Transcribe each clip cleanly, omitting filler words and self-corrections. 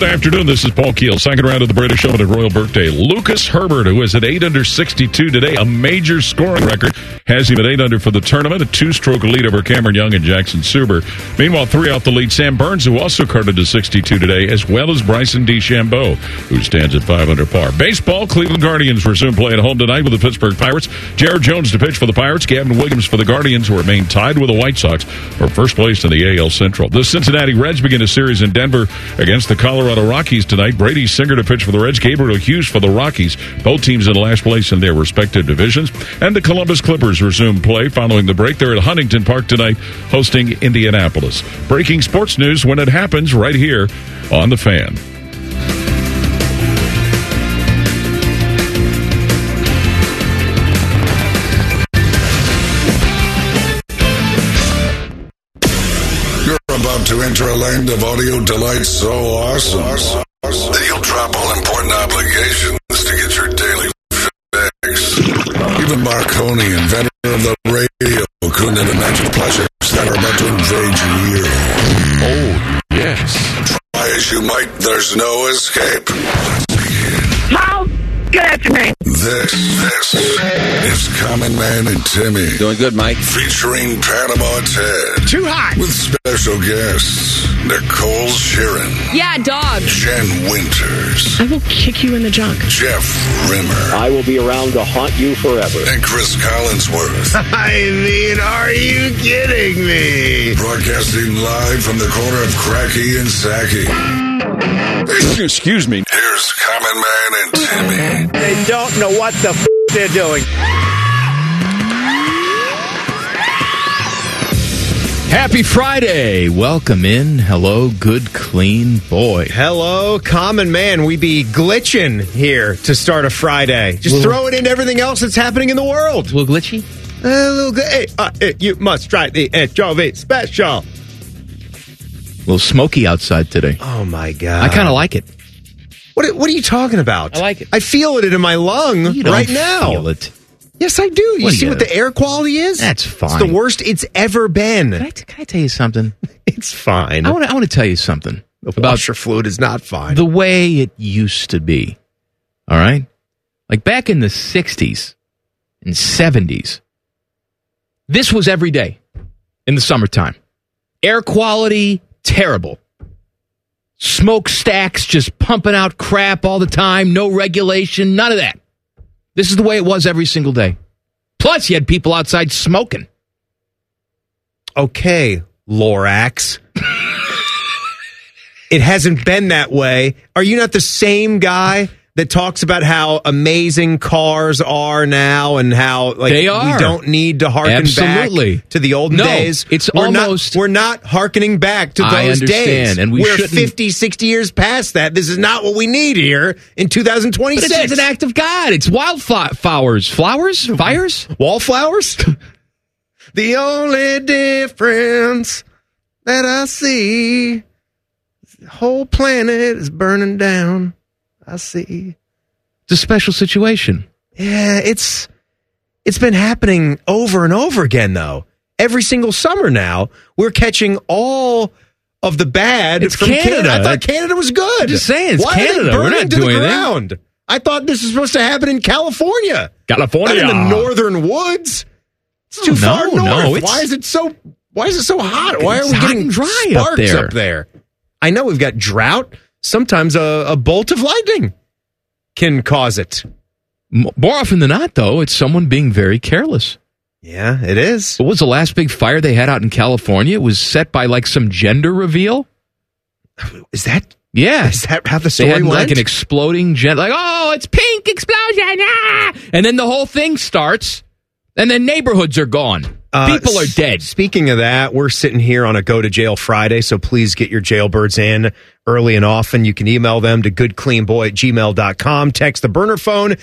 Good afternoon. This is Paul Keel. Second round of the British Open at Royal Birthday. Lucas Herbert, who is at 8 under 62 today, a major scoring record, has him at 8 under for the tournament, a 2-stroke lead over Cameron Young and Jackson Suber. Meanwhile, 3 off the lead, Sam Burns, who also carded to 62 today, as well as Bryson DeChambeau, who stands at 5 under par. Baseball, Cleveland Guardians resume play at home tonight with the Pittsburgh Pirates. Jared Jones to pitch for the Pirates, Gavin Williams for the Guardians, who remain tied with the White Sox for first place in the AL Central. The Cincinnati Reds begin a series in Denver against the Colorado Rockies tonight. Brady Singer to pitch for the Reds, Gabriel Hughes for the Rockies. Both teams in last place in their respective divisions. And the Columbus Clippers resume play following the break. They're at Huntington Park tonight hosting Indianapolis. Breaking sports news when it happens right here on The Fan. About to enter a land of audio delight so awesome that you'll drop all important obligations to get your daily fix. Even Marconi, inventor of the radio, couldn't have imagined pleasures that are about to invade your ear. Oh, yes. Try as you might, there's no escape. How? Get after me. This is Common Man and Timmy. Doing good, Mike. Featuring Panama Ted. Too hot. With special guests, Nicole Sheeran. Yeah, dog. Jen Winters. I will kick you in the junk. Jeff Rimmer. I will be around to haunt you forever. And Chris Collinsworth. I mean, are you kidding me? Broadcasting live from the corner of Cracky and Sacky. Excuse me. Here's Common Man and Timmy. They don't know what the they're doing. Happy Friday. Welcome in. Hello, good, clean boy. Hello, Common Man. We be glitching here to start a Friday. Just throw it into everything else that's happening in the world. A little glitchy? A little hey, you must try the HOV special. A little smoky outside today. Oh, my God. I kind of like it. What are you talking about? I like it. I feel it in my lung You don't right now. feel it. Yes, I do. You see what the air quality is? That's fine. It's the worst it's ever been. Can I tell you something? It's fine. I want to tell you something. The washer fluid is not fine. The way it used to be. All right? Like back in the 60s and 70s, this was every day in the summertime. Air quality, terrible. Smokestacks just pumping out crap all the time. No regulation, none of that. This is the way it was every single day. Plus, you had people outside smoking. Okay, Lorax. It hasn't been that way. Are you not the same guy that talks about how amazing cars are now and how they are. We don't need to harken back to the olden days? We're not harkening back to those days. And we're 50, 60 years past that. This is not what we need here in 2026. But it's an act of God. It's wildflowers. Fires? Wallflowers? The only difference that I see, the whole planet is burning down. I see. It's a special situation. Yeah, it's been happening over and over again, though. Every single summer now, we're catching all of the bad from Canada. I thought Canada was good. I'm just saying, it's Why Canada. Are they burning we're not to doing the anything. ground? I thought this was supposed to happen in California. Not in the northern woods. It's too far north. No, Why is it so hot? Why are we getting dry sparks up there? I know we've got drought. Sometimes a bolt of lightning can cause it. More often than not, though, it's someone being very careless. Yeah, it is. What was the last big fire they had out in California? It was set by like some gender reveal. Is that? Yeah. Is that how the story went? Like an exploding like, oh, it's pink explosion. Ah! And then the whole thing starts, and then neighborhoods are gone. People are dead. Speaking of that, we're sitting here on a Go to Jail Friday, so please get your jailbirds in early and often. You can email them to goodcleanboy@gmail.com. Text the burner phone,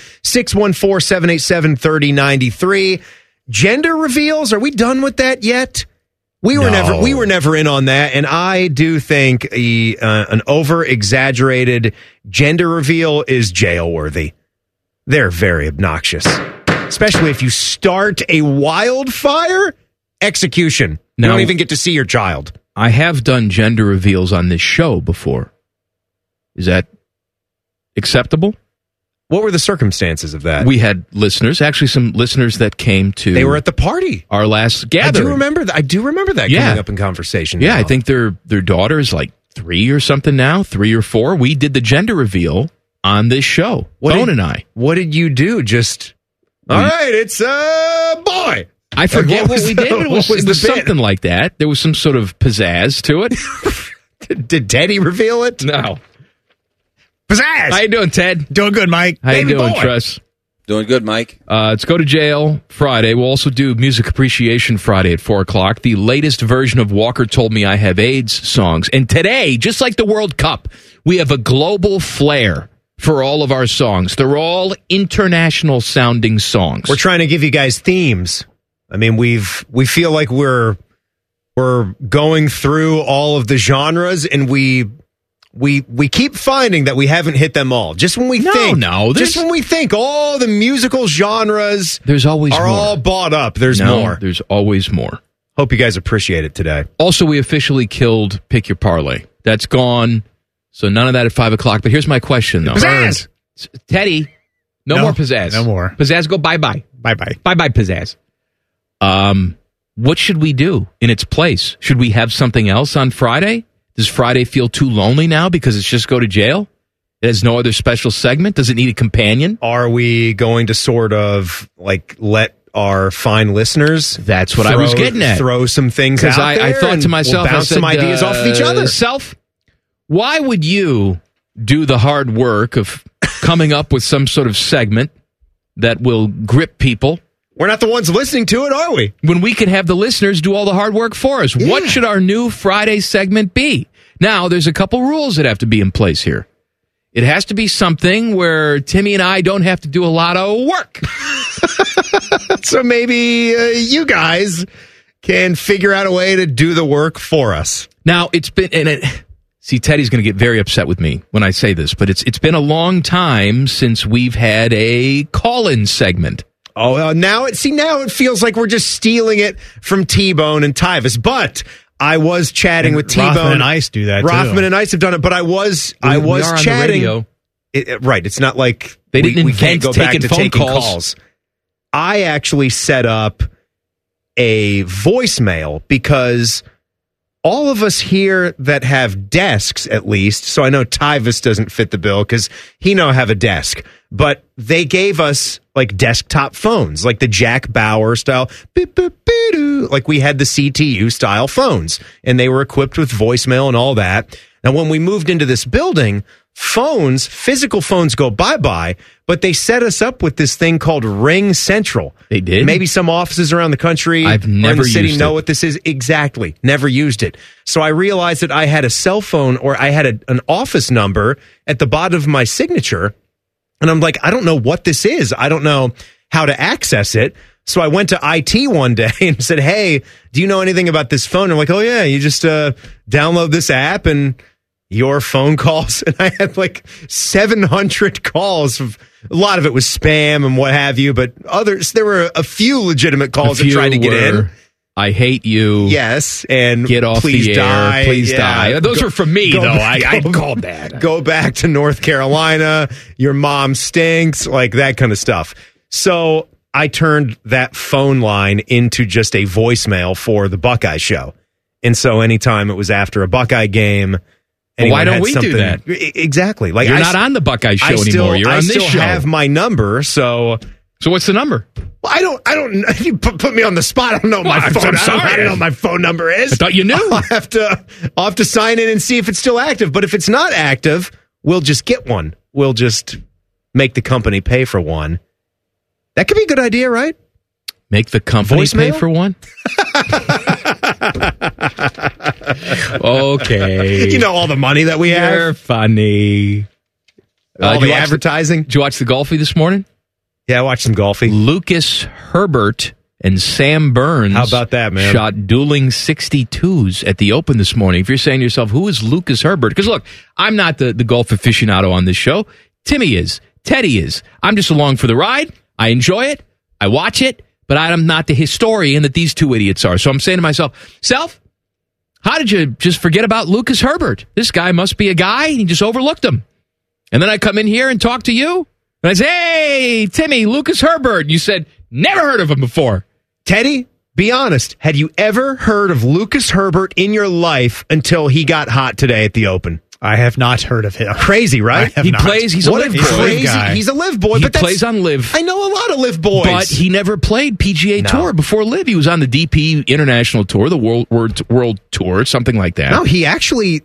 614-787-3093. Gender reveals, are we done with that yet? We were never in on that, and I do think an over-exaggerated gender reveal is jail-worthy. They're very obnoxious. Especially if you start a wildfire, execution. You don't even get to see your child. I have done gender reveals on this show before. Is that acceptable? What were the circumstances of that? We had listeners, actually some listeners that came to... They were at the party. Our last gathering. I do remember that coming up in conversation. Yeah, now. I think their daughter is like 3 or something now, 3 or 4. We did the gender reveal on this show, Bone and I. What did you do? All right, it's a boy. I forget what we did. It was something like that. There was some sort of pizzazz to it. Did Teddy reveal it? No. Pizzazz! How you doing, Ted? Doing good, Mike. How you doing, Tress? Doing good, Mike. Let's go to jail Friday. We'll also do Music Appreciation Friday at 4 o'clock. The latest version of Walker Told Me I Have AIDS songs. And today, just like the World Cup, we have a global flair for all of our songs. They're all international sounding songs. We're trying to give you guys themes. I mean, we feel like we're going through all of the genres, and we keep finding that we haven't hit them all. Just when we think all the musical genres there's always are more. all bought up. There's more. There's always more. Hope you guys appreciate it today. Also, we officially killed Pick Your Parlay. That's gone. So none of that at 5 o'clock. But here's my question, though. Pizzazz! Teddy, no more pizzazz. No more. Pizzazz, go bye-bye. Bye-bye. Bye-bye, pizzazz. What should we do in its place? Should we have something else on Friday? Does Friday feel too lonely now because it's just go to jail? It has no other special segment? Does it need a companion? Are we going to sort of like let our fine listeners? That's what I was getting at. Throw some things out there. I thought to myself, we'll bounce some ideas off of each other. Self, why would you do the hard work of coming up with some sort of segment that will grip people? We're not the ones listening to it, are we? When we can have the listeners do all the hard work for us. Yeah. What should our new Friday segment be? Now, there's a couple rules that have to be in place here. It has to be something where Timmy and I don't have to do a lot of work. So maybe you guys can figure out a way to do the work for us. Now, it's been... See, Teddy's going to get very upset with me when I say this, but it's been a long time since we've had a call-in segment. Oh, now it feels like we're just stealing it from T-Bone and Tyvis. But I was chatting with T-Bone. Rothman and Ice do that, Rothman and Ice have done it, but I was chatting. Right, it's not like they didn't we can't go back to taking calls. I actually set up a voicemail because all of us here that have desks, at least, so I know Tyvis doesn't fit the bill because he don't have a desk, but they gave us like desktop phones, like the Jack Bauer style, like we had the CTU style phones, and they were equipped with voicemail and all that. Now, when we moved into this building, physical phones go bye-bye, but they set us up with this thing called Ring Central. They did? Maybe some offices around the country I've never or in the city used know it. what this is. Exactly. Never used it. So I realized that I had a cell phone, or I had an office number at the bottom of my signature, and I'm like, I don't know what this is. I don't know how to access it. So I went to IT one day and said, hey, do you know anything about this phone? And I'm like, oh, yeah, you just download this app and your phone calls. And I had like 700 calls. A lot of it was spam and what have you, but there were a few legitimate calls that tried to get in. I hate you. Yes, and get off please the die. air. Please die. Those are from me, though. I called that. Go back to North Carolina. Your mom stinks. Like that kind of stuff. So I turned that phone line into just a voicemail for the Buckeye Show. And so anytime it was after a Buckeye game, why don't we do that? Exactly. Like you're not on the Buckeye Show anymore. You're on this show. I still have my number, so what's the number? Well, I don't. You put me on the spot. I don't know what my phone. I don't know what my phone number is. I thought you knew. I'll have to sign in and see if it's still active. But if it's not active, we'll just get one. We'll just make the company pay for one. That could be a good idea, right? Make the company Voicemail? pay for one? Okay. You know all the money that we have. You're funny. All the advertising. Did you watch the Golfy this morning? Yeah, I watched some Golfy. Lucas Herbert and Sam Burns. How about that, man? Shot dueling 62s at the Open this morning. If you're saying to yourself, who is Lucas Herbert? Because look, I'm not the golf aficionado on this show. Timmy is. Teddy is. I'm just along for the ride. I enjoy it. I watch it. But I'm not the historian that these two idiots are. So I'm saying to myself, how did you just forget about Lucas Herbert? This guy must be a guy, and you just overlooked him. And then I come in here and talk to you, and I say, hey, Timmy, Lucas Herbert. You said, never heard of him before. Teddy, be honest. Had you ever heard of Lucas Herbert in your life until he got hot today at the Open? I have not heard of him. Crazy, right? He plays. He's a live boy. He's a live boy. He plays on live. I know a lot of live boys. But he never played PGA Tour before live. He was on the DP International Tour, the World Tour, something like that. No, he actually,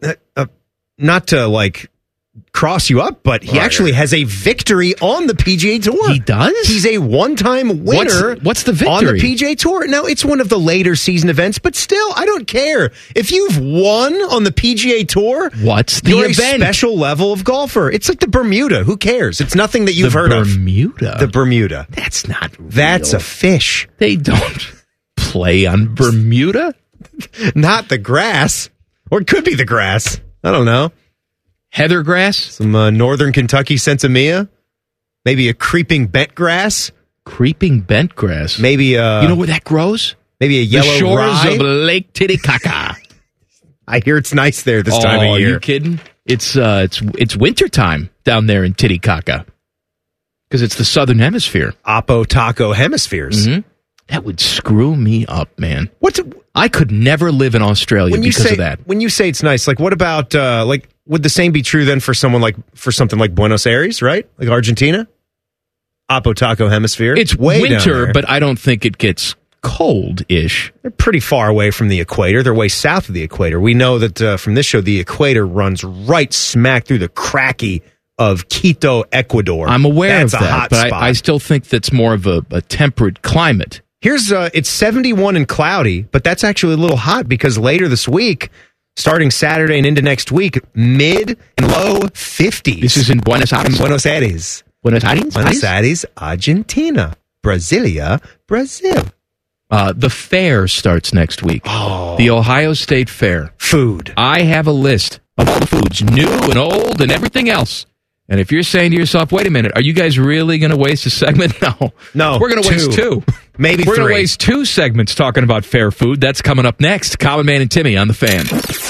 not to like cross you up, but he actually has a victory on the PGA Tour. He does? He's a one-time winner. What's the victory? On the PGA Tour. Now, it's one of the later season events, but still, I don't care. If you've won on the PGA Tour, what's the you're event? A special level of golfer. It's like the Bermuda. Who cares? It's nothing that you've heard of. The Bermuda. That's not real. That's a fish. They don't play on Bermuda? Not the grass. Or it could be the grass. I don't know. Heather grass? Some northern Kentucky sensimilla? Maybe a creeping bent grass? Creeping bent grass? Maybe you know where that grows? Maybe a yellow the shores rye? of Lake Titicaca. I hear it's nice there this time of year. Are you kidding? It's wintertime down there in Titicaca. Because it's the southern hemisphere. Oppo Taco hemispheres. Mm-hmm. That would screw me up, man. I could never live in Australia because of that. When you say it's nice, like what about would the same be true then for something like Buenos Aires, right? Like Argentina? Oppo Taco hemisphere. It's way winter, but I don't think it gets cold-ish. They're pretty far away from the equator. They're way south of the equator. We know that from this show, the equator runs right smack through the cracky of Quito, Ecuador. I'm aware That's of that, a hot but spot. I still think that's more of a temperate climate. Here's it's 71 and cloudy, but that's actually a little hot because later this week, starting Saturday and into next week, mid and low 50s. This is in Buenos Aires. Buenos Aires. Buenos Aires? Buenos Aires, Argentina. Brasilia, Brazil. The fair starts next week. Oh. The Ohio State Fair. Food. I have a list of all the foods, new and old and everything else. And if you're saying to yourself, wait a minute, are you guys really going to waste a segment? No. We're going to waste two. Maybe We're three. going to waste 2 segments talking about fair food. That's coming up next. Common Man and Timmy on The Fan.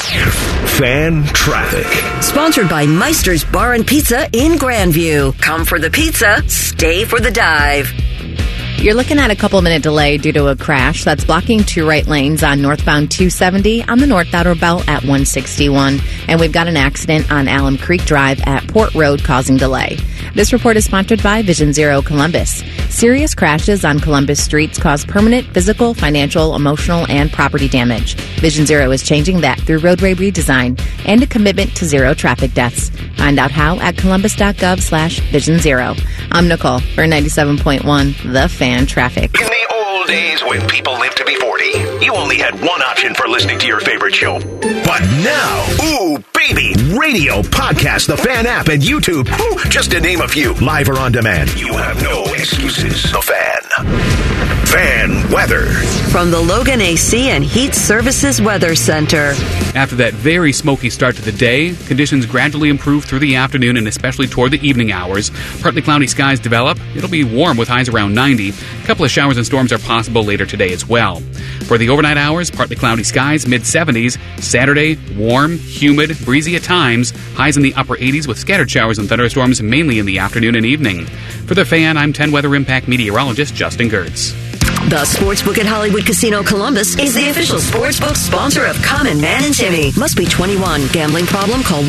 Fan Traffic. Sponsored by Meister's Bar and Pizza in Grandview. Come for the pizza, stay for the dive. You're looking at a couple-minute delay due to a crash that's blocking 2 right lanes on northbound 270 on the North Outer Belt at 161. And we've got an accident on Alum Creek Drive at Port Road causing delay. This report is sponsored by Vision Zero Columbus. Serious crashes on Columbus streets cause permanent physical, financial, emotional, and property damage. Vision Zero is changing that through roadway redesign and a commitment to zero traffic deaths. Find out how at columbus.gov/Vision Zero. I'm Nicole for 97.1 The Fan Traffic. In the old days when people lived to be 40, you only had one option for listening to your favorite show. But now, ooh, baby, radio, podcast, the Fan app, and YouTube, ooh, just to name a few, live or on demand. You have no excuses. The Fan. Fan weather. From the Logan AC and Heat Services Weather Center. After that very smoky start to the day, conditions gradually improve through the afternoon and especially toward the evening hours. Partly cloudy skies develop. It'll be warm with highs around 90. A couple of showers and storms are possible later today as well. For the overnight hours, partly cloudy skies, mid-70s. Saturday, warm, humid, breezy at times. Highs in the upper 80s with scattered showers and thunderstorms mainly in the afternoon and evening. For The Fan, I'm 10 Weather Impact meteorologist Justin Gertz. The Sportsbook at Hollywood Casino Columbus is the official sportsbook sponsor of Common Man and Timmy. Must be 21. Gambling problem? Call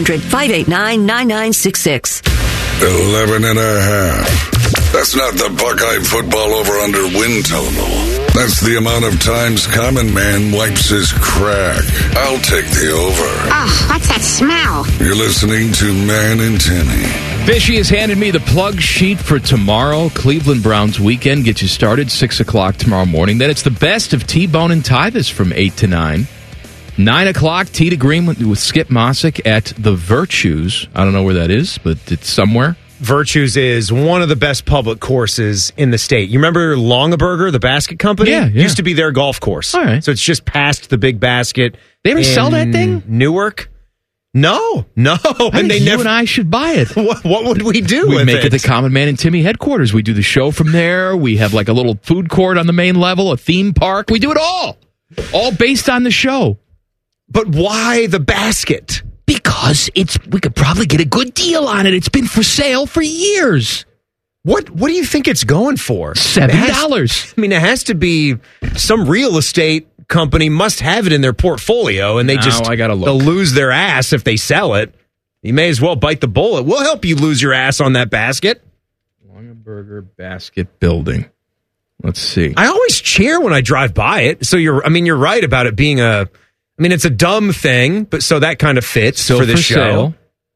1-800-589-9966. 11 and a half. That's not the Buckeye football over-under win total. That's the amount of times Common Man wipes his crack. I'll take the over. Oh, what's that smell? You're listening to Man and Timmy. Fishy has handed me the plug sheet for tomorrow. Cleveland Browns weekend gets you started 6 o'clock tomorrow morning. Then it's the best of T-Bone and Tyvis from 8 to 9. 9 o'clock, Tee to Green with Skip Mossick at the Virtues. I don't know where that is, but it's somewhere. Virtues is one of the best public courses in the state. You remember Longaberger, the basket company? Yeah. Used to be their golf course. All right. So it's just past the big basket. They ever sell that thing? Newark? No. And you and I should buy it. What would we do We with make it the Common Man and Timmy headquarters. We do the show from there. We have like a little food court on the main level, a theme park. We do it all based on the show. But why the basket? Because Because we could probably get a good deal on it. It's been for sale for years. What do you think it's going for? $7. I mean, it has to be some real estate company must have it in their portfolio, and they they'll lose their ass if they sell it. You may as well bite the bullet. We'll help you lose your ass on that basket. Longaberger Basket Building. Let's see. I always cheer when I drive by it. So you're right about it being it's a dumb thing, but so that kind of fits Still for this sale.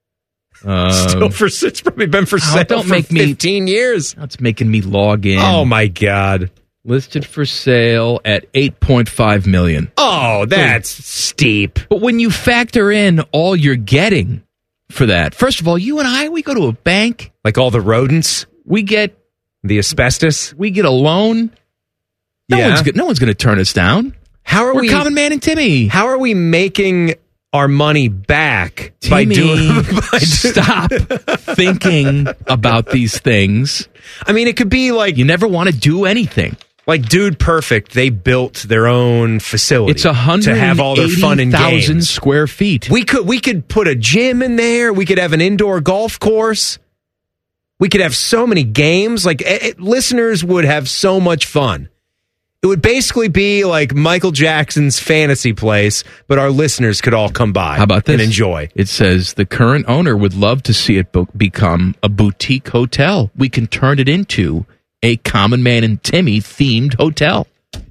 show. It's probably been for sale for 15 years. It's making me log in. Oh my God. Listed for sale at $8.5 million. Oh, that's steep. But when you factor in all you're getting for that, first of all, you and I, we go to a bank. Like all the rodents? We get the asbestos? We get a loan. No one's going to turn us down. We're Common Man and Timmy. How are we making our money back Timmy, stop thinking about these things. I mean, it could be like you never want to do anything. Like Dude Perfect, they built their own facility. It's 180,000 to have all their fun and games. Square feet. We could put a gym in there. We could have an indoor golf course. We could have so many games. Listeners would have so much fun. It would basically be like Michael Jackson's fantasy place, but our listeners could all come by. How about this? And enjoy. It says the current owner would love to see it become a boutique hotel. We can turn it into a Common Man and Timmy themed hotel.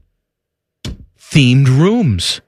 Themed rooms.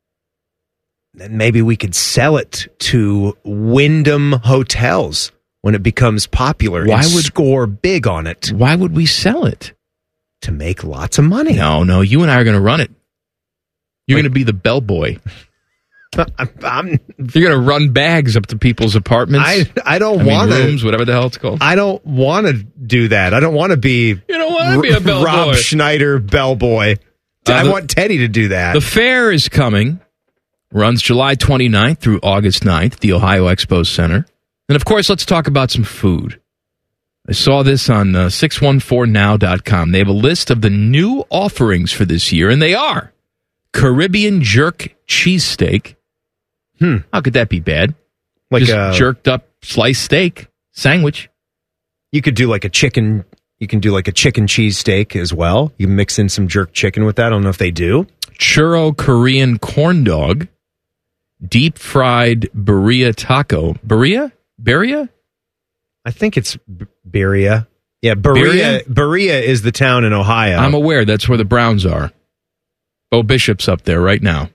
Then maybe we could sell it to Wyndham Hotels when it becomes popular. Why would score big on it? Why would we sell it? To make lots of money. No, you and I are going to run it. You're going to be the bellboy. You're going to run bags up to people's apartments. I don't want to. Rooms, whatever the hell it's called. I don't want to do that. I don't want to be. You don't want to be a bellboy. Rob Schneider bellboy. I want Teddy to do that. The fair is coming. Runs July 29th through August 9th at the Ohio Expo Center. And of course, let's talk about some food. I saw this on 614now.com. They have a list of the new offerings for this year, and they are Caribbean jerk cheesesteak. How could that be bad? Like just jerked up sliced steak sandwich. You could do like a chicken. You can do like a chicken cheesesteak as well. You can mix in some jerk chicken with that. I don't know if they do. Churro Korean corn dog. Deep fried birria taco. Birria? I think it's Berea. Yeah, Berea is the town in Ohio. I'm aware. That's where the Browns are. Bo Bishop's up there right now.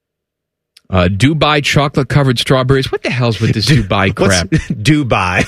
Dubai chocolate-covered strawberries. What the hell's with this Dubai crap? Dubai.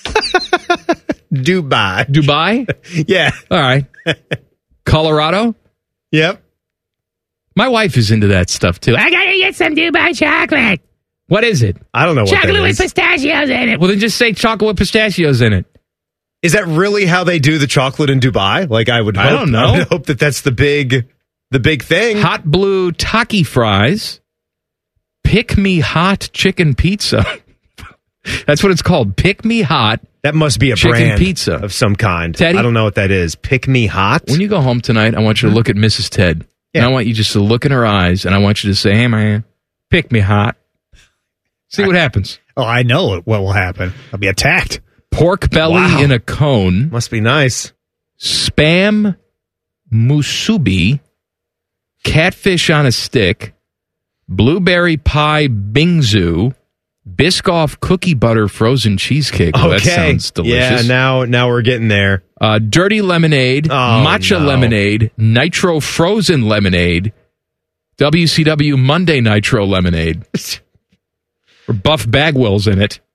Dubai? Yeah. All right. Colorado? Yep. My wife is into that stuff, too. I gotta get some Dubai chocolate. What is it? I don't know what that is. Chocolate with pistachios in it. Well, then just say chocolate with pistachios in it. Is that really how they do the chocolate in Dubai? Like I would hope, I don't know. I would hope that that's the big thing. Hot blue taki fries. Pick me hot chicken pizza. That's what it's called. Pick me hot. That must be a chicken brand pizza of some kind. Teddy? I don't know what that is. Pick me hot. When you go home tonight, I want you to look at Mrs. Ted. Yeah. And I want you just to look in her eyes, and I want you to say, "Hey, man, pick me hot." See what happens. Oh, I know what will happen. I'll be attacked. Pork belly in a cone. Must be nice. Spam musubi. Catfish on a stick. Blueberry pie bingsu. Biscoff cookie butter frozen cheesecake. Oh, that sounds delicious. Yeah, now we're getting there. Dirty lemonade. Matcha lemonade. Nitro frozen lemonade. WCW Monday Nitro lemonade. Or Buff Bagwell's in it.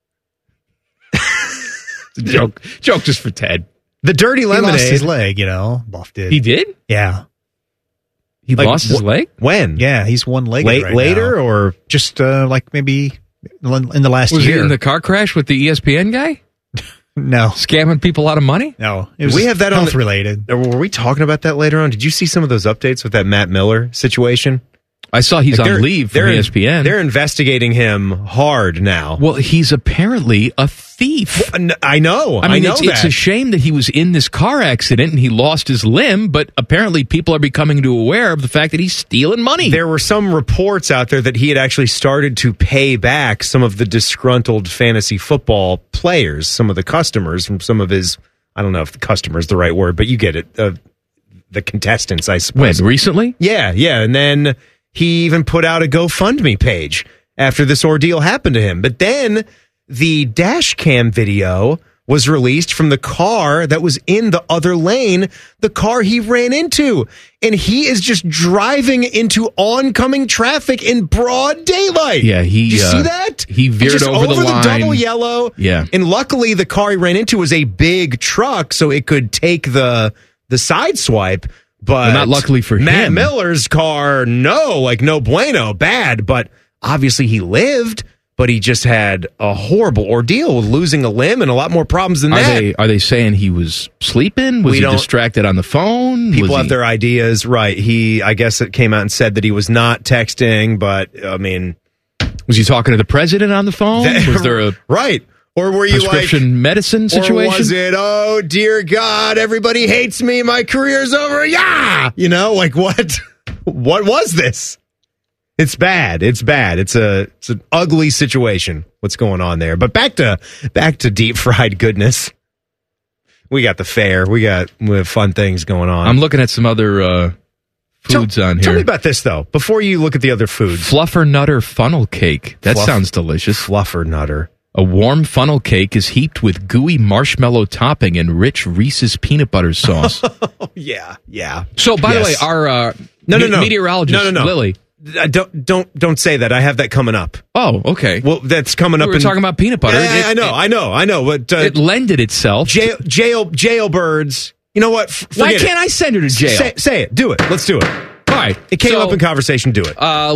It's a joke. Joke just for Ted. The dirty lemonade. He lost his leg, Buff did. He did? Yeah. He lost his leg? When? Yeah, he's one-legged right later now. Or just like maybe in the last year. Was he in the car crash with the ESPN guy? No. Scamming people out of money? No. It was we have that health-related. Were we talking about that later on? Did you see some of those updates with that Matt Miller situation? I saw he's on leave from ESPN. They're investigating him hard now. Well, he's apparently a thief. I know. I mean, know it's a shame that he was in this car accident and he lost his limb, but apparently people are becoming aware of the fact that he's stealing money. There were some reports out there that he had actually started to pay back some of the disgruntled fantasy football players, some of the customers from some of his, I don't know if the customer is the right word, but you get it, the contestants, I suppose. When, recently? Yeah. And then he even put out a GoFundMe page after this ordeal happened to him. But then the dash cam video was released from the car that was in the other lane, the car he ran into. And he is just driving into oncoming traffic in broad daylight. Yeah, Did you see that? He veered just over the line. double yellow. Yeah. And luckily the car he ran into was a big truck, so it could take the side swipe. But well, not luckily for Matt him. Miller's car, no bueno, bad. But obviously he lived, but he just had a horrible ordeal with losing a limb and a lot more problems than that. Are they saying he was sleeping? Was he distracted on the phone? People have their ideas, right? I guess it came out and said that he was not texting, but I mean, was he talking to the president on the phone? Was there a right? Or were you prescription medicine situation? Or was it, oh, dear God, everybody hates me, my career's over, yeah! You know, like what? What was this? It's bad. It's an ugly situation, what's going on there. But back to deep fried goodness. We got the fair. We have fun things going on. I'm looking at some other foods on here. Tell me about this, though, before you look at the other foods. Fluffer Nutter funnel cake. That sounds delicious. Fluffer Nutter. A warm funnel cake is heaped with gooey marshmallow topping and rich Reese's peanut butter sauce. Yeah. So, by the way, our meteorologist, Lily. Don't say that. I have that coming up. Oh, okay. Well, that's coming up. We were talking about peanut butter. I know. But it lended itself. Jailbirds. You know what? Why can't I send her to jail? Say it. Do it. Let's do it. All right. It came up in conversation. Do it.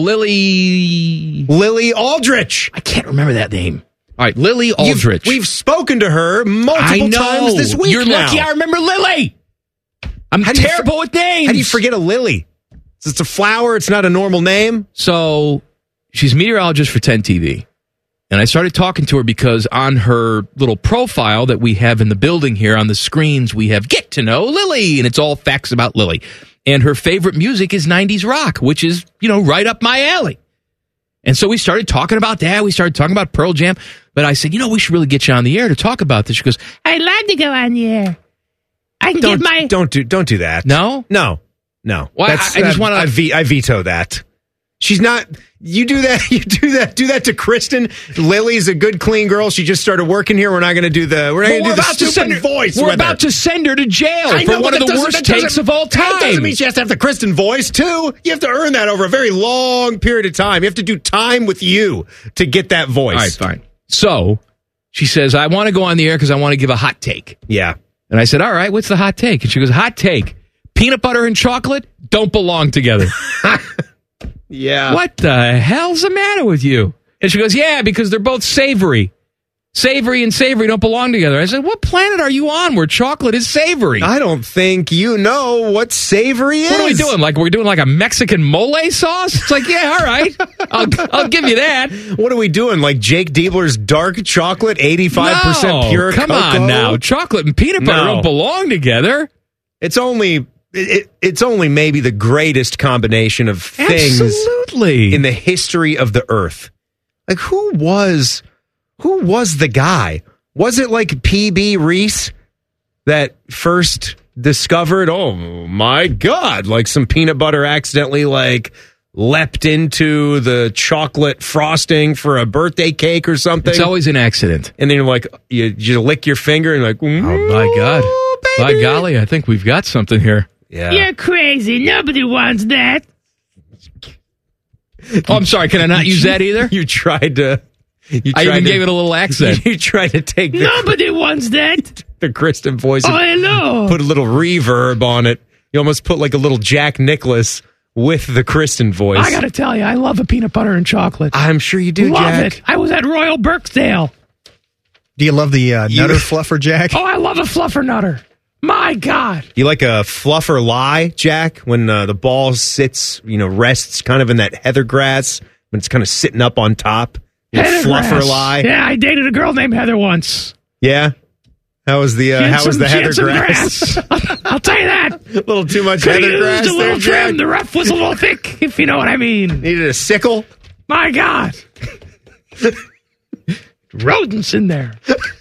Lily Aldrich. I can't remember that name. All right, Lily Aldrich. We've spoken to her multiple times this week. You're lucky I remember Lily. I'm terrible with names. How do you forget a lily? It's a flower. It's not a normal name. So she's meteorologist for 10 TV. And I started talking to her because on her little profile that we have in the building here on the screens, we have Get to Know Lily. And it's all facts about Lily. And her favorite music is 90s rock, which is, right up my alley. And so we started talking about that. We started talking about Pearl Jam. But I said, we should really get you on the air to talk about this. She goes, I'd like to go on the air. I can get my... Don't do that. No? No. Well, I just want to... I veto that. She's not... You do that. Do that to Kristen. Lily's a good, clean girl. She just started working here. We're not going to do the... We're not going to do the stupid voice. We're about to send her to jail for one of the worst takes of all time. That doesn't mean she has to have the Kristen voice, too. You have to earn that over a very long period of time. You have to do time with you to get that voice. All right, fine. So she says, I want to go on the air because I want to give a hot take. Yeah. And I said, all right, what's the hot take? And she goes, hot take. Peanut butter and chocolate don't belong together. Yeah. What the hell's the matter with you? And she goes, yeah, because they're both savory. Savory and savory don't belong together. I said, what planet are you on where chocolate is savory? I don't think you know what savory is. What are we doing? Like we're doing like a Mexican mole sauce? It's like, yeah, all right. I'll give you that. What are we doing? Like Jake Diebler's dark chocolate, 85% pure come cocoa? On now. Chocolate and peanut butter don't belong together. It's only maybe the greatest combination of things in the history of the earth. Like who was the guy? Was it like P.B. Reese that first discovered, oh my God, like some peanut butter accidentally leapt into the chocolate frosting for a birthday cake or something? It's always an accident. And then you lick your finger and oh my God. By golly, I think we've got something here. Yeah. You're crazy. Nobody wants that. Oh, I'm sorry. Can I not use that either? You tried to... I even gave it a little accent. You tried to take Nobody wants that. The Kristen voice. Oh, hello. Put a little reverb on it. You almost put like a little Jack Nicklaus with the Kristen voice. I got to tell you, I love a peanut butter and chocolate. I'm sure you do, love Jack. It. I was at Royal Birkdale. Do you love the Nutter Fluffer, Jack? Oh, I love a Fluffer Nutter. My God. You like a fluffer lie, Jack, when the ball sits, rests kind of in that heather grass, when it's kind of sitting up on top? Heather fluffer grass. lie. Yeah, I dated a girl named Heather once. Yeah. How was the heather grass? I'll tell you that. A little too much Could've heather grass used a little there, trim. Jack? The rough was a little thick, if you know what I mean. Needed a sickle? My God. Rodents in there.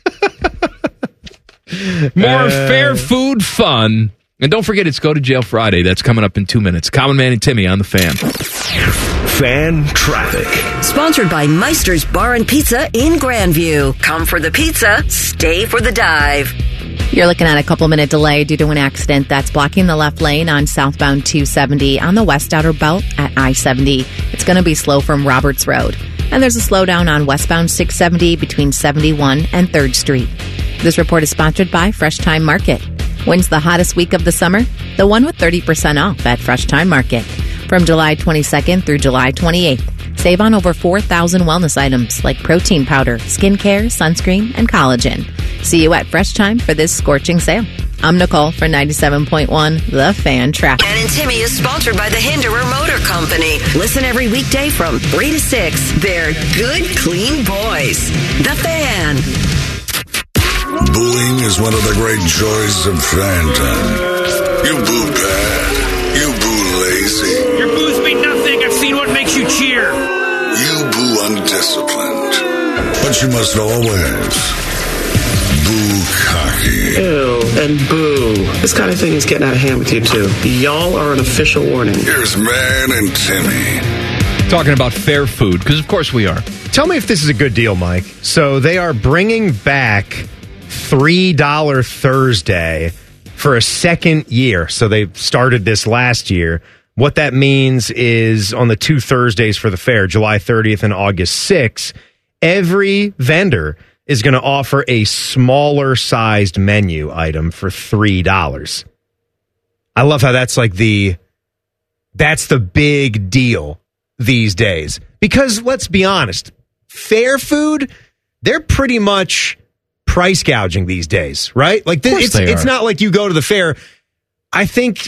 More fair food fun. And don't forget, it's Go to Jail Friday. That's coming up in 2 minutes. Common Man and Timmy on the Fan. Fan traffic. Sponsored by Meister's Bar and Pizza in Grandview. Come for the pizza, stay for the dive. You're looking at a couple-minute delay due to an accident that's blocking the left lane on southbound 270 on the west outer belt at I-70. It's going to be slow from Roberts Road. And there's a slowdown on westbound 670 between 71 and 3rd Street. This report is sponsored by Fresh Time Market. When's the hottest week of the summer? The one with 30% off at Fresh Time Market. From July 22nd through July 28th. Save on over 4,000 wellness items like protein powder, skincare, sunscreen, and collagen. See you at Fresh Time for this scorching sale. I'm Nicole for 97.1 The Fan Traffic. Fan and Timmy is sponsored by the Hinderer Motor Company. Listen every weekday from 3 to 6. They're good, clean boys. The Fan. Booing is one of the great joys of fan time. You boo bad. You boo lazy. Your boos mean nothing. I've seen what makes you cheer. You boo undisciplined. But you must always boo cocky. Ew, and boo. This kind of thing is getting out of hand with you two. Y'all are an official warning. Here's Man and Timmy. Talking about fair food, because of course we are. Tell me if this is a good deal, Mike. So they are bringing back $3 Thursday for a second year. So they started this last year. What that means is on the 2 Thursdays for the fair, July 30th and August 6th, every vendor is going to offer a smaller sized menu item for $3. I love how that's the big deal these days. Because let's be honest, fair food, they're pretty much price gouging these days, right? Like it's not like you go to the fair. I think,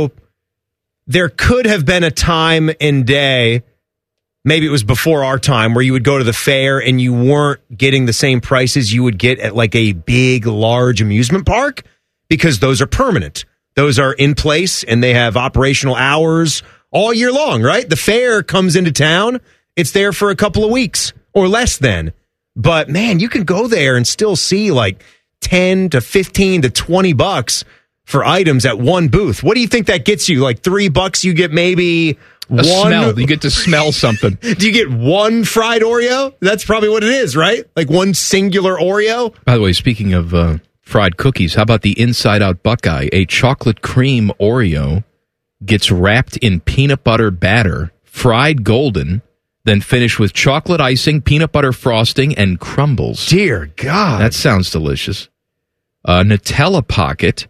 there could have been a time and day, maybe it was before our time, where you would go to the fair and you weren't getting the same prices you would get at like a big, large amusement park, because those are permanent. Those are in place and they have operational hours all year long, right? The fair comes into town. It's there for a couple of weeks or less than. But man, you can go there and still see like 10 to 15 to 20 bucks for items at one booth. What do you think that gets you? Like $3, you get maybe one smell. You get to smell something. Do you get one fried Oreo? That's probably what it is, right? Like one singular Oreo. By the way, speaking of fried cookies, how about the Inside Out Buckeye? A chocolate cream Oreo gets wrapped in peanut butter batter, fried golden, then finished with chocolate icing, peanut butter frosting, and crumbles. Dear God. That sounds delicious. Nutella Pocket.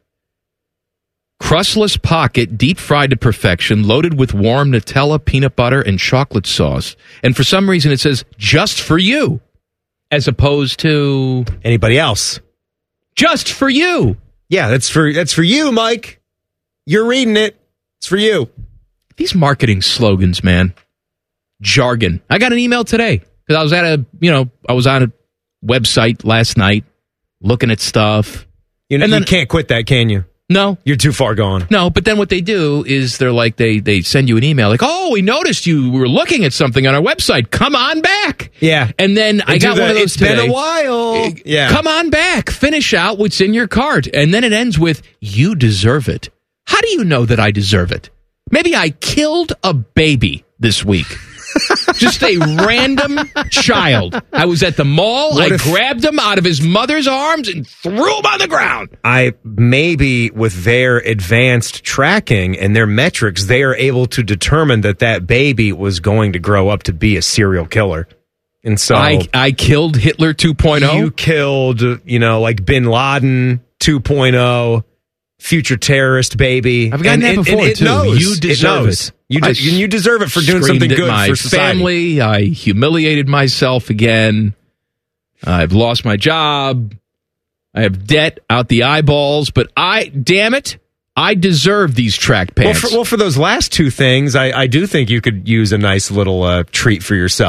Crustless Pocket, deep fried to perfection, loaded with warm Nutella, peanut butter, and chocolate sauce. And for some reason it says, just for you, as opposed to anybody else. Just for you. Yeah, that's for you, Mike. You're reading it. It's for you. These marketing slogans, man. Jargon. I got an email today because I was on a website last night looking at stuff. You can't quit that, can you? No. You're too far gone. No, but then what they do is they're like, they send you an email like, oh, we noticed you were looking at something on our website. Come on back. Yeah. And then I got one of those today. It's been a while. Yeah. Come on back. Finish out what's in your cart. And then it ends with, you deserve it. How do you know that I deserve it? Maybe I killed a baby this week. Just a random child. I was at the mall. Grabbed him out of his mother's arms and threw him on the ground. Maybe with their advanced tracking and their metrics, they are able to determine that baby was going to grow up to be a serial killer. And so I killed Hitler 2.0. You killed, like Bin Laden 2.0. Future terrorist baby. I've gotten that before, too. Knows. You deserve it. You deserve it for doing something good my for society. Family. I humiliated myself again. I've lost my job. I have debt out the eyeballs. But damn it, I deserve these track pants. Well, for those last two things, I do think you could use a nice little treat for yourself.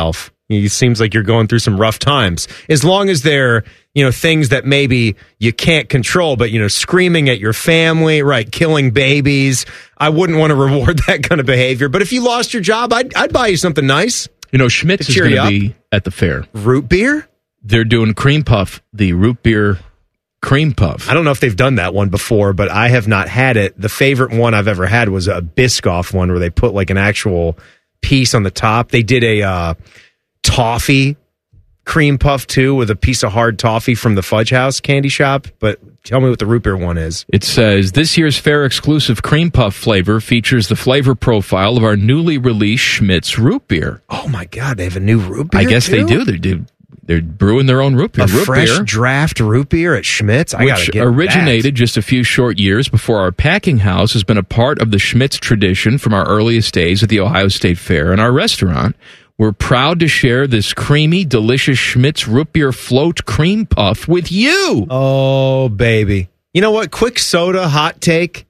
It seems like you're going through some rough times. As long as they're, things that maybe you can't control, but, screaming at your family, right, killing babies. I wouldn't want to reward that kind of behavior. But if you lost your job, I'd buy you something nice. Schmitz is going to be at the fair. Root beer? They're doing cream puff, the root beer cream puff. I don't know if they've done that one before, but I have not had it. The favorite one I've ever had was a Biscoff one where they put like an actual piece on the top. They did a toffee cream puff too with a piece of hard toffee from the Fudge House candy shop. But tell me what the root beer one is. It says this year's fair exclusive cream puff flavor features the flavor profile of our newly released Schmitz root beer. Oh my God, they have a new root beer. I guess too? they do. They're brewing their own root beer. A fresh draft root beer at Schmitz? Which originated just a few short years before our packing house, has been a part of the Schmitz tradition from our earliest days at the Ohio State Fair and our restaurant. We're proud to share this creamy, delicious Schmitz root beer float cream puff with you. Oh, baby. You know what? Quick soda hot take.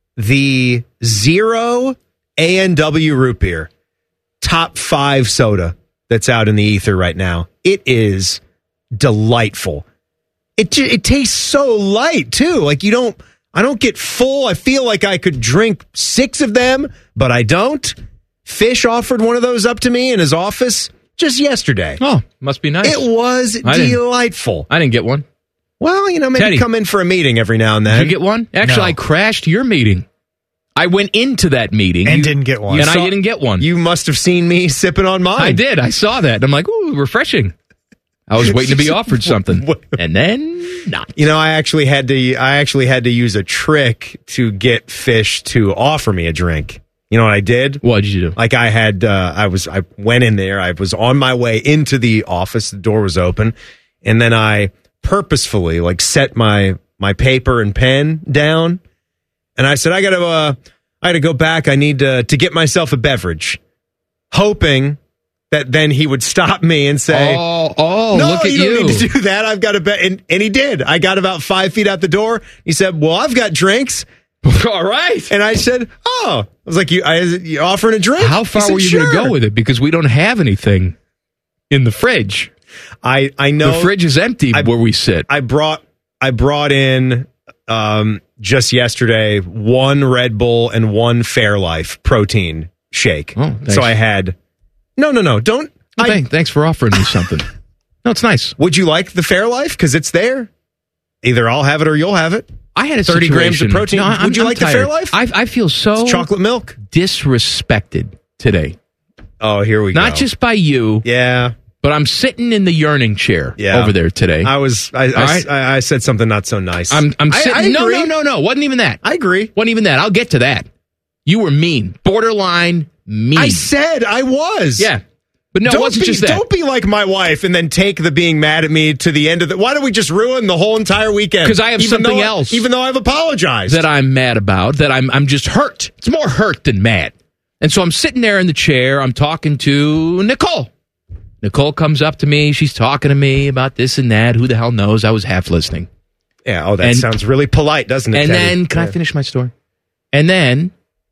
The Zero A&W root beer. Top 5 soda that's out in the ether right now. It is delightful. It tastes so light too. Like I don't get full. I feel like I could drink 6 of them, but I don't. Fish offered one of those up to me in his office just yesterday. Oh, must be nice. It was delightful. I didn't get one. Well, maybe Teddy, come in for a meeting every now and then. Did you get one? Actually, I crashed your meeting. I went into that meeting. And didn't get one. And I didn't get one. You must have seen me sipping on mine. I did. I saw that. I'm like, ooh, refreshing. I was waiting to be offered something. And then not. I actually had to use a trick to get Fish to offer me a drink. You know what I did? What did you do? Like I went in there. I was on my way into the office. The door was open. And then I purposefully set my paper and pen down. And I said, I got to go back. I need to get myself a beverage, hoping that then he would stop me and say, no, look at you. Don't need to do that. I've got a bet. And he did. I got about 5 feet out the door. He said, well, I've got drinks. All right. And I said, I was like, you offering a drink? How far were you going to go with it? Because we don't have anything in the fridge. I know. The fridge is empty where we sit. I brought in, just yesterday, 1 Red Bull and 1 Fairlife protein shake. Oh, so I had... No, don't... Thanks for offering me something. No, it's nice. Would you like the Fairlife? Because it's there. Either I'll have it or you'll have it. I had a 30 grams of protein. No, Would you like tired. the Fairlife? I feel so... It's chocolate milk. Disrespected today. Oh, here we go. Not just by you. Yeah. But I'm sitting in the yearning chair over there today. I said something not so nice. I'm sitting. I agree. No. Wasn't even that. I agree. Wasn't even that. I'll get to that. You were mean. Borderline mean. I said I was. Yeah. But no, it wasn't just that. Don't be like my wife and then take the being mad at me to the end of the... Why don't we just ruin the whole entire weekend? Because I have something else. Even though I've apologized. That I'm mad about. That I'm just hurt. It's more hurt than mad. And so I'm sitting there in the chair. I'm talking to Nicole. Nicole comes up to me. She's talking to me about this and that. Who the hell knows? I was half listening. Yeah. Oh, that sounds really polite, doesn't it? And then, can I finish my story? And then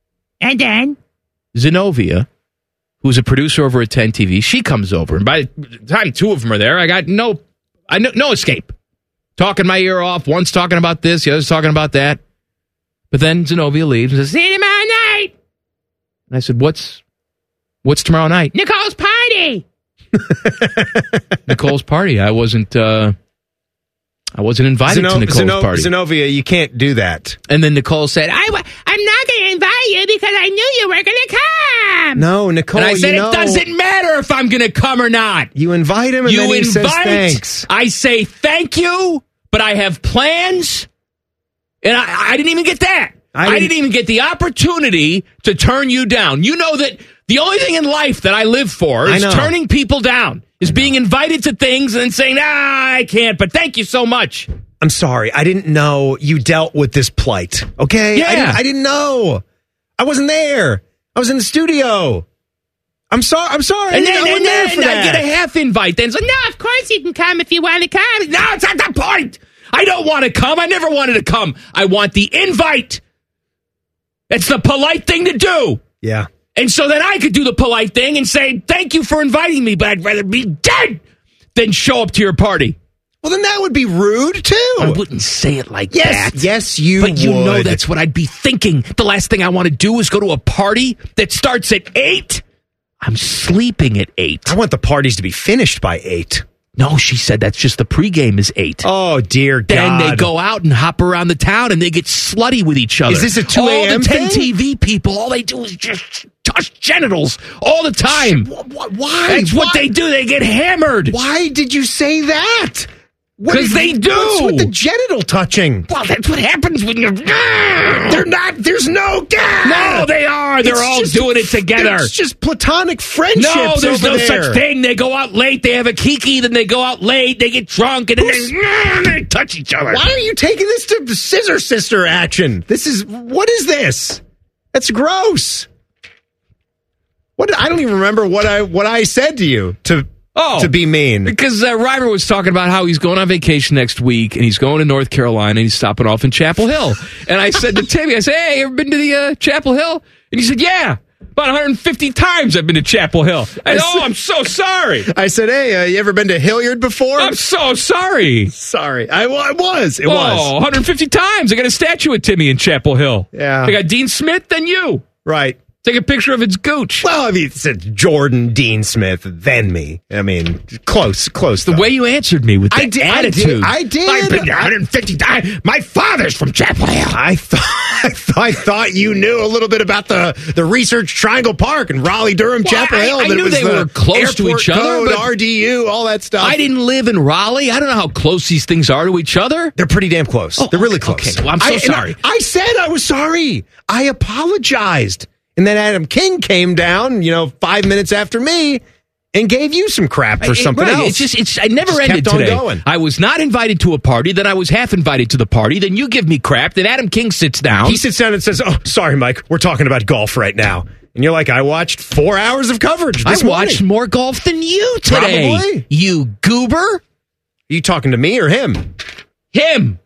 Zenobia, who's a producer over at 10 TV, she comes over. And by the time 2 of them are there, I got no escape. Talking my ear off. One's talking about this. The other's talking about that. But then Zenobia leaves and says, see you tomorrow night. And I said, what's tomorrow night? Nicole's party. Nicole's party. I wasn't invited to Nicole's party. Zenobia, you can't do that. And then Nicole said, I'm not going to invite you because I knew you were going to come. No, Nicole, and I said, it doesn't matter if I'm going to come or not. You invite him and then he says thanks. I say thank you, but I have plans. And I didn't even get that. I didn't even get the opportunity to turn you down. You know that the only thing in life that I live for is turning people down, is being invited to things and then saying, I can't, but thank you so much. I'm sorry. I didn't know you dealt with this plight. Okay? Yeah. I didn't know. I wasn't there. I was in the studio. I'm sorry. And then I get a half invite. Then it's like, no, of course you can come if you want to come. No, it's not the point. I don't want to come. I never wanted to come. I want the invite. It's the polite thing to do. Yeah. And so then I could do the polite thing and say, thank you for inviting me, but I'd rather be dead than show up to your party. Well, then that would be rude, too. I wouldn't say it like that. Yes, you would. But you know that's what I'd be thinking. The last thing I want to do is go to a party that starts at 8. I'm sleeping at 8. I want the parties to be finished by 8. No, she said that's just the pregame is 8. Oh, dear God. Then they go out and hop around the town and they get slutty with each other. Is this a 2 a.m. All the 10 thing? TV people, all they do is just touch genitals all the time. Why? That's what they do. They get hammered. Why did you say that? Because they do. What's with the genital touching? Well, that's what happens when you're... They're not... There's no... No, they are. They're all doing it together. It's just platonic friendships. No, there's over no there. such thing. They go out late. They have a kiki. Then they go out late. They get drunk. And then they touch each other. Why are you taking this to Scissor Sister action? What is this? That's gross. I don't even remember what I said to you to be mean. Because Reimer was talking about how he's going on vacation next week, and he's going to North Carolina, and he's stopping off in Chapel Hill. And I said to Timmy, I said, hey, you ever been to the Chapel Hill? And he said, yeah, about 150 times I've been to Chapel Hill. I'm so sorry. I said, hey, you ever been to Hilliard before? I'm so sorry. Sorry. It was. 150 times. I got a statue of Timmy in Chapel Hill. Yeah. I got Dean Smith, then you. Right. Take a picture of its gooch. Well, I mean, it's Jordan, Dean Smith, then me. I mean, close. The way you answered me with that attitude. I did. I've been there 150 times. My father's from Chapel Hill. I thought you knew a little bit about the Research Triangle Park and Raleigh-Durham, Chapel Hill. I knew they were close to each other. Code, RDU, all that stuff. I didn't live in Raleigh. I don't know how close these things are to each other. They're pretty damn close. They're really close. Okay, well, I'm so sorry. I said I was sorry. I apologized. And then Adam King came down, 5 minutes after me and gave you some crap for something else. I never ended kept today. On going. I was not invited to a party, then I was half invited to the party, then you give me crap, then Adam King sits down. He sits down and says, oh, sorry, Mike, we're talking about golf right now. And you're like, I watched 4 hours of coverage this morning. I watched more golf than you today. Probably. You goober. Are you talking to me or him? Him.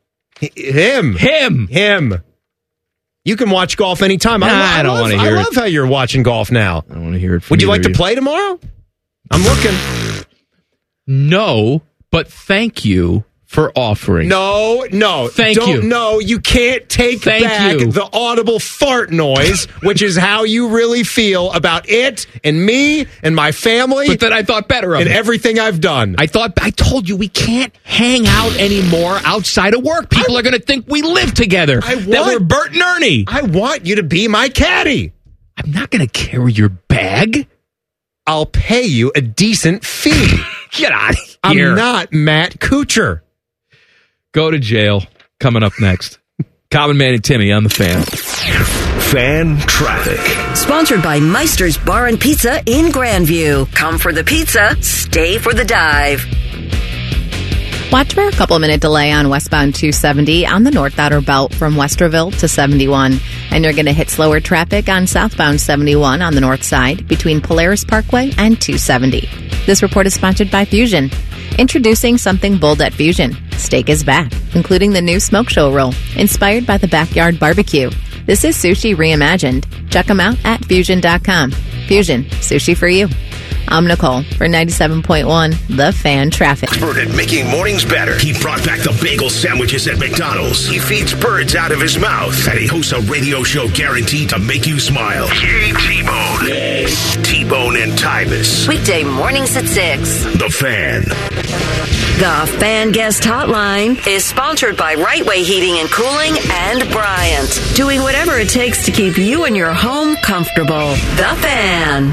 Him. You can watch golf anytime. I don't want to hear it. I love how you're watching golf now. I don't want to hear it from Would you like to play tomorrow? I'm looking. No, but thank you for offering. No. Thank you. No, you can't take back the audible fart noise, which is how you really feel about it and me and my family. But then I thought better of and it. everything I've done. I told you we can't hang out anymore outside of work. People are going to think we live together. That we're Bert and Ernie. I want you to be my caddy. I'm not going to carry your bag. I'll pay you a decent fee. Get out of here. I'm not Matt Kuchar. Go to jail. Coming up next. Common Man and Timmy on the Fan. Fan Traffic. Sponsored by Meister's Bar and Pizza in Grandview. Come for the pizza, stay for the dive. Watch for a couple-minute delay on westbound 270 on the North Outer Belt from Westerville to 71. And you're going to hit slower traffic on southbound 71 on the north side between Polaris Parkway and 270. This report is sponsored by Fusion. Introducing something bold at Fusion. Steak is back, including the new smoke show roll, inspired by the backyard barbecue. This is sushi reimagined. Check them out at Fusion.com. Fusion, sushi for you. I'm Nicole for 97.1 The Fan Traffic. Expert at making mornings better. He brought back the bagel sandwiches at McDonald's. He feeds birds out of his mouth. And he hosts a radio show guaranteed to make you smile. Yay, T-Bone. Yes. T-Bone and Tyvis. Weekday mornings at 6. The Fan. The Fan Guest Hotline is sponsored by Right Way Heating and Cooling and Bryant. Doing whatever it takes to keep you and your home comfortable. The Fan.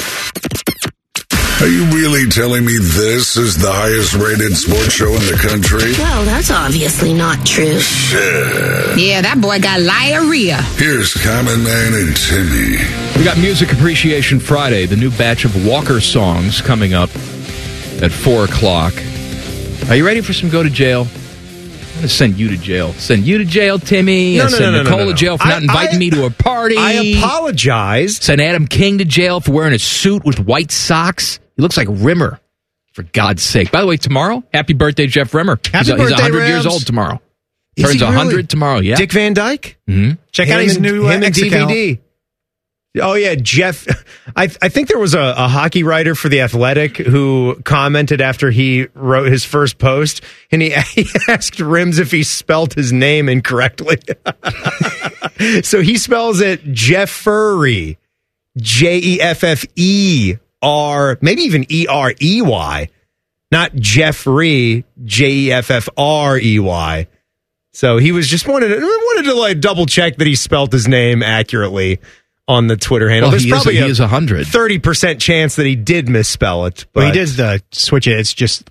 Are you really telling me this is the highest rated sports show in the country? Well, that's obviously not true. Shit. Yeah, that boy got diarrhea. Here's Common Man and Timmy. We got Music Appreciation Friday, the new batch of Walker songs coming up at 4 o'clock. Are you ready for some go to jail? I'm going to send you to jail. Send you to jail, Timmy. Send Nicole to jail for not inviting me to a party. I apologized. Send Adam King to jail for wearing a suit with white socks. He looks like Rimmer, for God's sake. By the way, tomorrow, happy birthday, Jeff Rimmer. He's 100 years old tomorrow. Is Turns he 100 really? tomorrow, yeah. Dick Van Dyke? Mm-hmm. Check out his new him and X DVD. account. Oh, yeah, Jeff. I think there was a hockey writer for The Athletic who commented after he wrote his first post, and he asked Rims if he spelled his name incorrectly. So he spells it Jeffrey, Jeffer, maybe even Erey, not Jeffrey, Jeffrey. So he was just wanted to like double check that he spelled his name accurately on the Twitter handle. Well, There's probably he is 100. 30% chance that he did misspell it. But Well, he did switch it. It's just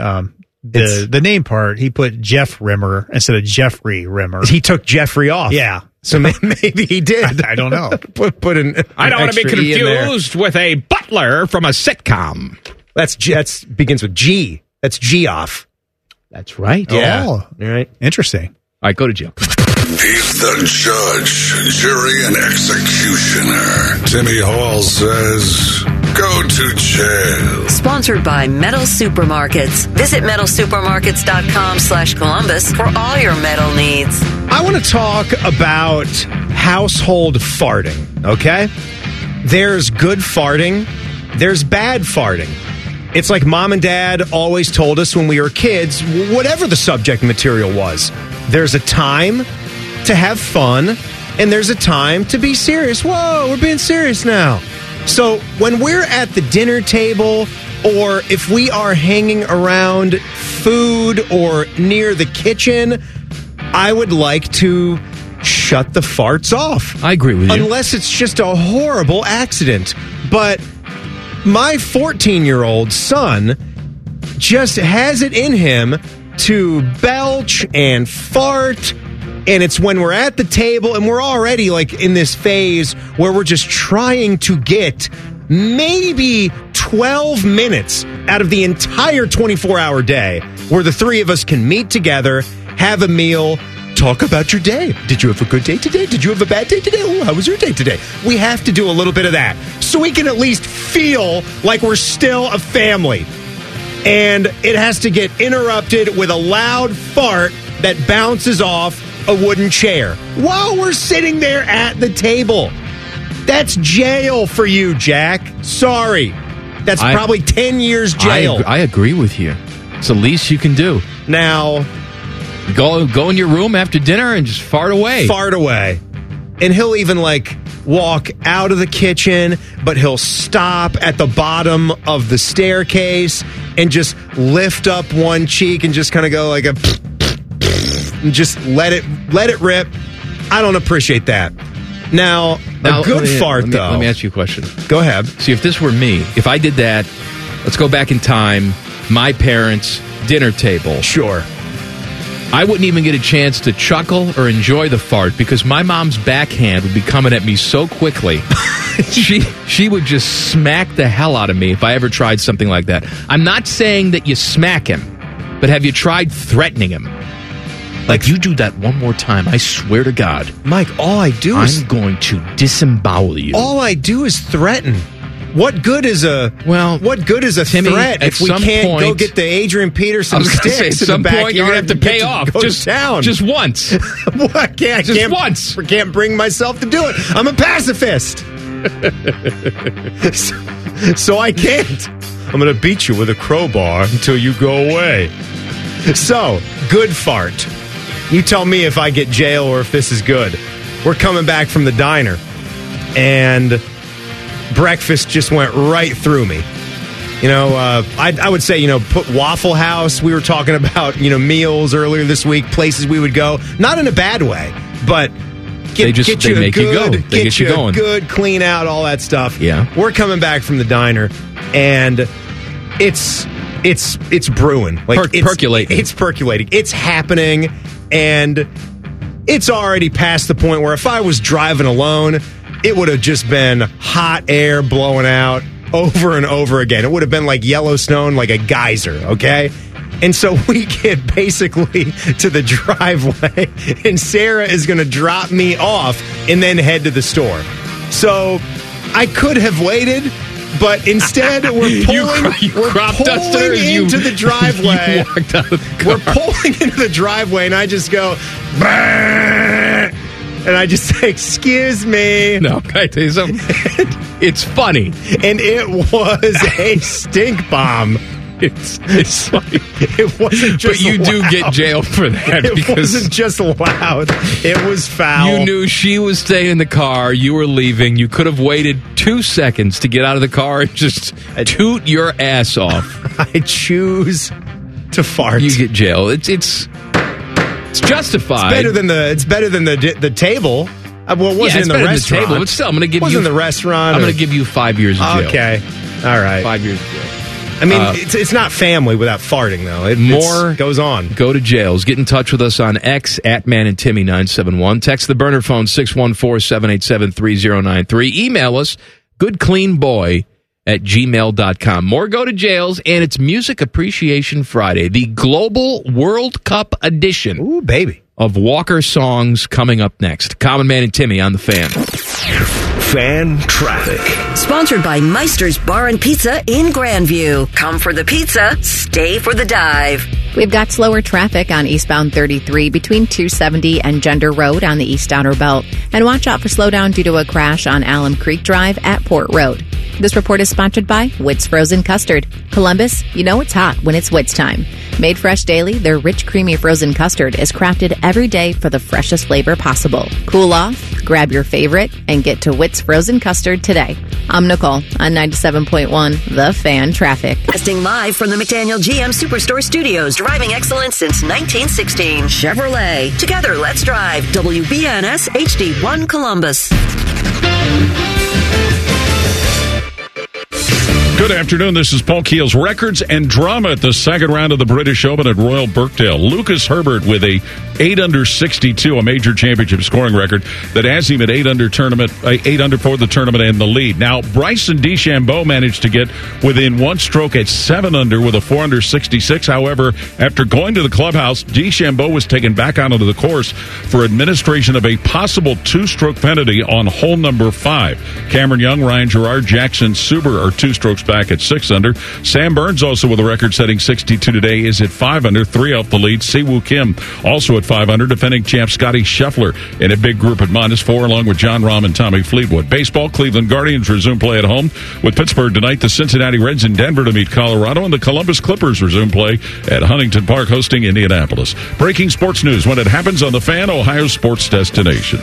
the name part. He put Jeff Rimmer instead of Jeffrey Rimmer. He took Jeffrey off. Yeah. So maybe he did. I don't know. Put an I don't want to be extra E in there. confused with a butler from a sitcom. That's begins with G. That's Geoff. That's right. Yeah. Oh, All right. interesting. All right, go to jail. He's the judge, jury, and executioner. Timmy Hall says, go to jail. Sponsored by Metal Supermarkets. Visit metalsupermarkets.com/Columbus for all your metal needs. I want to talk about household farting, okay? There's good farting. There's bad farting. It's like mom and dad always told us when we were kids, whatever the subject material was. There's a time to have fun, and there's a time to be serious. Whoa, we're being serious now. So when we're at the dinner table, or if we are hanging around food or near the kitchen, I would like to shut the farts off. I agree with you. Unless it's just a horrible accident. But my 14-year-old son just has it in him to belch and fart. And it's when we're at the table and we're already like in this phase where we're just trying to get maybe 12 minutes out of the entire 24-hour day where the three of us can meet together, have a meal, talk about your day. Did you have a good day today? Did you have a bad day today? Oh, how was your day today? We have to do a little bit of that so we can at least feel like we're still a family. And it has to get interrupted with a loud fart that bounces off a wooden chair while we're sitting there at the table. That's jail for you, Jack. Sorry. That's probably 10 years jail. I agree with you. It's the least you can do. Now, go in your room after dinner and just fart away. Fart away. And he'll even like walk out of the kitchen, but he'll stop at the bottom of the staircase and just lift up one cheek and just kind of go like a and just let it rip. I don't appreciate that. Now a good fart, though. Let me ask you a question. Go ahead. See, if this were me, if I did that, let's go back in time, my parents' dinner table. Sure. I wouldn't even get a chance to chuckle or enjoy the fart because my mom's backhand would be coming at me so quickly. She would just smack the hell out of me if I ever tried something like that. I'm not saying that you smack him, but have you tried threatening him? Like, you do that one more time, I swear to God. Mike, all I do is... I'm going to disembowel you. All I do is threaten. What good is a Timmy, threat if we can't go get the Adrian Peterson sticks at in the back? Some point you're going to have to pay off. Just once. Well, I can't once. Can't bring myself to do it. I'm a pacifist. so I can't. I'm going to beat you with a crowbar until you go away. So, good fart. You tell me if I get jail or if this is good. We're coming back from the diner, and breakfast just went right through me. You know, I would say, put Waffle House. We were talking about, meals earlier this week, places we would go. Not in a bad way, but they make you go. They get you going. Good, clean out, all that stuff. Yeah. We're coming back from the diner, and it's brewing. Like percolating. It's percolating. It's happening, and it's already past the point where if I was driving alone, it would have just been hot air blowing out over and over again. It would have been like Yellowstone, like a geyser, okay? And so we get basically to the driveway, and Sarah is going to drop me off and then head to the store. So I could have waited, but instead we're pulling into the driveway. You walked out of the car. We're pulling into the driveway, and I just go, "Bah!" And I just say, excuse me. No, can I tell you something? It's funny. And it was a stink bomb. It's funny. It wasn't just But you do loud. get jailed for that. It because wasn't just loud. It was foul. you knew she was staying in the car. You were leaving. You could have waited 2 seconds to get out of the car and just toot your ass off. I choose to fart. You get jailed. It's justified. It's better than the table. Well, it wasn't in the restaurant. Table, but still, I'm going to give wasn't you. in the restaurant. I'm going to give you 5 years of jail. Okay, all right. 5 years of jail. I mean, it's not family without farting, though. It goes on. Go to jails. Get in touch with us on X at Man and Timmy 971. Text the burner phone 614-787-3093. Email us goodcleanboy@gmail.com. More go to jails, and it's Music Appreciation Friday, the Global World Cup edition. Ooh, baby. Of Walker songs coming up next. Common Man and Timmy on the Fan. Fan traffic. Sponsored by Meister's Bar and Pizza in Grandview. Come for the pizza, stay for the dive. We've got slower traffic on eastbound 33 between 270 and Gender Road on the East Outer Belt. And watch out for slowdown due to a crash on Alum Creek Drive at Port Road. This report is sponsored by Witt's Frozen Custard. Columbus, you know it's hot when it's Witt's time. Made fresh daily, their rich, creamy frozen custard is crafted every day for the freshest flavor possible. Cool off, grab your favorite, and get to Witt's Frozen Custard today. I'm Nicole on 97.1 The Fan Traffic. Testing live from the McDaniel GM Superstore Studios. Driving excellence since 1916. Chevrolet. Together, let's drive. WBNS HD1 Columbus. Good afternoon. This is Paul Keels. Records and drama at the second round of the British Open at Royal Birkdale. Lucas Herbert with a 8 under 62, a major championship scoring record that has him at 8 under for the tournament and the lead. Now, Bryson DeChambeau managed to get within one stroke at 7 under with a 4 under 66. However, after going to the clubhouse, DeChambeau was taken back onto the course for administration of a possible 2-stroke penalty on hole number 5. Cameron Young, Ryan Gerard, Jackson Suber are 2 strokes back at 6 under. Sam Burns, also with a record-setting 62 today, is at 5 under, 3 off the lead. Siwoo Kim, also at 5 under. Defending champ Scotty Scheffler in a big group at -4, along with John Rahm and Tommy Fleetwood. Baseball, Cleveland Guardians resume play at home with Pittsburgh tonight. The Cincinnati Reds in Denver to meet Colorado, and the Columbus Clippers resume play at Huntington Park hosting Indianapolis. Breaking sports news when it happens on the Fan, Ohio sports destination.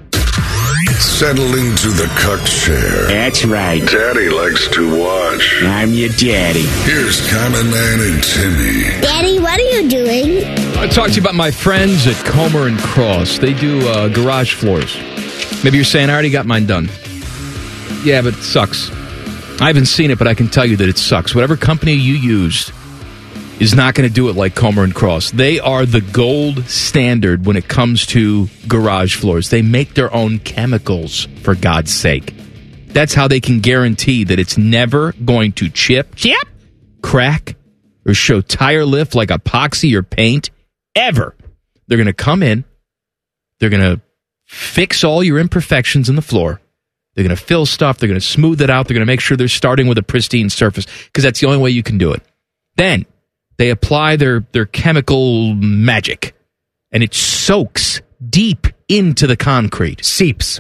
Settle into the cuck chair. That's right. Daddy likes to watch. I'm your daddy. Here's Common Man and Timmy. Daddy, what are you doing? I talked to you about my friends at Comer and Cross. They do garage floors. Maybe you're saying, I already got mine done. Yeah, but it sucks. I haven't seen it, but I can tell you that it sucks. Whatever company you used is not going to do it like Comer and Cross. They are the gold standard when it comes to garage floors. They make their own chemicals, for God's sake. That's how they can guarantee that it's never going to chip, crack, or show tire lift like epoxy or paint, ever. They're going to come in, they're going to fix all your imperfections in the floor, they're going to fill stuff, they're going to smooth it out, they're going to make sure they're starting with a pristine surface, because that's the only way you can do it. Then they apply their chemical magic, and it soaks deep into the concrete. Seeps,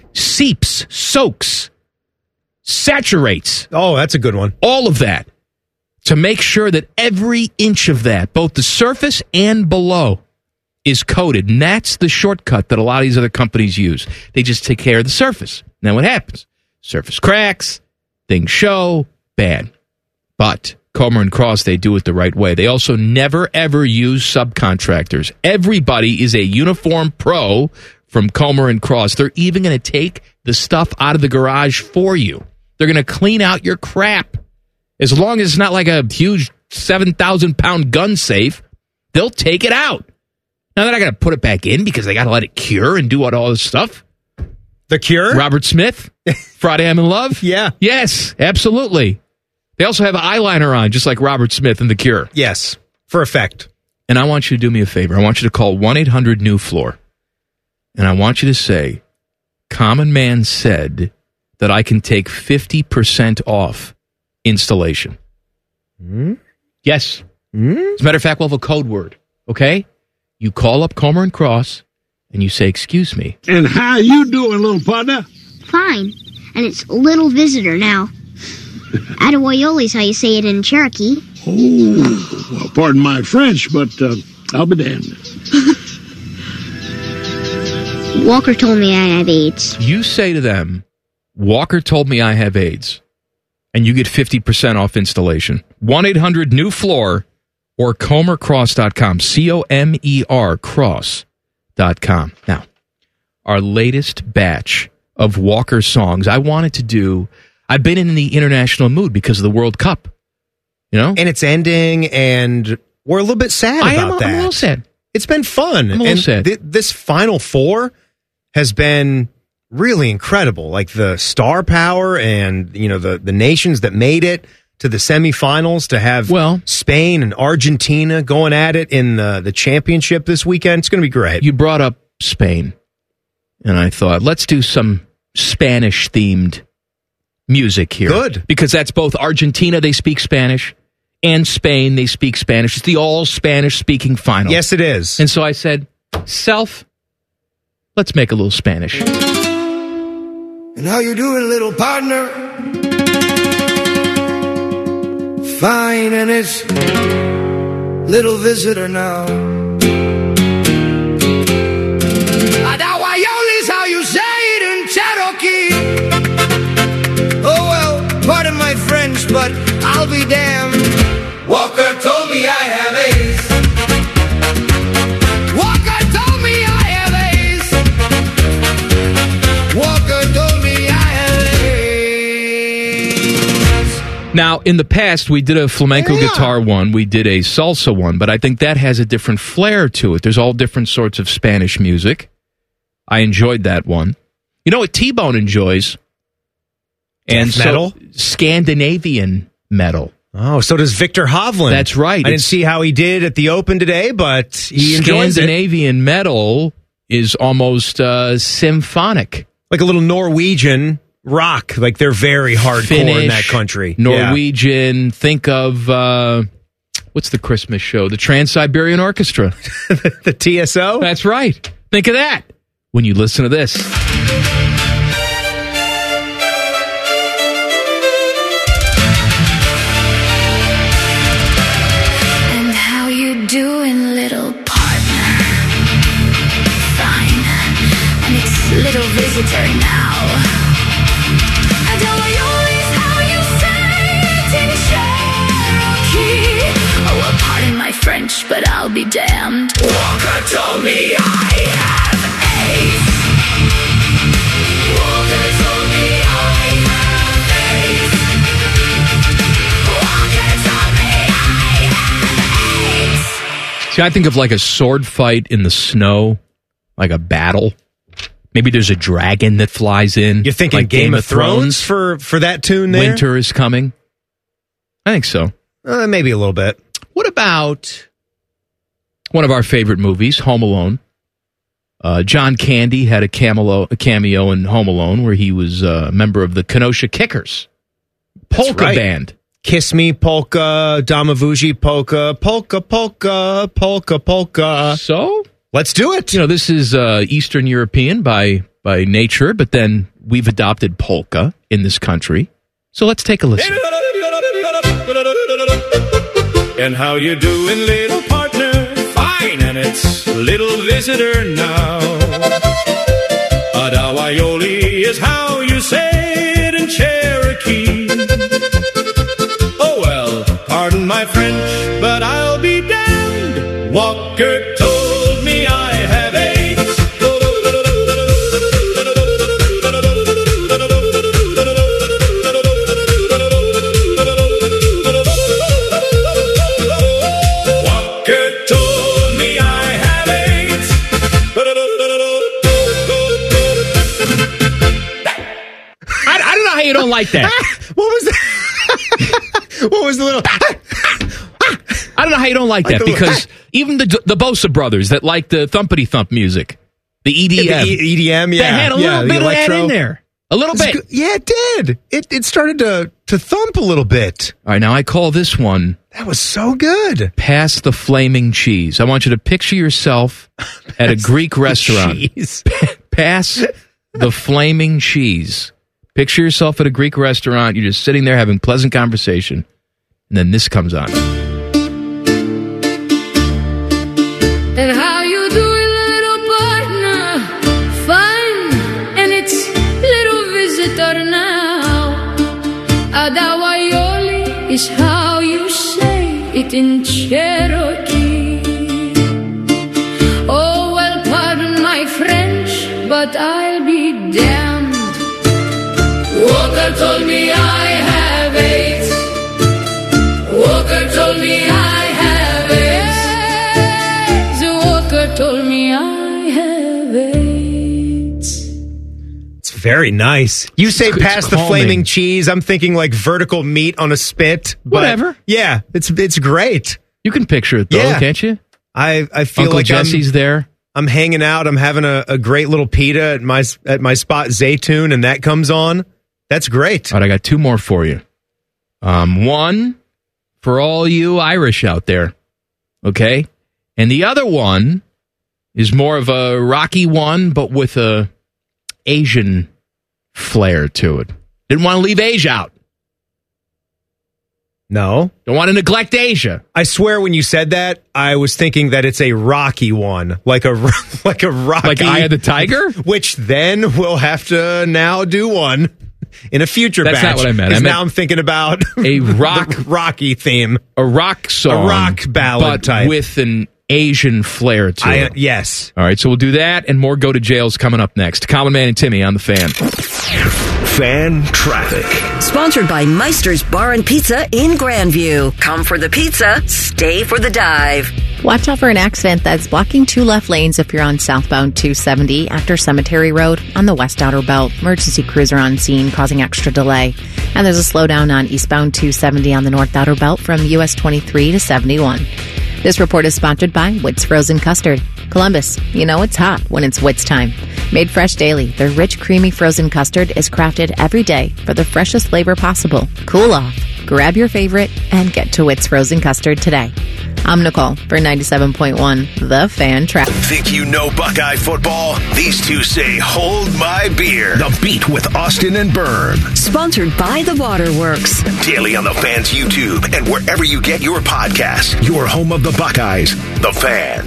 soaks, saturates. Oh, that's a good one. All of that to make sure that every inch of that, both the surface and below, is coated. And that's the shortcut that a lot of these other companies use. They just take care of the surface. Now what happens? Surface cracks, things show, bad. But Comer and Cross, they do it the right way. They also never, ever use subcontractors. Everybody is a uniform pro from Comer and Cross. They're even going to take the stuff out of the garage for you. They're going to clean out your crap. As long as it's not like a huge 7,000-pound gun safe, they'll take it out. Now, they're not going to put it back in because they got to let it cure and do all this stuff. The Cure? Robert Smith? Friday I'm in Love? Yeah. Yes, absolutely. They also have eyeliner on, just like Robert Smith and The Cure. Yes, for effect. And I want you to do me a favor. I want you to call 1-800-NEW-FLOOR. And I want you to say, Common Man said that I can take 50% off installation. Yes. As a matter of fact, we'll have a code word, okay? You call up Comer and Cross, and you say, excuse me. And how you doing, little partner? Fine. And it's little visitor now. Atawoyoli's how you say it in Cherokee. Oh, well, pardon my French, but I'll be damned. Walker told me I have AIDS. You say to them, Walker told me I have AIDS, and you get 50% off installation. 1-800-NEW-FLOOR or ComerCross.com. COMER cross.com. Now, our latest batch of Walker songs, I've been in the international mood because of the World Cup. You know? And it's ending, and we're a little bit sad about that. I'm a little sad. It's been fun. I'm a little sad. This Final Four has been really incredible. Like the star power and, you know, the nations that made it to the semifinals, to have Spain and Argentina going at it in the championship this weekend. It's going to be great. You brought up Spain, and I thought, let's do some Spanish-themed music here. Good. Because that's both Argentina, they speak Spanish, and Spain, they speak Spanish. It's the all-Spanish-speaking final. Yes, it is. And so I said, let's make a little Spanish. And how you doing, little partner? Fine, and it's little visitor now. Adawayoli's how you say it in Cherokee. Oh well, pardon my French, but I'll be damned. Walker told me I have AIDS. Walker told me I have AIDS. Walker told me I have AIDS. Now, in the past, we did a flamenco guitar one, we did a salsa one, but I think that has a different flair to it. There's all different sorts of Spanish music. I enjoyed that one. You know what T-Bone enjoys? And metal? Scandinavian metal. Oh, so does Victor Hovland. That's right. I didn't see how he did at the Open today, but he enjoys it. Scandinavian metal is almost symphonic. Like a little Norwegian rock. Like they're very hardcore Finnish, in that country. Norwegian. Yeah. Think of, what's the Christmas show? The Trans-Siberian Orchestra. The TSO? That's right. Think of that when you listen to this. Doing, little partner. Fine. And it's little visitor now. Adawayoli's how you say it in Cherokee. Oh, well, pardon my French, but I'll be damned. Walker told me I have AIDS. Walker told me I have AIDS. Walker told me I have AIDS. See, I think of like a sword fight in the snow, like a battle. Maybe there's a dragon that flies in. You're thinking like Game of Thrones for that tune there? Winter is coming. I think so. Maybe a little bit. What about one of our favorite movies, Home Alone? John Candy had a cameo in Home Alone where he was a member of the Kenosha Kickers polka band. Kiss Me Polka, Damavuji Polka, Polka Polka, Polka Polka. So? Let's do it. You know, this is Eastern European by nature, but then we've adopted polka in this country. So let's take a listen. And how you doing, little partner? Fine, and it's little visitor now. Adawayoli is how you say it in Cherokee. Oh well, pardon my French, but I'll be damned. Walker told me I have AIDS. Walker told me I have AIDS. I don't know how you don't like that. What was that? What was the little... I don't know how you don't like that, because even the Bosa brothers that like the thumpity thump music, the EDM, EDM, they had a little bit of that in there. A little bit. Yeah, it did. It started to to thump a little bit. All right, now I call this one... That was so good. Pass the flaming cheese. I want you to picture yourself at a Greek restaurant. Pass the flaming cheese. Picture yourself at a Greek restaurant. You're just sitting there having pleasant conversation. And then this comes on. And how you doing, little partner? Fine, and it's little visitor now. Adawayoli is how you say it in Cherokee. Oh, well, pardon my French, but I'll be damned. Walker told me I have AIDS. Walker told me I have AIDS. Walker told me I have AIDS. It's very nice. You say It's pass the calming. flaming cheese. I'm thinking like vertical meat on a spit. But Whatever. Yeah, it's great. You can picture it, though, Yeah. can't you? I feel Uncle like Jesse's there. I'm hanging out. I'm having a great little pita at my spot, Zaytoon, and that comes on. That's great. All right, I got two more for you. One for all you Irish out there, okay? And the other one is more of a rocky one, but with a Asian flair to it. Didn't want to leave Asia out. No. Don't want to neglect Asia. I swear when you said that, I was thinking that it's a Rocky one. Like a Rocky. Like Eye of the Tiger? Which then we'll have to now do one in a future That's batch. not what I meant. 'Cause I meant now I'm thinking about a rock the Rocky theme. A rock song. A rock ballad but type. with an Asian flair to it. Yes. All right, so we'll do that and more Go to Jails coming up next. Common Man and Timmy on the Fan. Fan traffic. Sponsored by Meister's Bar and Pizza in Grandview. Come for the pizza, stay for the dive. Watch out for an accident that's blocking two left lanes if you're on southbound 270 after Cemetery Road on the West Outer Belt. Emergency crews are on scene, causing extra delay. And there's a slowdown on eastbound 270 on the North Outer Belt from US 23 to 71. This report is sponsored by Witt's Frozen Custard. Columbus, you know it's hot when it's Witt's time. Made fresh daily, their rich, creamy frozen custard is crafted every day for the freshest flavor possible. Cool off, grab your favorite, and get to Witt's Frozen Custard today. I'm Nicole for 97.1 The Fan Traffic. Think you know Buckeye football? These two say, hold my beer. The Beat with Austin and Byrne. Sponsored by The Waterworks. Daily on the Fan's YouTube and wherever you get your podcasts. Your home of the Buckeyes. The Fan.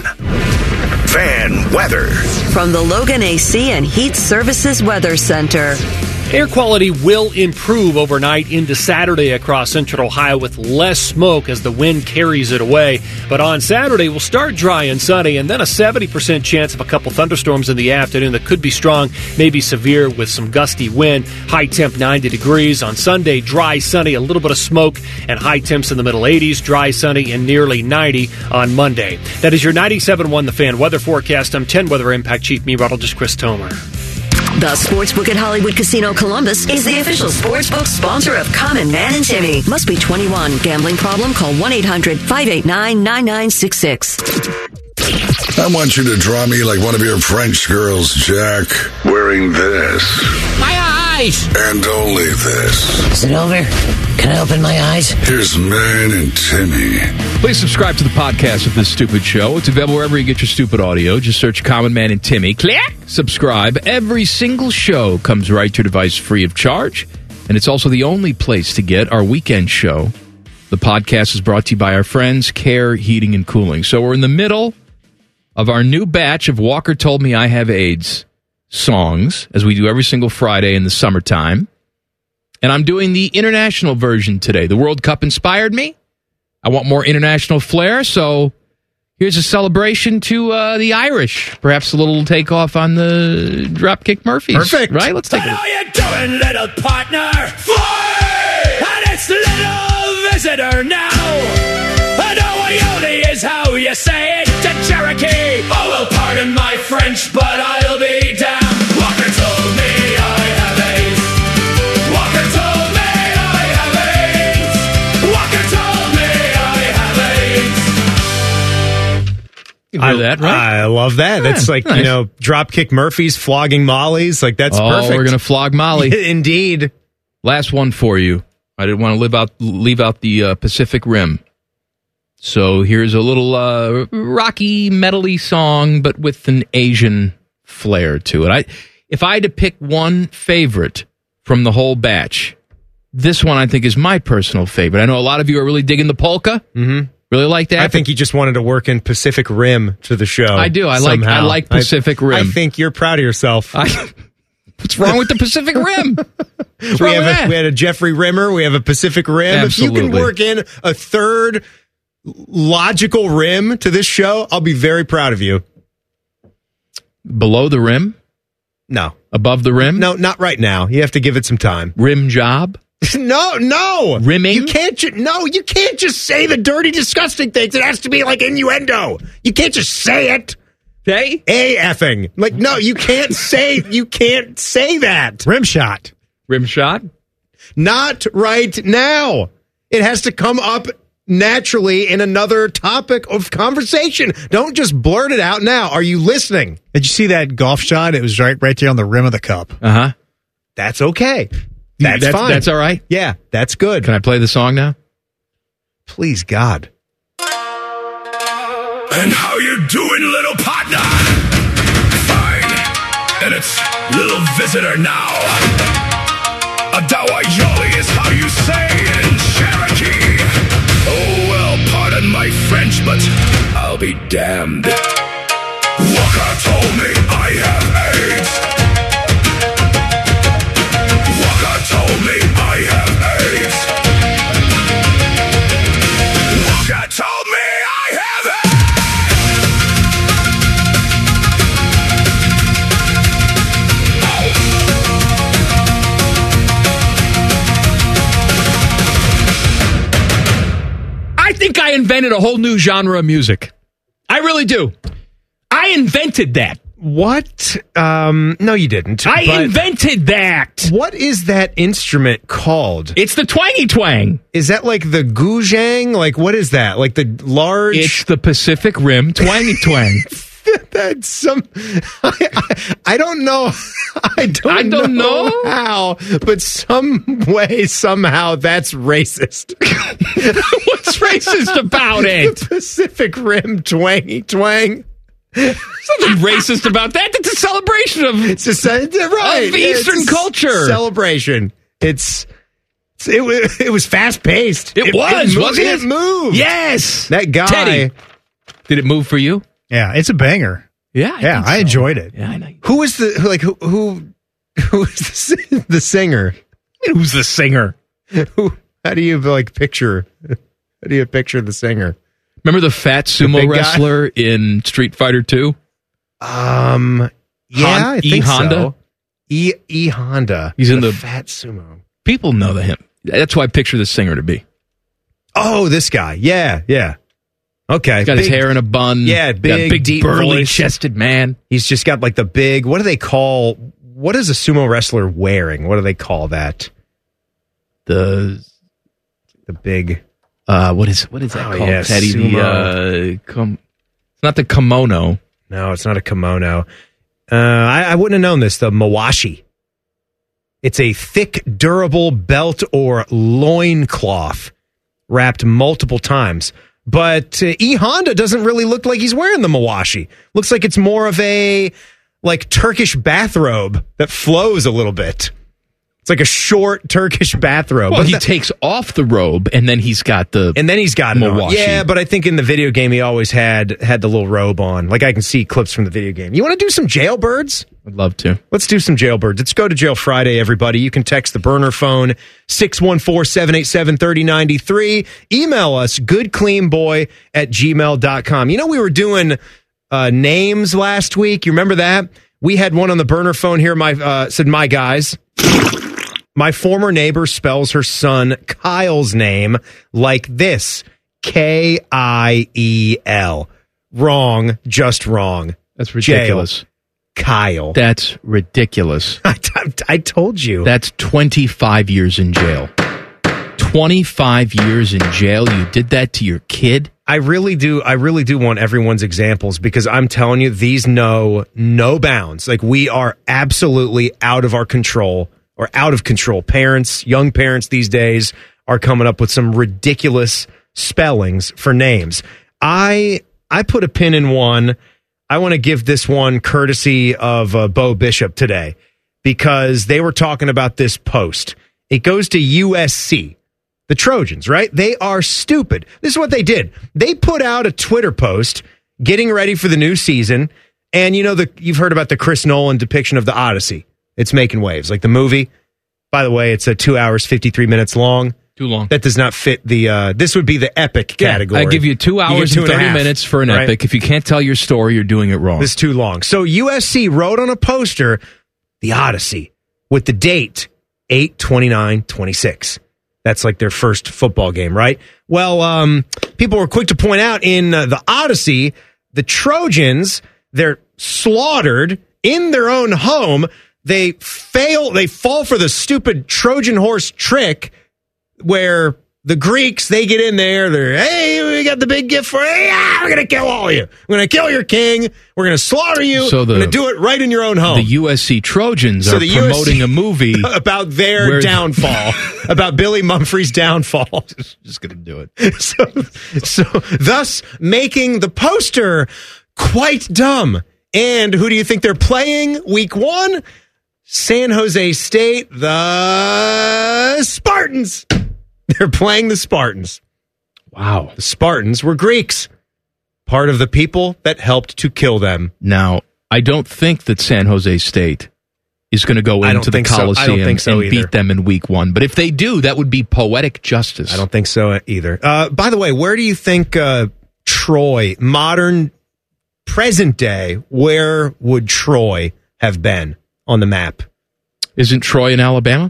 Fan weather. From the Logan AC and Heat Services Weather Center. Air quality will improve overnight into Saturday across central Ohio with less smoke as the wind carries it away. But on Saturday, we'll start dry and sunny, and then a 70% chance of a couple thunderstorms in the afternoon that could be strong, maybe severe with some gusty wind. High temp 90 degrees. On Sunday, dry, sunny, a little bit of smoke, and high temps in the middle 80s, dry, sunny, and nearly 90 on Monday. That is your 97.1 The Fan weather forecast. I'm 10 Weather Impact Chief Meteorologist Chris Tomer. The Sportsbook at Hollywood Casino Columbus is the official sportsbook sponsor of Common Man and Timmy. Must be 21. Gambling problem? Call 1-800-589-9966. I want you to draw me like one of your French girls, Jack, wearing this. My eyes! And only this. Is it over? Can I open my eyes? Here's Man and Timmy. Please subscribe to the podcast of this stupid show. It's available wherever you get your stupid audio. Just search Common Man and Timmy. Click! Subscribe. Every single show comes right to your device free of charge. And it's also the only place to get our weekend show. The podcast is brought to you by our friends, Care Heating and Cooling. So we're in the middle of our new batch of Walker Told Me I Have AIDS songs, as we do every single Friday in the summertime. And I'm doing the international version today. The World Cup inspired me. I want more international flair, so here's a celebration to the Irish. Perhaps a little takeoff on the Dropkick Murphys. Perfect. Right? Let's take What it. are you doing, little partner? Fight! And it's little visitor now. Adawayoli is how you say it to Cherokee. Oh, well, pardon my French, but I'll be damned. Walker told me I have AIDS. Walker told me I have AIDS. Walker told me I have AIDS. You hear that, right? I love that. Yeah, That's like, nice. you know, Dropkick Murphys, flogging Mollies. Like, that's Oh, perfect. we're going to flog Molly. Indeed. Last one for you. I didn't want to leave out the Pacific Rim. So here's a little rocky, metal-y song, but with an Asian flair to it. If I had to pick one favorite from the whole batch, this one I think is my personal favorite. I know a lot of you are really digging the polka. Mm-hmm. Really like that? I think you just wanted to work in Pacific Rim to the show. I do. I like Pacific Rim. I think you're proud of yourself. What's wrong with the Pacific Rim? We had a Jeffrey Rimmer. We have a Pacific Rim. Absolutely. If you can work in a third logical rim to this show, I'll be very proud of you. Below the rim? No. Above the rim? No, not right now. You have to give it some time. Rim job? No. Rimming? You can't just say the dirty, disgusting things. It has to be like innuendo. You can't just say it. Hey? A-effing. Like, no, you can't say that. Rim shot. Rim shot? Not right now. It has to come up naturally in another topic of conversation. Don't just blurt it out now. Are you listening? Did you see that golf shot? It was right there on the rim of the cup. Uh-huh. That's okay. That's fine. That's all right? Yeah, that's good. Can I play the song now? Please, God. And how you doing, little partner? Fine. And it's little visitor now. Adawayoli is how you say it in Cherokee. Oh, well, pardon my French, but I'll be damned. Walker told me I have AIDS. Walker told me I have AIDS. Walker told me I have AIDS. I think I invented a whole new genre of music. I really do. I invented that. What? No, you didn't. I invented that. What is that instrument called? It's the twangy twang. Is that like the goujang? Like, what is that? Like the large... It's the Pacific Rim twangy twang. That's some... I don't know. I don't know how, but some way, somehow, that's racist. What's racist about it? The Pacific Rim twangy twang. There's nothing racist about that. It's a celebration of Eastern culture. Celebration. It was fast paced. Wasn't it? It moved. Yes. That guy. Teddy. Did it move for you? Yeah, it's a banger. Yeah, I enjoyed it. Yeah, I know. Who is the who is the singer? Who's the singer? How do you picture? How do you picture the singer? Remember the fat sumo wrestler in Street Fighter 2? Yeah, I think Honda. So. E Honda. He's in the fat sumo. People know him. That's who I picture the singer to be. Oh, this guy. Yeah. Okay. He's got his hair in a bun. Yeah, big deep burly chested man. He's just got like the big. What is a sumo wrestler wearing? What do they call that? The big. What is that called? Yeah, Teddy, it's not the kimono. No, it's not a kimono. I wouldn't have known this. The mawashi. It's a thick, durable belt or loincloth wrapped multiple times. But E Honda doesn't really look like he's wearing the mawashi. Looks like it's more of a Turkish bathrobe that flows a little bit. It's like a short Turkish bathrobe. Well, he takes off the robe and then he's got mawashi. Yeah, but I think in the video game he always had the little robe on. Like I can see clips from the video game. You want to do some jailbirds? I'd love to. Let's do some jailbirds. It's Go to Jail Friday, everybody. You can text the burner phone 614-787-3093. Email us goodcleanboy@gmail.com. You know we were doing names last week. You remember that? We had one on the burner phone here. Said my guys. My former neighbor spells her son Kyle's name like this. Kiel. Wrong. Just wrong. That's ridiculous. Jail. Kyle. That's ridiculous. I told you. That's 25 years in jail. 25 years in jail. You did that to your kid? I really do want everyone's examples because I'm telling you, these know no bounds. Like we are absolutely out of our control or out of control. Young parents these days are coming up with some ridiculous spellings for names. I put a pin in one. I want to give this one courtesy of Bo Bishop today because they were talking about this post. It goes to USC, the Trojans, right? They are stupid. This is what they did. They put out a Twitter post getting ready for the new season. And you've heard about the Chris Nolan depiction of the Odyssey. It's making waves, like the movie. By the way, it's 2 hours, 53 minutes long. Too long. That does not fit the, this would be the epic category. I give you 2 hours and 30 minutes for an epic. If you can't tell your story, you're doing it wrong. This is too long. So USC wrote on a poster, the Odyssey, with the date 8/29/26. That's like their first football game, right? Well, people were quick to point out in the Odyssey, the Trojans, they're slaughtered in their own home. They fall for the stupid Trojan horse trick where the Greeks, they get in there, hey, we got the big gift for you. We're going to kill all of you. We're going to kill your king. We're going to slaughter you. We're going to do it right in your own home. The USC Trojans are promoting a movie about their downfall, about Billy Mumphrey's downfall. Just going to do it. So thus making the poster quite dumb. And who do you think they're playing week 1? San Jose State, the Spartans. They're playing the Spartans. Wow. The Spartans were Greeks, part of the people that helped to kill them. Now, I don't think that San Jose State is going to go into the Coliseum and beat them in week 1. But if they do, that would be poetic justice. I don't think so either. By the way, where do you think Troy, modern, present day, where would Troy have been on the map? Isn't Troy in Alabama?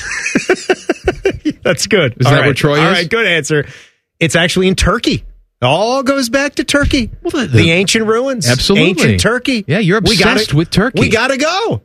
That's good. Is that where Troy is? All right, good answer. It's actually in Turkey. It all goes back to Turkey. Well, the ancient ruins. Absolutely. Ancient Turkey. Yeah, you're obsessed with Turkey. We got to go.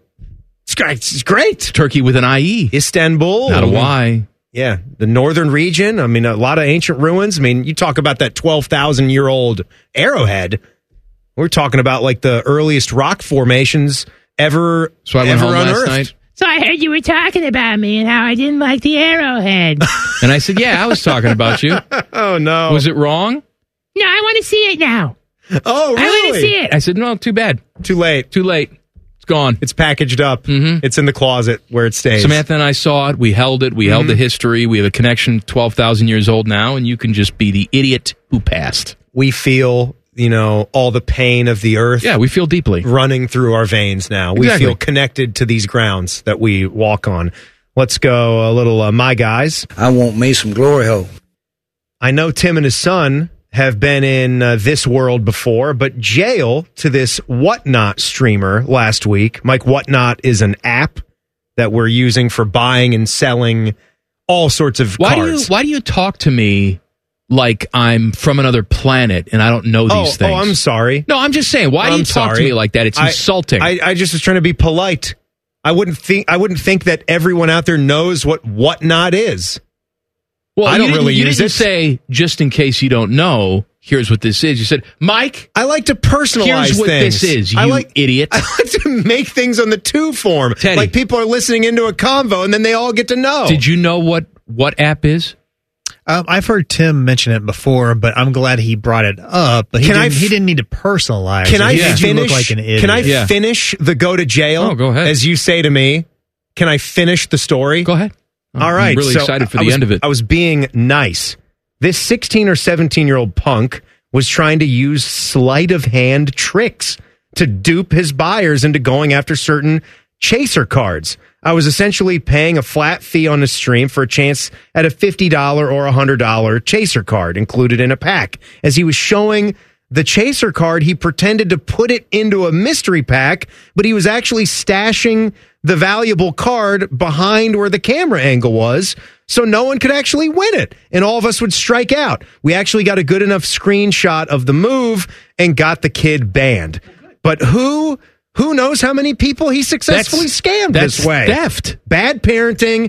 It's great. Turkey with an IE. Istanbul. Not a Y. Yeah, the northern region. I mean, a lot of ancient ruins. I mean, you talk about that 12,000-year-old arrowhead. We're talking about like the earliest rock formations ever So I went home unearthed. last night. So I heard you were talking about me and how I didn't like the arrowhead. And I said, yeah, I was talking about you. Oh, no. Was it wrong? No, I want to see it now. Oh, really? I want to see it. I said, no, too bad. Too late. It's gone. It's packaged up. Mm-hmm. It's in the closet where it stays. Samantha and I saw it. We held it. We held the history. We have a connection 12,000 years old now, and you can just be the idiot who passed. We feel, all the pain of the earth. Yeah, we feel deeply. Running through our veins now. Exactly. We feel connected to these grounds that we walk on. Let's go a little My Guys. I want me some glory hole. I know Tim and his son have been in this world before, but jail to this Whatnot streamer last week. Mike, Whatnot is an app that we're using for buying and selling all sorts of cards. Why do you talk to me like I'm from another planet and I don't know these things? Oh, I'm sorry. No, I'm just saying, why do you talk to me like that? It's insulting. I just was trying to be polite. I wouldn't think that everyone out there knows what Whatnot is. Well, I don't really use didn't it. say, just in case you don't know, here's what this is. You said, Mike, I like to personalize here's what things. this is, idiot. I like to make things on the to form. Teddy. Like people are listening into a convo and then they all get to know. Did you know what app is? I've heard Tim mention it before, but I'm glad he brought it up. But he didn't need to personalize. Can I finish? finish? You look like an idiot. Can I finish the go to jail? Oh, go ahead. As you say to me, can I finish the story? Go ahead. All right. I'm really excited for the end of it. I was being nice. This 16 or 17-year-old punk was trying to use sleight of hand tricks to dupe his buyers into going after certain chaser cards. I was essentially paying a flat fee on the stream for a chance at a $50 or $100 chaser card included in a pack. As he was showing the chaser card, he pretended to put it into a mystery pack, but he was actually stashing the valuable card behind where the camera angle was, so no one could actually win it, and all of us would strike out. We actually got a good enough screenshot of the move and got the kid banned. But who knows how many people he successfully scammed this way? Theft. Bad parenting.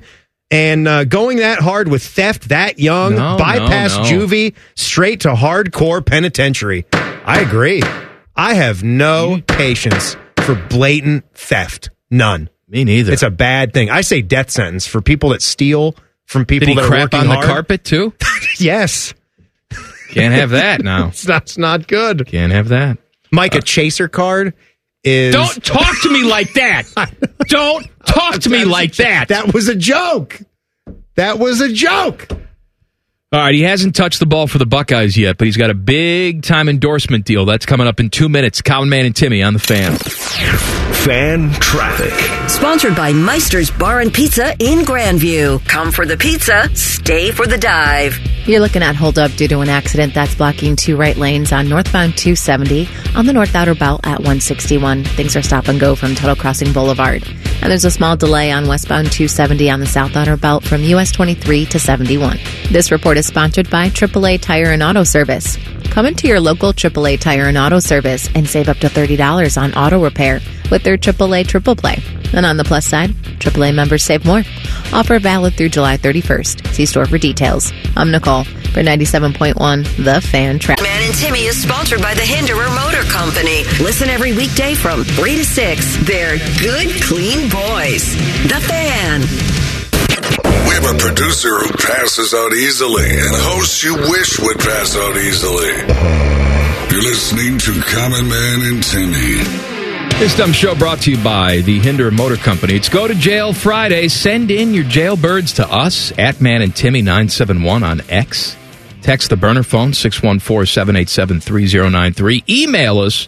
And going that hard with theft that young, bypass juvie, straight to hardcore penitentiary. I agree. I have no patience for blatant theft. None. Me neither. It's a bad thing. I say death sentence for people that steal from people Did he that are crap working on hard. the carpet, too? Yes. Can't have that now. That's not good. Can't have that. Mike, a chaser card is... Don't talk to me like that. Don't talk to me like that. That was a joke. That was a joke. All right, he hasn't touched the ball for the Buckeyes yet, but he's got a big-time endorsement deal. That's coming up in 2 minutes. Colin Man and Timmy on the Fan. Fan traffic. Sponsored by Meister's Bar and Pizza in Grandview. Come for the pizza, stay for the dive. You're looking at holdup due to an accident that's blocking 2 right lanes on northbound 270 on the North Outer Belt at 161. Things are stop and go from Tuttle Crossing Boulevard. And there's a small delay on westbound 270 on the South Outer Belt from US 23 to 71. This report is sponsored by AAA Tire and Auto Service. Come into your local AAA Tire and Auto Service and save up to $30 on auto repair with their AAA Triple Play. And on the plus side, AAA members save more. Offer valid through July 31st. See store for details. I'm Nicole for 97.1 The Fan Traffic. Man and Timmy is sponsored by the Hinderer Motor Company. Listen every weekday from 3 to 6. They're good, clean boys. The Fan. We have a producer who passes out easily and hosts you wish would pass out easily. You're listening to Common Man and Timmy. This dumb show brought to you by the Hinderer Motor Company. It's Go to Jail Friday. Send in your jailbirds to us at Man and Timmy 971 on X. Text the burner phone 614-787-3093. Email us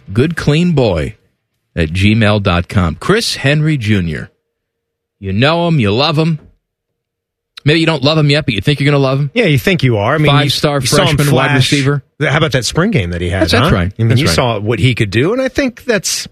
goodcleanboy@gmail.com. Chris Henry Jr. You know him, you love him. Maybe you don't love him yet, but you think you're going to love him. Yeah, you think you are. I mean, 5-star freshman wide receiver. How about that spring game that he had? That's right. I mean, you saw what he could do, and I think this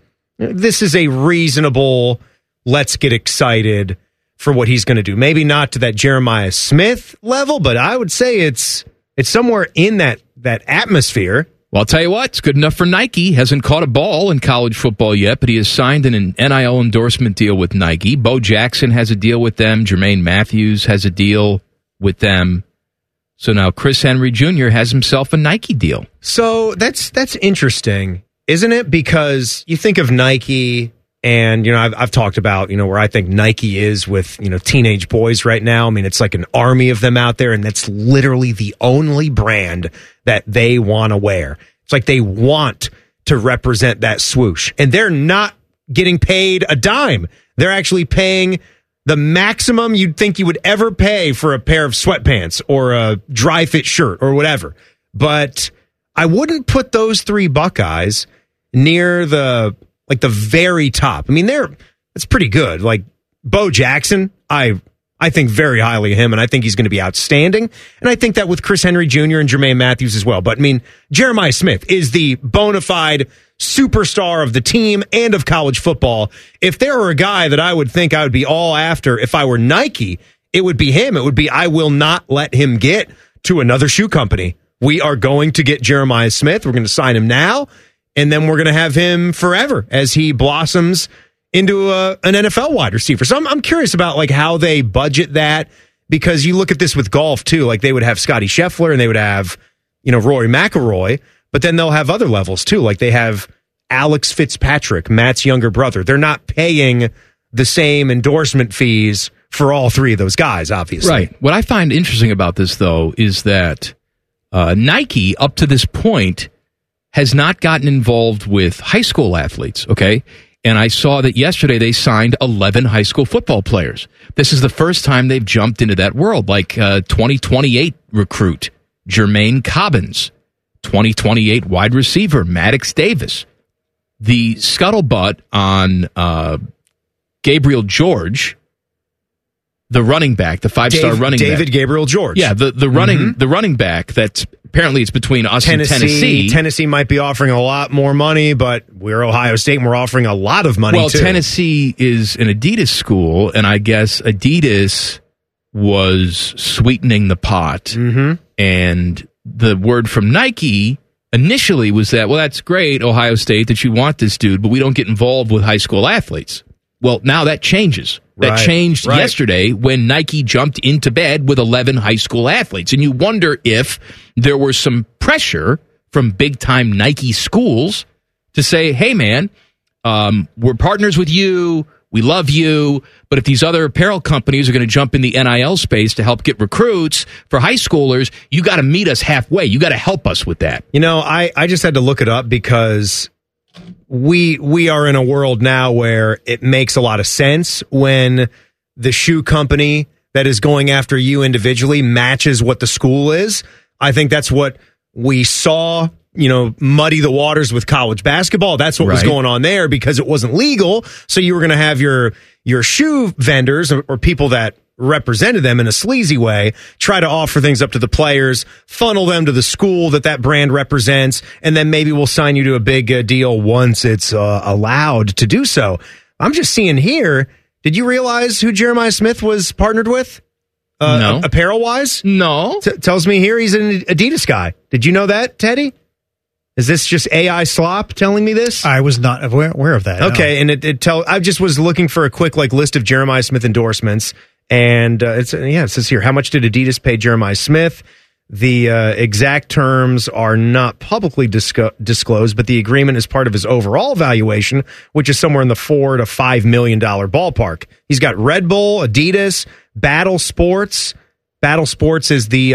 is a reasonable. Let's get excited for what he's going to do. Maybe not to that Jeremiah Smith level, but I would say it's somewhere in that atmosphere. Well, I'll tell you what, it's good enough for Nike. Hasn't caught a ball in college football yet, but he has signed an NIL endorsement deal with Nike. Bo Jackson has a deal with them. Jermaine Matthews has a deal with them. So now Chris Henry Jr. has himself a Nike deal. So that's interesting, isn't it? Because you think of Nike, and I've talked about where I think Nike is with teenage boys right now. I mean, it's like an army of them out there, and that's literally the only brand that they want to wear. It's like they want to represent that swoosh, and they're not getting paid a dime. They're actually paying the maximum you'd think you would ever pay for a pair of sweatpants or a dry fit shirt or whatever. But I wouldn't put those 3 Buckeyes near the very top. I mean, it's pretty good. Like Bo Jackson, I think very highly of him, and I think he's going to be outstanding. And I think that with Chris Henry Jr. and Jermaine Matthews as well. But I mean, Jeremiah Smith is the bona fide superstar of the team and of college football. If there were a guy that I would think I would be all after if I were Nike, it would be him. It would be, I will not let him get to another shoe company. We are going to get Jeremiah Smith. We're going to sign him now, and then we're going to have him forever as he blossoms into an NFL wide receiver. So I'm curious about how they budget that, because you look at this with golf too. Like they would have Scotty Scheffler and they would have, Rory McIlroy, but then they'll have other levels too. Like they have Alex Fitzpatrick, Matt's younger brother. They're not paying the same endorsement fees for all 3 of those guys, obviously. Right. What I find interesting about this though is that Nike up to this point has not gotten involved with high school athletes. Okay. And I saw that yesterday they signed 11 high school football players. This is the first time they've jumped into that world, like 2028 recruit Jermaine Cobbins, 2028 wide receiver Maddox Davis. The scuttlebutt on Gabriel George, the running back, the 5-star running back. David Gabriel George. Yeah, the running back that's apparently it's between us and Tennessee. Tennessee might be offering a lot more money, but we're Ohio State and we're offering a lot of money too. Well, Tennessee is an Adidas school, and I guess Adidas was sweetening the pot. Mm-hmm. And the word from Nike initially was that, well, that's great, Ohio State, that you want this dude, but we don't get involved with high school athletes. Well, now that changes. That changed yesterday when Nike jumped into bed with 11 high school athletes. And you wonder if there was some pressure from big-time Nike schools to say, hey, man, we're partners with you. We love you. But if these other apparel companies are going to jump in the NIL space to help get recruits for high schoolers, you got to meet us halfway. You got to help us with that. You know, I just had to look it up because we are in a world now where it makes a lot of sense when the shoe company that is going after you individually matches what the school is. I think that's what we saw, muddy the waters with college basketball. That's what was going on there because it wasn't legal. So you were going to have your shoe vendors or people that represented them in a sleazy way try to offer things up to the players, funnel them to the school that brand represents, and then maybe we'll sign you to a big deal once it's allowed to do so. I'm just seeing here, did you realize who Jeremiah Smith was partnered with? No. Apparel-wise? No. Tells me here he's an Adidas guy. Did you know that, Teddy? Is this just AI slop telling me this? I was not aware of that. Okay, no. and I just was looking for a quick list of Jeremiah Smith endorsements, and it says here, how much did Adidas pay Jeremiah Smith? The exact terms are not publicly disclosed, but the agreement is part of his overall valuation, which is somewhere in the $4 to $5 million ballpark. He's got Red Bull, Adidas, Battle Sports. Battle Sports is the,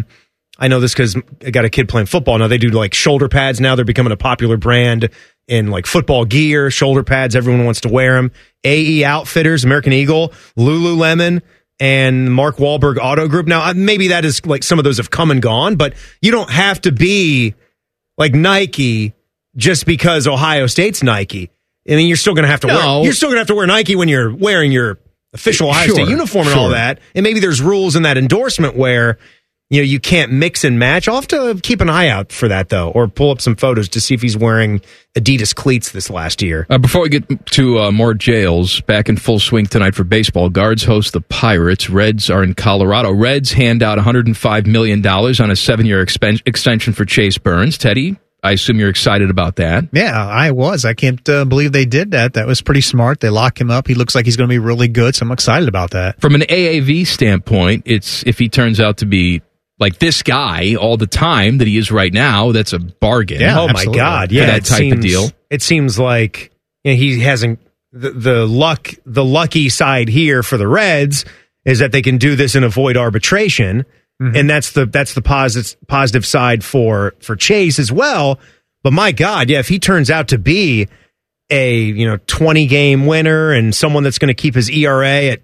I know this because I got a kid playing football now. They do like shoulder pads now. They're becoming a popular brand in like football gear, shoulder pads. Everyone wants to wear them. AE Outfitters, American Eagle, Lululemon, and Mark Wahlberg Auto Group. Now, maybe that is like some of those have come and gone, but you don't have to be like Nike just because Ohio State's Nike. I mean, you're still going to have to wear Nike when you're wearing your official Ohio State uniform and all that. And maybe there's rules in that endorsement where you can't mix and match. I'll have to keep an eye out for that, though, or pull up some photos to see if he's wearing Adidas cleats this last year. Before we get to more jails, back in full swing tonight for baseball. Guards host the Pirates. Reds are in Colorado. Reds hand out $105 million on a 7-year extension for Chase Burns. Teddy, I assume you're excited about that. Yeah, I was. I can't believe they did that. That was pretty smart. They lock him up. He looks like he's going to be really good, so I'm excited about that. From an AAV standpoint, it's if he turns out to be like this guy all the time that he is right now, that's a bargain. Yeah, my God. Yeah, that type of deal. It seems like he hasn't the lucky side here for the Reds is that they can do this and avoid arbitration. Mm-hmm. And that's the positive side for Chase as well. But my God, yeah, if he turns out to be a 20-game winner and someone that's going to keep his ERA at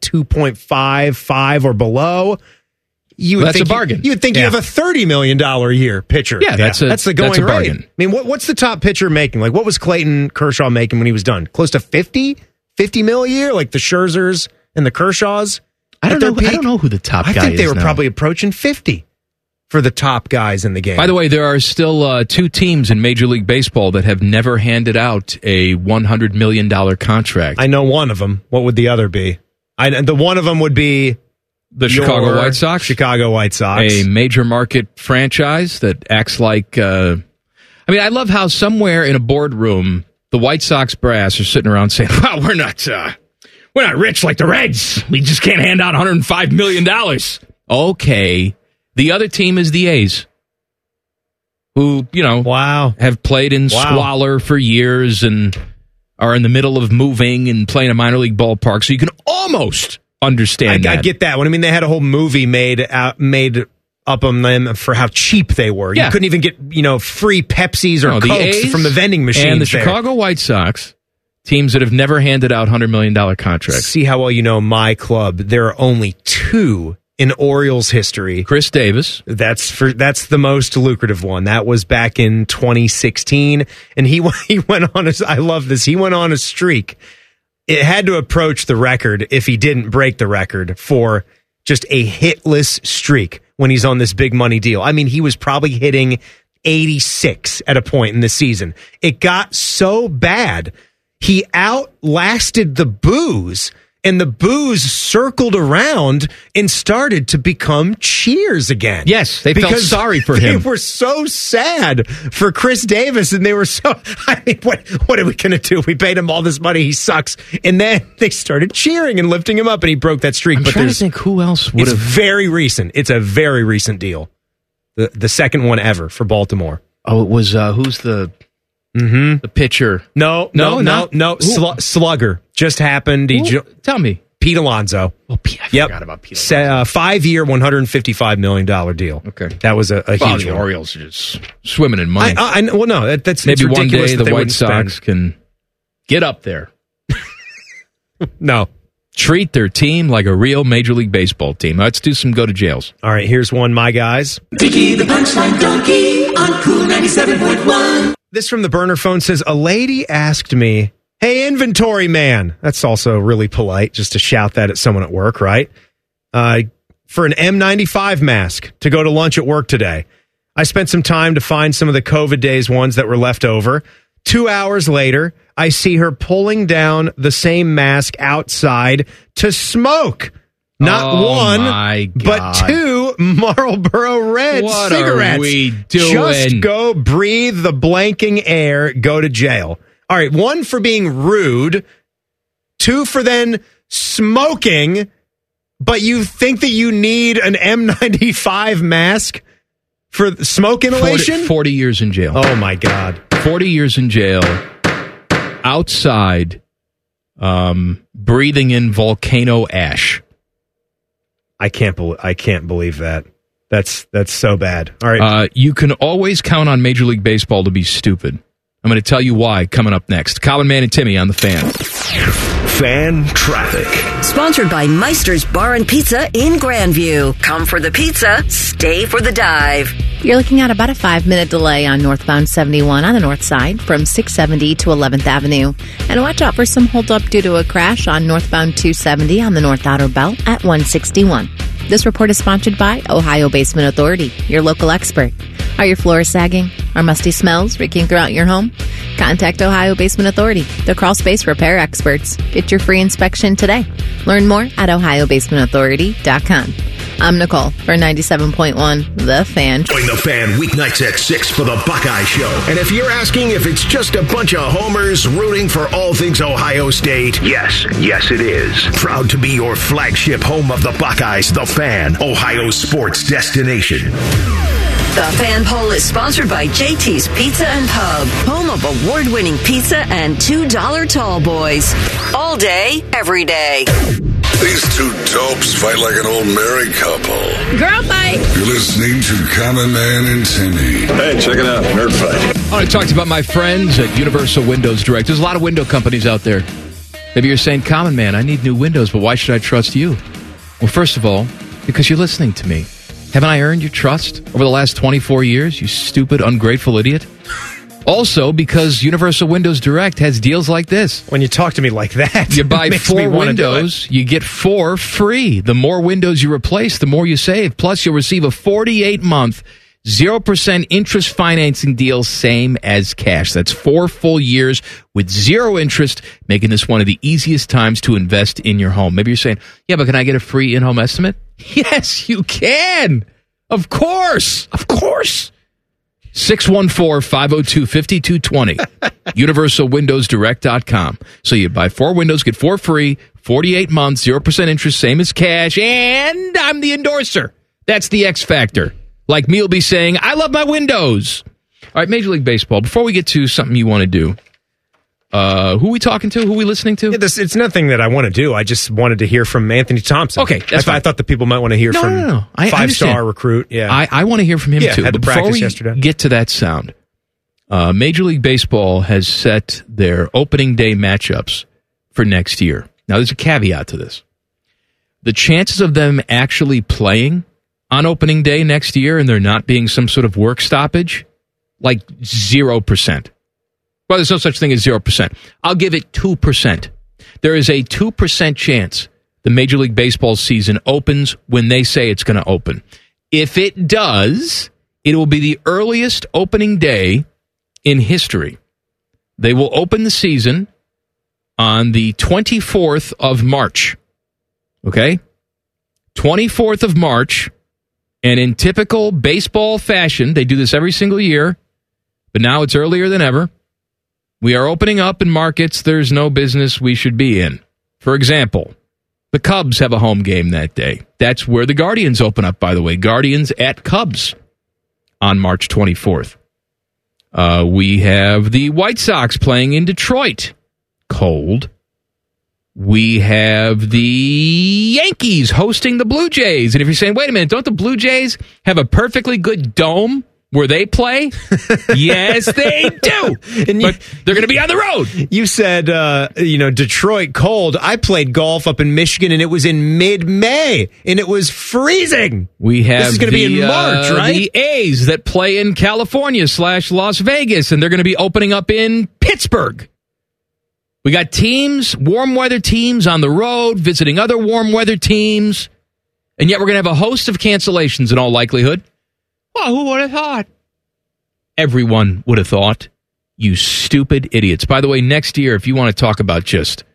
2.55 or below, that's a bargain. You would think you have a $30 million a year pitcher. Yeah, that's the going bargain. I mean, what's the top pitcher making? Like, what was Clayton Kershaw making when he was done? Close to 50 mil a year, like the Scherzers and the Kershaws. I don't know who the top guy is. I think they were now. Probably approaching 50 for the top guys in the game. By the way, there are still 2 teams in Major League Baseball that have never handed out a $100 million contract. I know one of them. What would the other be? The one of them would be the Chicago White Sox. Chicago White Sox. A major market franchise that acts like... I love how somewhere in a boardroom, the White Sox brass are sitting around saying, well, we're not rich like the Reds. We just can't hand out $105 million. Okay. The other team is the A's, who, have played in squalor for years and are in the middle of moving and playing a minor league ballpark. So you can almost understand that. I get that one. I mean, they had a whole movie made up on them for how cheap they were. You couldn't even get, free Pepsis or Cokes from the vending machines. And the Chicago White Sox, teams that have never handed out $100 million contracts. See how well you know my club. There are only 2 in Orioles history. Chris Davis. That's the most lucrative one. That was back in 2016. And he went on I love this. He went on a streak. It had to approach the record if he didn't break the record for just a hitless streak when he's on this big money deal. I mean, he was probably hitting 86 at a point in the season. It got so bad. He outlasted the boos, and the boos circled around and started to become cheers again. Yes, they felt sorry for him. They were so sad for Chris Davis, and they were so... I mean, what are we going to do? We paid him all this money. He sucks. And then they started cheering and lifting him up, and he broke that streak. I'm trying to think who else would have... It's very recent. It's a very recent deal. The second one ever for Baltimore. Oh, it was... who's the... Mm-hmm. The pitcher? No. Slugger. Just happened. Tell me. Pete Alonso. Oh, Pete, I forgot about Pete Alonso. 5-year, $155 million deal. Okay. That was a huge the one. Orioles are just swimming in money. Well, no, that's maybe it's one ridiculous day that the they White wouldn't Sox spend. can get up there. No. Treat their team like a real Major League Baseball team. Let's do some go to jails. All right, here's one, my guys. Dickie the Punchline Donkey on Cool 97.1. This from the burner phone says, a lady asked me, hey, inventory man. That's also really polite, just to shout that at someone at work, right? For an M95 mask to go to lunch at work today. I spent some time to find some of the COVID days ones that were left over. 2 hours later, I see her pulling down the same mask outside to smoke. Not one, but 2 Marlboro Red What cigarettes. are we doing? Just go breathe the blanking air, go to jail. All right, 1 for being rude, 2 for then smoking, but you think that you need an M95 mask for smoke inhalation? 40 years in jail. Oh, my God. 40 years in jail, outside, breathing in volcano ash. I can't believe that. That's so bad. All right. You can always count on Major League Baseball to be stupid. I'm going to tell you why coming up next. Colin, Man, and Timmy on the Fan. Fan traffic. Sponsored by Meister's Bar and Pizza in Grandview. Come for the pizza, stay for the dive. You're looking at about a 5-minute delay on northbound 71 on the north side from 670 to 11th Avenue. And watch out for some holdup due to a crash on northbound 270 on the North Outer Belt at 161. This report is sponsored by Ohio Basement Authority, your local expert. Are your floors sagging? Are musty smells reeking throughout your home? Contact Ohio Basement Authority, the crawl space repair experts. Get your free inspection today. Learn more at ohiobasementauthority.com. I'm Nicole for 97.1 The Fan. Join The Fan weeknights at 6 for the Buckeye Show. And if you're asking if it's just a bunch of homers rooting for all things Ohio State, yes it is. Proud to be your flagship home of the Buckeyes, The Fan, Ohio's sports destination. The Fan Poll is sponsored by JT's Pizza and Pub, home of award-winning pizza and $2 tall boys. All day, every day. These two dopes fight like an old married couple. Girl fight. You're listening to Common Man and Timmy. Hey, check it out. Nerd Fight. I want to talk about my friends at Universal Windows Direct. There's a lot of window companies out there. Maybe you're saying, Common Man, I need new windows, but why should I trust you? Well, first of all, because you're listening to me. Haven't I earned your trust over the last 24 years, you stupid, ungrateful idiot? Also, because Universal Windows Direct has deals like this. When you talk to me like that, you buy it makes me 4 wanna do windows, you get 4 free. The more windows you replace, the more you save. Plus, you'll receive a 48-month, 0% interest financing deal, same as cash. That's 4 full years with 0 interest, making this one of the easiest times to invest in your home. Maybe you're saying, yeah, but can I get a free in-home estimate? Yes, you can. Of course. 614-502-5220. UniversalWindowsDirect.com. So you buy 4 windows, get 4 free, 48 months, 0% interest, same as cash, and I'm the endorser. That's the X factor. Like me will be saying, I love my windows. All right, Major League Baseball, before we get to something you want to do, who are we talking to? Who are we listening to? Yeah, it's nothing that I want to do. I just wanted to hear from Anthony Thompson. Okay, that's fine. I thought the people might want to hear from No. I 5-star recruit. Yeah, I want to hear from him too. Had But the before practice we yesterday. get to that sound, Major League Baseball has set their opening day matchups for next year. Now, there's a caveat to this. The chances of them actually playing on opening day next year and there not being some sort of work stoppage, like 0%. Well, there's no such thing as 0%. I'll give it 2%. There is a 2% chance the Major League Baseball season opens when they say it's going to open. If it does, it will be the earliest opening day in history. They will open the season on the 24th of March. Okay? 24th of March. And in typical baseball fashion, they do this every single year, but now it's earlier than ever. We are opening up in markets there's no business we should be in. For example, the Cubs have a home game that day. That's where the Guardians open up, by the way. Guardians at Cubs on March 24th. We have the White Sox playing in Detroit. Cold. We have the Yankees hosting the Blue Jays. And if you're saying, wait a minute, don't the Blue Jays have a perfectly good dome where they play? Yes, they do. But they're going to be on the road. You said, Detroit cold. I played golf up in Michigan, and it was in mid-May, and it was freezing. We have this is going to be in March, right? The A's that play in California / Las Vegas, and they're going to be opening up in Pittsburgh. We got teams, warm weather teams on the road, visiting other warm weather teams, and yet we're going to have a host of cancellations in all likelihood. Well, who would have thought? Everyone would have thought. You stupid idiots. By the way, next year, if you want to talk about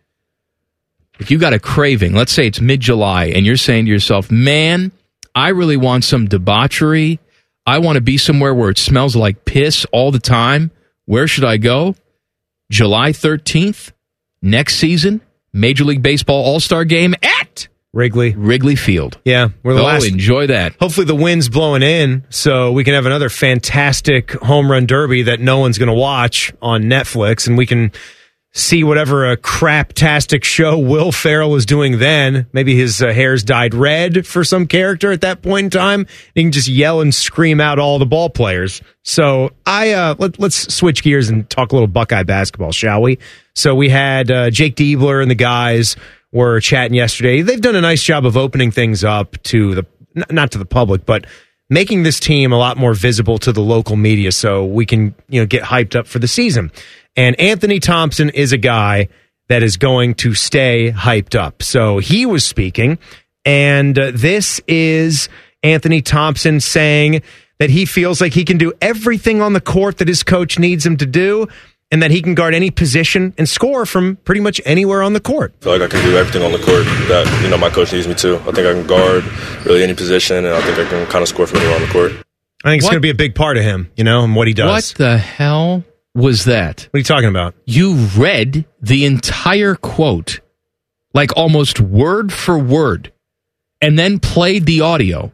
if you got a craving, let's say it's mid-July, and you're saying to yourself, man, I really want some debauchery. I want to be somewhere where it smells like piss all the time. Where should I go? July 13th, next season, Major League Baseball All-Star Game at Wrigley Field. Yeah, we're the last. Enjoy that. Hopefully the wind's blowing in so we can have another fantastic home run derby that no one's going to watch on Netflix, and we can see whatever a crap-tastic show Will Ferrell was doing then. Maybe his hair's dyed red for some character at that point in time. He can just yell and scream out all the ball players. So let's switch gears and talk a little Buckeye basketball, shall we? So we had Jake Diebler and the guys were chatting yesterday. They've done a nice job of opening things up to not to the public, but making this team a lot more visible to the local media so we can get hyped up for the season. And Anthony Thompson is a guy that is going to stay hyped up. So he was speaking, and this is Anthony Thompson saying that he feels like he can do everything on the court that his coach needs him to do, and that he can guard any position and score from pretty much anywhere on the court. I feel like I can do everything on the court that my coach needs me to. I think I can guard really any position, and I think I can kind of score from anywhere on the court. I think it's going to be a big part of him, and what he does. What the hell was that? What are you talking about? You read the entire quote, like almost word for word, and then played the audio.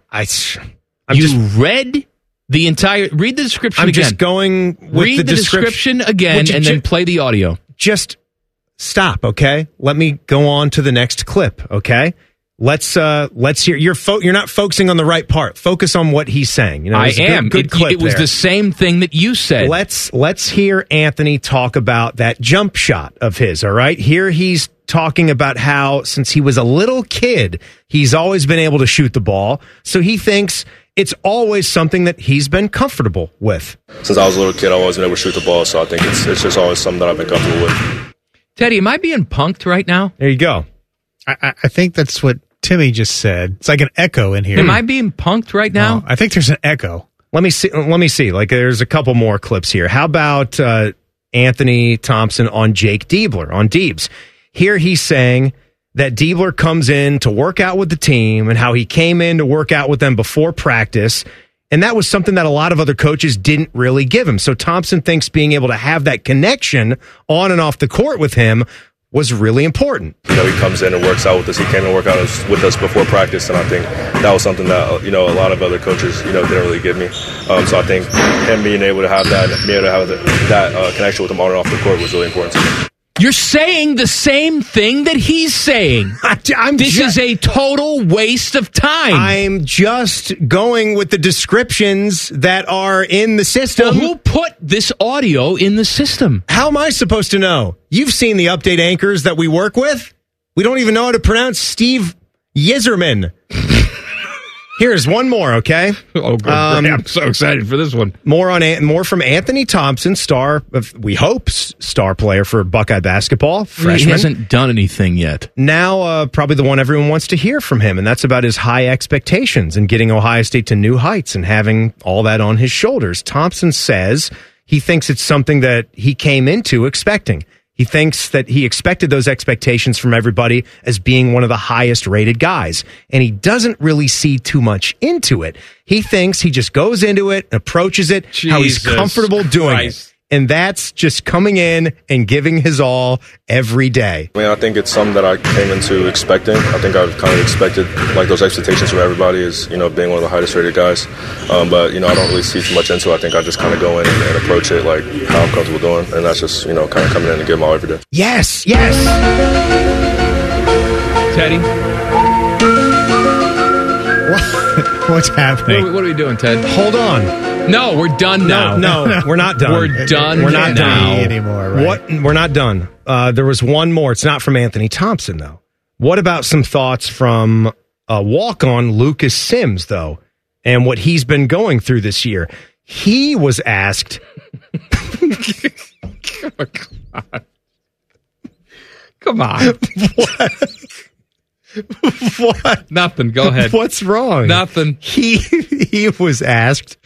Read the entire... Read the description again. I'm just going with read the description again and then play the audio. Just stop, okay? Let me go on to the next clip, okay? Let's hear. You're not focusing on the right part. Focus on what he's saying. I am. Good clip. It was the same thing that you said. Let's hear Anthony talk about that jump shot of his. All right. Here he's talking about how since he was a little kid, he's always been able to shoot the ball. So he thinks it's always something that he's been comfortable with. Since I was a little kid, I've always been able to shoot the ball. So I think it's just always something that I've been comfortable with. Teddy, am I being punked right now? There you go. I think that's what Timmy just said. It's like an echo in here. Am I being punked right now? I think there's an echo. Let me see. Like, there's a couple more clips here. How about Anthony Thompson on Jake Diebler, on Deebs? Here he's saying that Diebler comes in to work out with the team and how he came in to work out with them before practice. And that was something that a lot of other coaches didn't really give him. So Thompson thinks being able to have that connection on and off the court with him was really important. He comes in and works out with us. He came and worked out with us before practice, and I think that was something that a lot of other coaches didn't really give me. So I think him being able to have that, being able to have that connection with him on and off the court was really important to me. You're saying the same thing that he's saying. This is a total waste of time. I'm just going with the descriptions that are in the system. Well, who put this audio in the system? How am I supposed to know? You've seen the update anchors that we work with. We don't even know how to pronounce Steve Yzerman. Here's one more, okay? Oh, good. I'm so excited for this one. More from Anthony Thompson, we hope, star player for Buckeye basketball, freshman. He hasn't done anything yet. Now, probably the one everyone wants to hear from him, and that's about his high expectations and getting Ohio State to new heights and having all that on his shoulders. Thompson says he thinks it's something that he came into expecting. He thinks that he expected those expectations from everybody as being one of the highest rated guys. And he doesn't really see too much into it. He thinks he just goes into it, approaches it, how he's comfortable doing it. And that's just coming in and giving his all every day. I think it's something that I came into expecting. I think I've kind of expected those expectations from everybody is, being one of the highest rated guys. But, I don't really see too much into it. I think I just kind of go in and approach it like how I'm comfortable doing. And that's just, kind of coming in and giving my all every day. Yes. Teddy? What's happening? What are we doing, Ted? Hold on. No, we're done now. No, we're not done. We're done. We're not now. done anymore. Right? What? We're not done. There was one more. It's not from Anthony Thompson, though. What about some thoughts from walk-on Lucas Sims, though, and what he's been going through this year? He was asked. Oh, God. Come on. What? Nothing. Go ahead. What's wrong? Nothing. He was asked.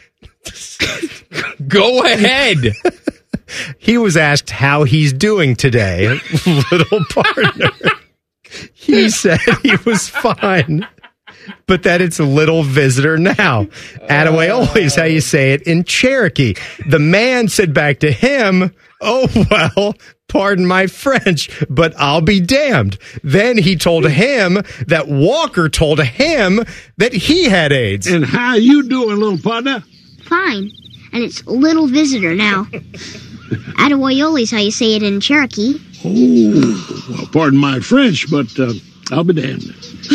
Go ahead. He was asked how he's doing today. Little partner. He said he was fine, but that it's a little visitor now. Attaway always how you say it in Cherokee. The man said back to him, "Oh, well, pardon my French, but I'll be damned." Then he told him that Walker told him that he had AIDS. And how you doing, little partner? Fine. And it's little visitor now. Attaway how you say it in Cherokee. Oh, well, pardon my French, but I'll be damned.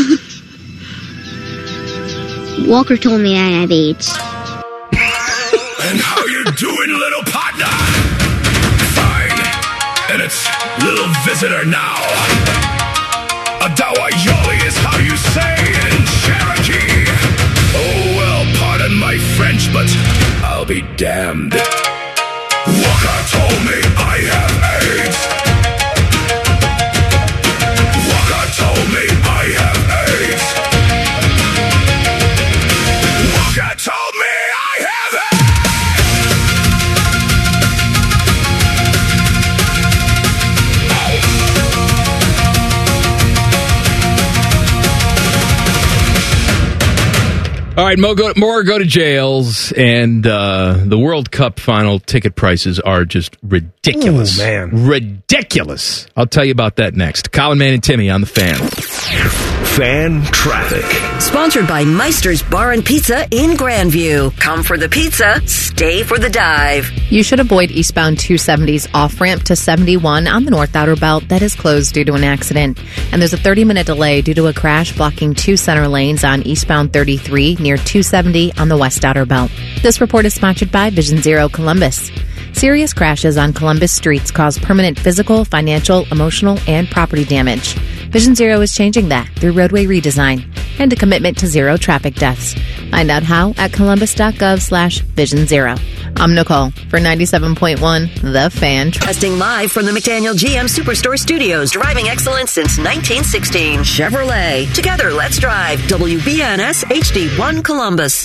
Walker told me I have AIDS. And how you doing, little partner? Fine. And it's little visitor now. Adawayoli is how you say it in Cherokee. Oh, well, pardon my French, but I'll be damned. Walker told me I have AIDS. Walker told me I have AIDS. Walker told me I have AIDS. All right, more go to jails, and the World Cup final ticket prices are just ridiculous. Oh, man. Ridiculous. I'll tell you about that next. Colin, Man, and Timmy on the Fan. Fan traffic. Sponsored by Meister's Bar and Pizza in Grandview. Come for the pizza, stay for the dive. You should avoid eastbound 270's off-ramp to 71 on the North Outer Belt that is closed due to an accident. And there's a 30-minute delay due to a crash blocking 2 center lanes on eastbound 33 near 270 on the West Outer Belt. This report is sponsored by Vision Zero Columbus. Serious crashes on Columbus streets cause permanent physical, financial, emotional, and property damage. Vision Zero is changing that through roadway redesign and a commitment to zero traffic deaths. Find out how at columbus.gov/Vision Zero. I'm Nicole for 97.1 The Fan. Testing live from the McDaniel GM Superstore Studios. Driving excellence since 1916. Chevrolet. Together, let's drive. WBNS HD1 Columbus.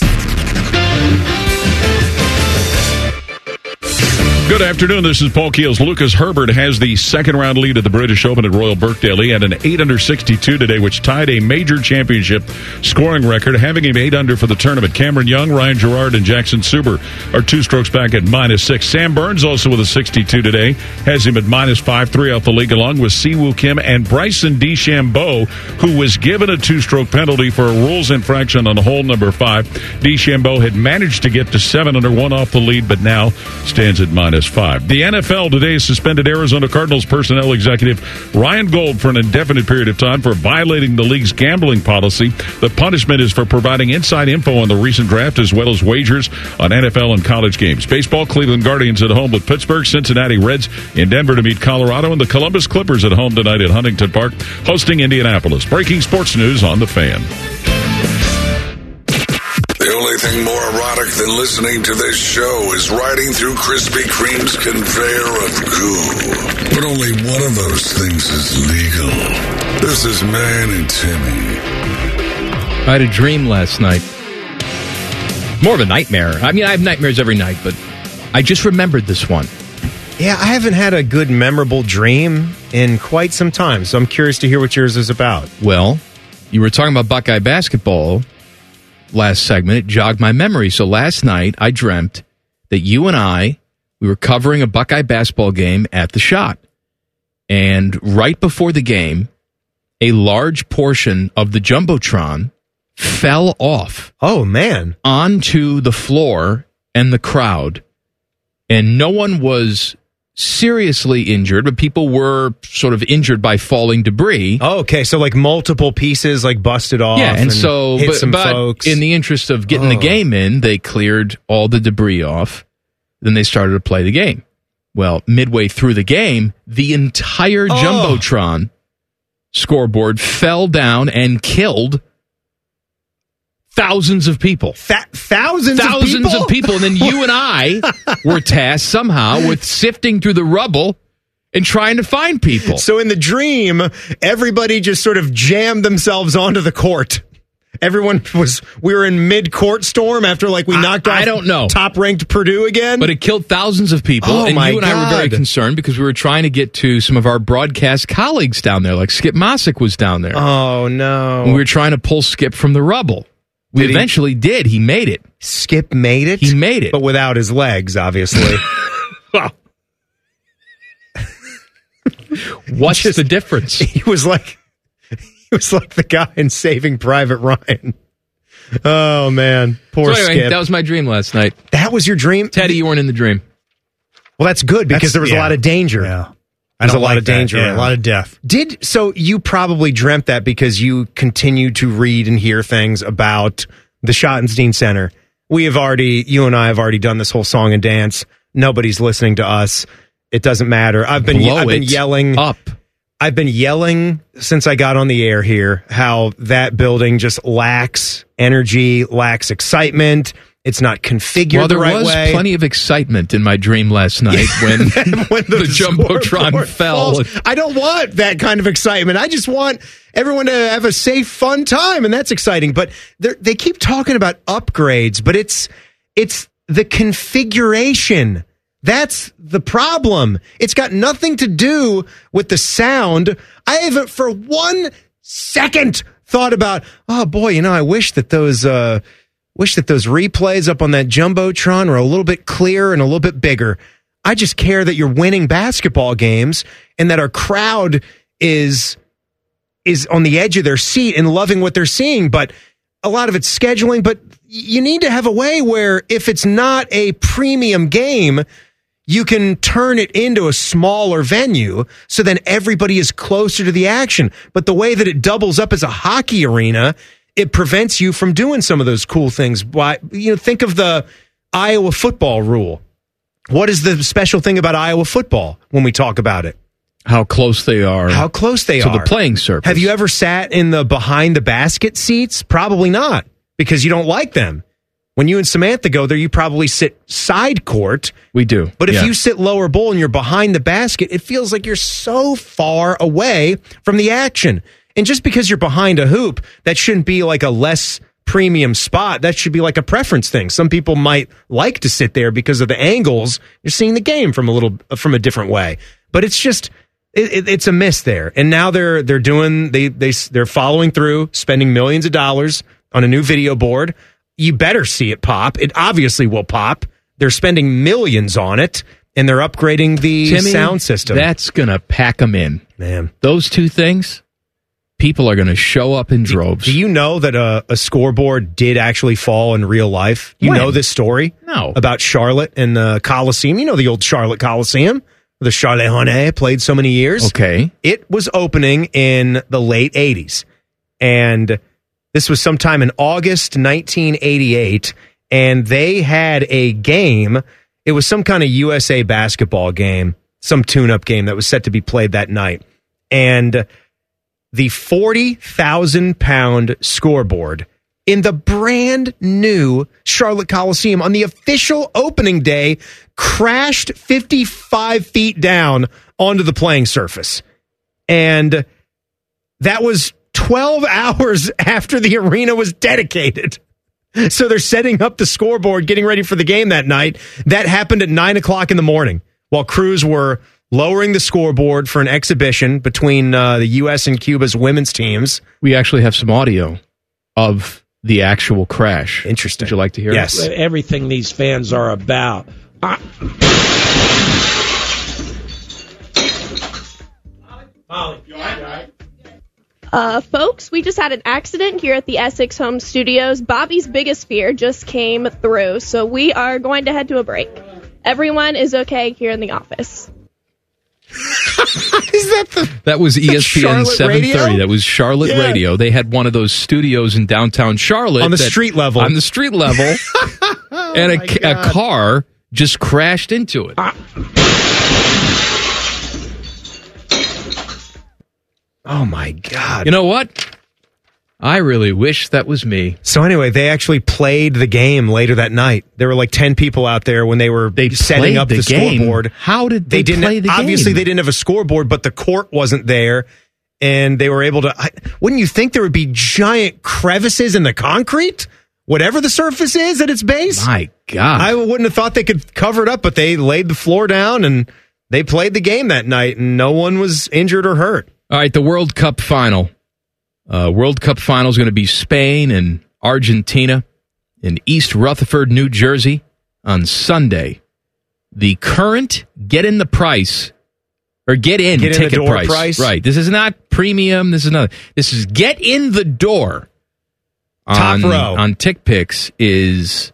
Good afternoon. This is Paul Keels. Lucas Herbert has the second-round lead at the British Open at Royal Birkdale. He had an 8-under-62 today, which tied a major championship scoring record, having him 8-under for the tournament. Cameron Young, Ryan Gerard, and Jackson Suber are 2 strokes back at -6. Sam Burns, also with a 62 today, has him at -5, 3 off the league, along with Siwoo Kim and Bryson DeChambeau, who was given a 2-stroke penalty for a rules infraction on hole number 5. DeChambeau had managed to get to 7 under, 1 off the lead, but now stands at -5. The NFL today suspended Arizona Cardinals personnel executive Ryan Gold for an indefinite period of time for violating the league's gambling policy. The punishment is for providing inside info on the recent draft as well as wagers on NFL and college games. Baseball, Cleveland Guardians at home with Pittsburgh, Cincinnati Reds in Denver to meet Colorado, and the Columbus Clippers at home tonight at Huntington Park hosting Indianapolis. Breaking sports news on The Fan. The only thing more erotic than listening to this show is riding through Krispy Kreme's conveyor of goo. But only one of those things is legal. This is Man and Timmy. I had a dream last night. More of a nightmare. I mean, I have nightmares every night, but I just remembered this one. Yeah, I haven't had a good, memorable dream in quite some time, so I'm curious to hear what yours is about. Well, you were talking about Buckeye basketball last segment. It jogged my memory. So last night, I dreamt that you and we were covering a Buckeye basketball game at the Shot. And right before the game, a large portion of the Jumbotron fell off. Oh, man. Onto the floor and the crowd. And no one was seriously injured, but people were sort of injured by falling debris. Oh, okay, so like multiple pieces like busted off. Yeah, and so hit some but folks. in the interest of getting the game in, they cleared all the debris off. Then they started to play the game. Well, midway through the game, the entire Jumbotron scoreboard fell down and killed thousands of people. Thousands of people. And then you and I were tasked somehow with sifting through the rubble and trying to find people. So in the dream, everybody just sort of jammed themselves onto the court. We were in mid-court storm after we knocked off I don't know. top-ranked Purdue again. But it killed thousands of people, and you and I were very concerned because we were trying to get to some of our broadcast colleagues down there, like Skip Mossick was down there. Oh, no. And we were trying to pull Skip from the rubble. We eventually did. He made it. Skip made it? He made it. But without his legs, obviously. What's the difference? He was like the guy in Saving Private Ryan. Oh, man. Poor so anyway, Skip. That was my dream last night. That was your dream? Teddy, you weren't in the dream. Well, that's good because there was a lot of danger. Yeah. There's a lot of danger. Yeah, a lot of death. So you probably dreamt that because you continue to read and hear things about the Schottenstein Center. You and I have already done this whole song and dance. Nobody's listening to us. It doesn't matter. I've been yelling up. I've been yelling since I got on the air here how that building just lacks energy, lacks excitement. It's not configured the right way. There was plenty of excitement in my dream last night when the Jumbotron fell. I don't want that kind of excitement. I just want everyone to have a safe, fun time, and that's exciting. But they keep talking about upgrades, but it's the configuration. That's the problem. It's got nothing to do with the sound. I haven't for 1 second thought about, oh boy, I wish that those replays up on that Jumbotron were a little bit clearer and a little bit bigger. I just care that you're winning basketball games and that our crowd is on the edge of their seat and loving what they're seeing. But a lot of it's scheduling. But you need to have a way where if it's not a premium game, you can turn it into a smaller venue so then everybody is closer to the action. But the way that it doubles up as a hockey arena, it prevents you from doing some of those cool things. Why? Think of the Iowa football rule. What is the special thing about Iowa football when we talk about it? How close they are. How close they to are. the playing surface. Have you ever sat in the behind the basket seats? Probably not, because you don't like them. When you and Samantha go there, you probably sit side court. We do. But if you sit lower bowl and you're behind the basket, it feels like you're so far away from the action. And just because you're behind a hoop, that shouldn't be like a less premium spot. That should be like a preference thing. Some people might like to sit there because of the angles. You're seeing the game from a different way. But it's just it's a miss there. And now they're following through, spending millions of dollars on a new video board. You better see it pop. It obviously will pop. They're spending millions on it, and they're upgrading the sound system. That's going to pack them in. Man. Those two things, people are going to show up in droves. Do you know that a scoreboard did actually fall in real life? You know this story? No. About Charlotte and the Coliseum. You know the old Charlotte Coliseum? The Charlotte Honnet played so many years. Okay. It was opening in the late 80s. And this was sometime in August 1988, and they had a game. It was some kind of USA basketball game, some tune-up game that was set to be played that night. And the 40,000-pound scoreboard in the brand new Charlotte Coliseum on the official opening day crashed 55 feet down onto the playing surface. And that was 12 hours after the arena was dedicated. So they're setting up the scoreboard, getting ready for the game that night. That happened at 9 o'clock in the morning while crews were lowering the scoreboard for an exhibition between the U.S. and Cuba's women's teams. We actually have some audio of the actual crash. Interesting. Would you like to hear Yes. it? Everything these fans are about. Folks, we just had an accident here at the Essex Home Studios. Bobby's biggest fear just came through, so we are going to head to a break. Everyone is okay here in the office. That was ESPN Charlotte 730. Radio? That was Charlotte Yeah. Radio. They had one of those studios in downtown Charlotte. On the street level. On the street level. And a car just crashed into it. Oh, my God. You know what? I really wish that was me. So anyway, they actually played the game later that night. There were like 10 people out there when they were setting up the game? scoreboard. How did they didn't play the obviously game? they didn't have a scoreboard, but the court wasn't there, and they were able to. Wouldn't you think there would be giant crevices in the concrete, whatever the surface is at its base? My God, I wouldn't have thought they could cover it up, but they laid the floor down and they played the game that night, and no one was injured or hurt. All right, the World Cup final. World Cup final is going to be Spain and Argentina in East Rutherford, New Jersey on Sunday. The current get-in ticket price. Right. This is not premium. This is not. This is get in the door. Top row. On TickPix is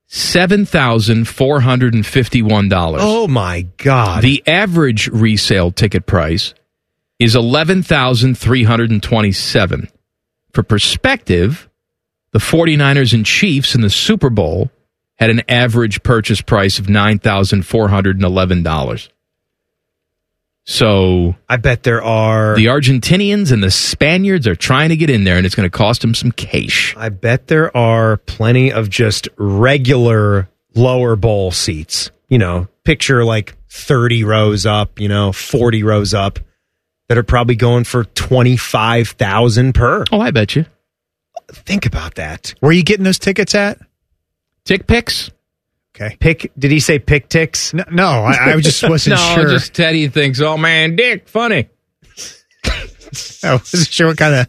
$7,451. Oh, my God. The average resale ticket price is $11,327. For perspective, the 49ers and Chiefs in the Super Bowl had an average purchase price of $9,411. So I bet there are the Argentinians and the Spaniards are trying to get in there, and it's going to cost them some cash. I bet there are plenty of just regular lower bowl seats. You know, picture like 30 rows up, 40 rows up. That are probably going for $25,000 per. Oh, I bet you. Think about that. Where are you getting those tickets at? TickPix. Okay. Did he say Pick Ticks? No, I just wasn't sure. No, just Teddy thinks, oh man, Dick, funny. I wasn't sure what kind of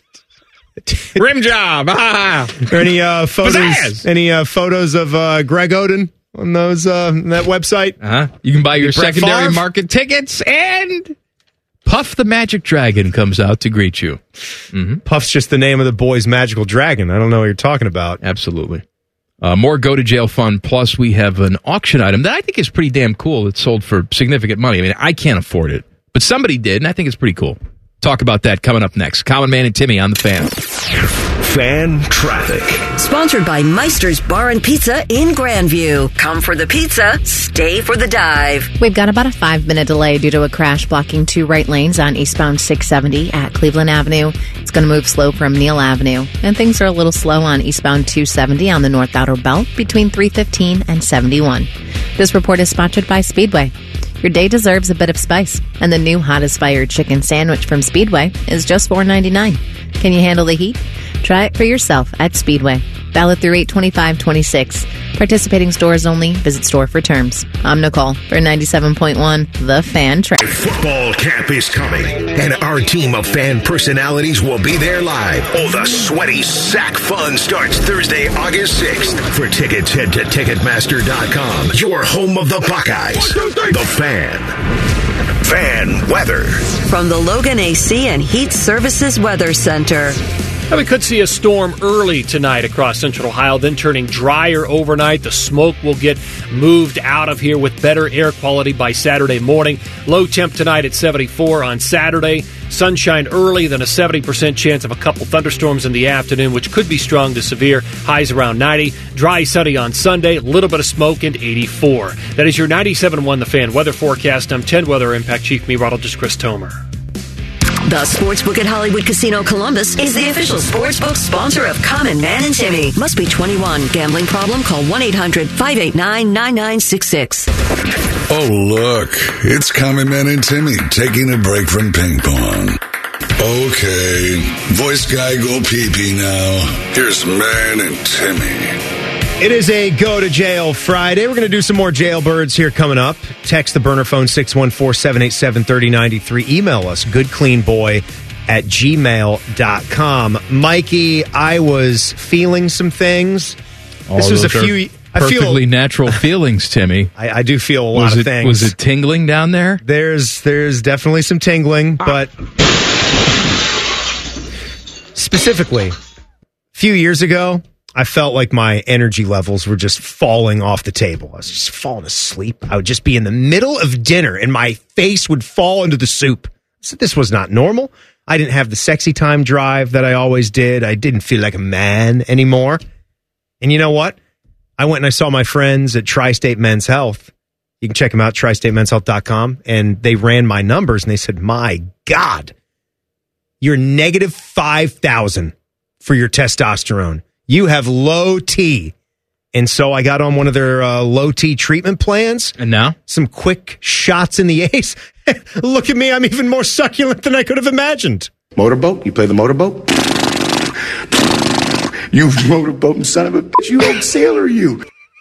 rim job. Are any photos? Pizzazz! Any photos of Greg Oden on those that website? You can buy your Brett secondary Favre? market tickets, and Puff the Magic Dragon comes out to greet you. Mm-hmm. Puff's just the name of the boy's magical dragon. I don't know what you're talking about. Absolutely. More Go to Jail fun. Plus, we have an auction item that I think is pretty damn cool. It's sold for significant money. I mean, I can't afford it, but somebody did, and I think it's pretty cool. Talk about that coming up next. Common Man and Timmy on the Fan. Fan traffic. Sponsored by Meister's Bar and Pizza in Grandview. Come for the pizza, stay for the dive. We've got about a 5-minute delay due to a crash blocking 2 right lanes on eastbound 670 at Cleveland Avenue. It's going to move slow from Neal Avenue. And things are a little slow on eastbound 270 on the North Outer Belt between 315 and 71. This report is sponsored by Speedway. Your day deserves a bit of spice, and the new Hot as Fire chicken sandwich from Speedway is just $4.99. Can you handle the heat? Try it for yourself at Speedway. Valid through 8/25/26. Participating stores only. Visit store for terms. I'm Nicole for 97.1 The Fan Track. Football camp is coming, and our team of fan personalities will be there live. Oh, the sweaty sack fun starts Thursday, August 6th. For tickets, head to Ticketmaster.com, your home of the Buckeyes. The Fan. Fan weather. From the Logan AC and Heat Services Weather Center. Now, we could see a storm early tonight across central Ohio, then turning drier overnight. The smoke will get moved out of here with better air quality by Saturday morning. Low temp tonight at 74 on Saturday. Sunshine early, then a 70% chance of a couple thunderstorms in the afternoon, which could be strong to severe. Highs around 90. Dry, sunny on Sunday. A little bit of smoke and 84. That is your 97.1 The Fan weather forecast. I'm 10 Weather Impact Chief Meteorologist Chris Tomer. The Sportsbook at Hollywood Casino Columbus is the official sportsbook sponsor of Common Man and Timmy. Must be 21. Gambling problem? Call 1-800-589-9966. Oh, look. It's Common Man and Timmy taking a break from ping pong. Okay. Voice guy go pee-pee now. Here's Man and Timmy. It is a Go to Jail Friday. We're going to do some more jailbirds here coming up. Text the burner phone 614-787-3093. Email us, goodcleanboy@gmail.com. Mikey, I was feeling some things. This was a few... Perfectly natural feelings, Timmy. I do feel a lot of things. Was it tingling down there? There's definitely some tingling, but specifically, a few years ago, I felt like my energy levels were just falling off the table. I was just falling asleep. I would just be in the middle of dinner and my face would fall into the soup. So this was not normal. I didn't have the sexy time drive that I always did. I didn't feel like a man anymore. And you know what? I went and I saw my friends at Tri-State Men's Health. You can check them out, tristatemenshealth.com. And they ran my numbers and they said, my God, you're negative 5,000 for your testosterone. You have low T. And so I got on one of their low T treatment plans. And now? Some quick shots in the ace. Look at me. I'm even more succulent than I could have imagined. Motorboat? You play the motorboat? You motorboating son of a bitch. You old sailor, you.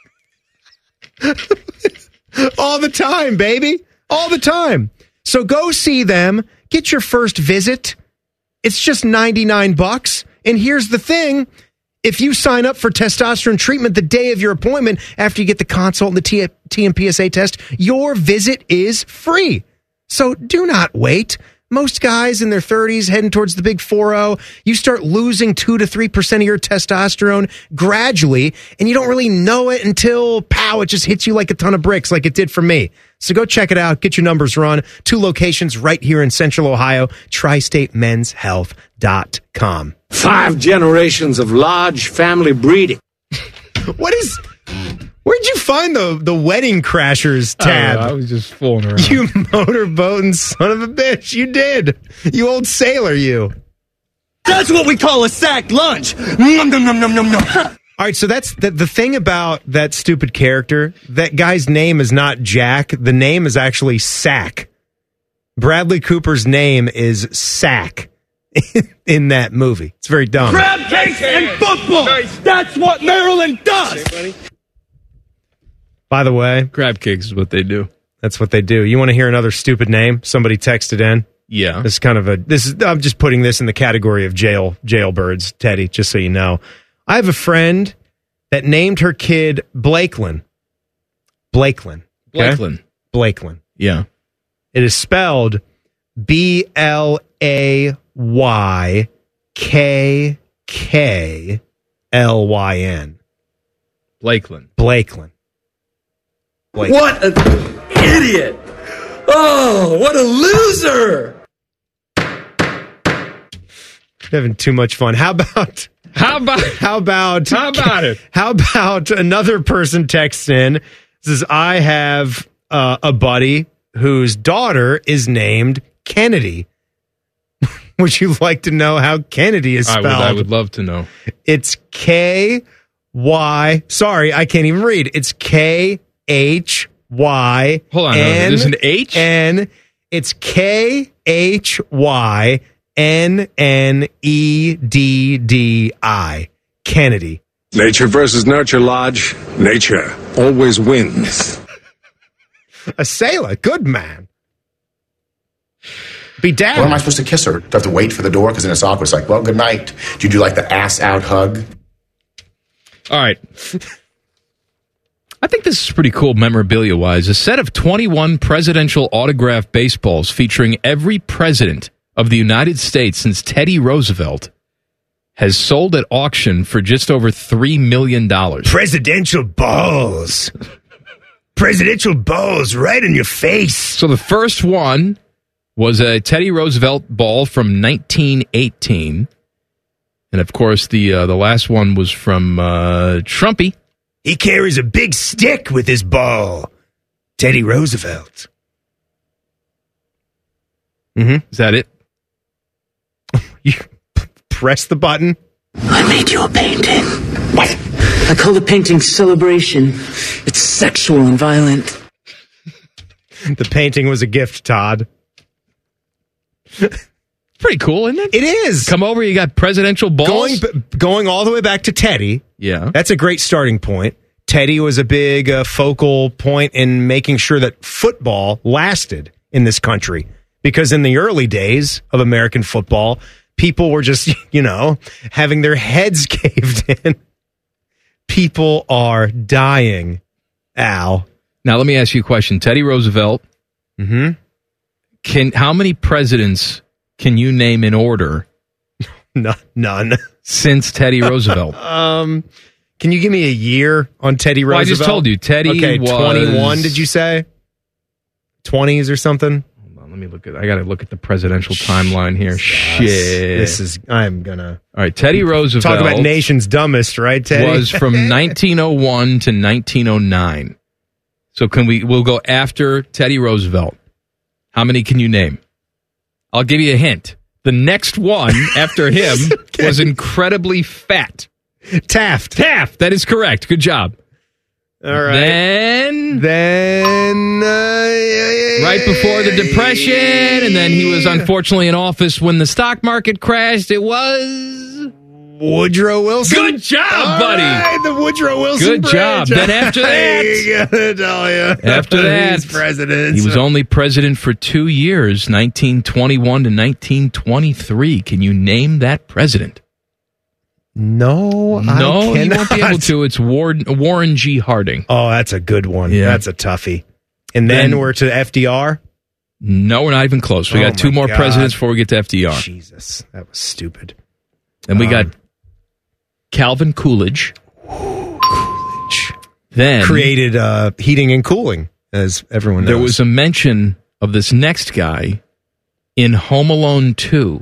All the time, baby. All the time. So go see them. Get your first visit. It's just $99. And here's the thing. If you sign up for testosterone treatment the day of your appointment after you get the consult and the TMPSA test, your visit is free. So do not wait. Most guys in their 30s heading towards the big 4-0, you start losing 2 to 3% of your testosterone gradually, and you don't really know it until, pow, it just hits you like a ton of bricks like it did for me. So go check it out. Get your numbers run. 2 locations right here in Central Ohio, tristatemenshealth.com. 5 generations of large family breeding. Where'd you find the Wedding Crashers tab? I was just fooling around. You motorboating son of a bitch. You did. You old sailor, you. That's what we call a sack lunch. Nom, nom, nom, nom, nom, nom. All right, so that's the thing about that stupid character. That guy's name is not Jack. The name is actually Sack. Bradley Cooper's name is Sack in that movie. It's very dumb. Crab cakes and football. Nice. That's what Maryland does. By the way, crab cakes is what they do. That's what they do. You want to hear another stupid name? Somebody texted in. Yeah. I'm just putting this in the category of jailbirds, Teddy, just so you know. I have a friend that named her kid Blakelyn. Blakelyn. Yeah. It is spelled BLAYKKLYN. Blakelyn. What an idiot! Oh, what a loser! Having too much fun. How about another person texts in, says, I have a buddy whose daughter is named Kennedy. Would you like to know how Kennedy is spelled? I would love to know. It's K-Y. Sorry, I can't even read. It's K-H-Y. Hold on, there's an H? N. It's K-H-Y-N-N-E-D-D-I. Kennedy. Nature versus nurture, Lodge. Nature always wins. A sailor. Good man. Be damned. Well, am I supposed to kiss her? Do I have to wait for the door? Because then it's awkward. It's like, well, good night. Do you do like the ass out hug? All right. I think this is pretty cool memorabilia-wise. A set of 21 presidential autographed baseballs featuring every president of the United States since Teddy Roosevelt has sold at auction for just over $3 million. Presidential balls. Presidential balls right in your face. So the first one was a Teddy Roosevelt ball from 1918. And, of course, the last one was from Trumpy. He carries a big stick with his ball. Teddy Roosevelt. Mm-hmm. Is that it? You press the button. I made you a painting. What? I call the painting Celebration. It's sexual and violent. The painting was a gift, Todd. Pretty cool, isn't it? It is. Come over, you got presidential balls. Going all the way back to Teddy. Yeah. That's a great starting point. Teddy was a big focal point in making sure that football lasted in this country. Because in the early days of American football, people were just, having their heads caved in. People are dying, Al. Now, let me ask you a question. Teddy Roosevelt, mm-hmm. How many presidents can you name in order None. Since Teddy Roosevelt. Can you give me a year on Teddy Roosevelt? Well, I just told you. Teddy was 21, did you say? 20s or something? Hold on, let me look at I got to look at the presidential timeline here. Shit. I'm going to... All right, Teddy Roosevelt. Talk about nation's dumbest, right, Teddy? Was from 1901 to 1909. So we'll go after Teddy Roosevelt. How many can you name? I'll give you a hint. The next one after him was incredibly fat. Taft. That is correct. Good job. All right. Then right before the Depression, and then he was unfortunately in office when the stock market crashed. It was Woodrow Wilson. Good job, buddy. Right, the Woodrow Wilson. Good job. Then after that, after that, he's president. He was only president for 2 years, 1921 to 1923. Can you name that president? No, I cannot. You won't be able to. It's Warren G. Harding. Oh, that's a good one. Yeah. That's a toughie. And then we're to FDR? No, we're not even close. We got two more presidents before we get to FDR. Jesus, that was stupid. And we got Calvin Coolidge. Then created heating and cooling, as everyone knows. There was a mention of this next guy in Home Alone 2.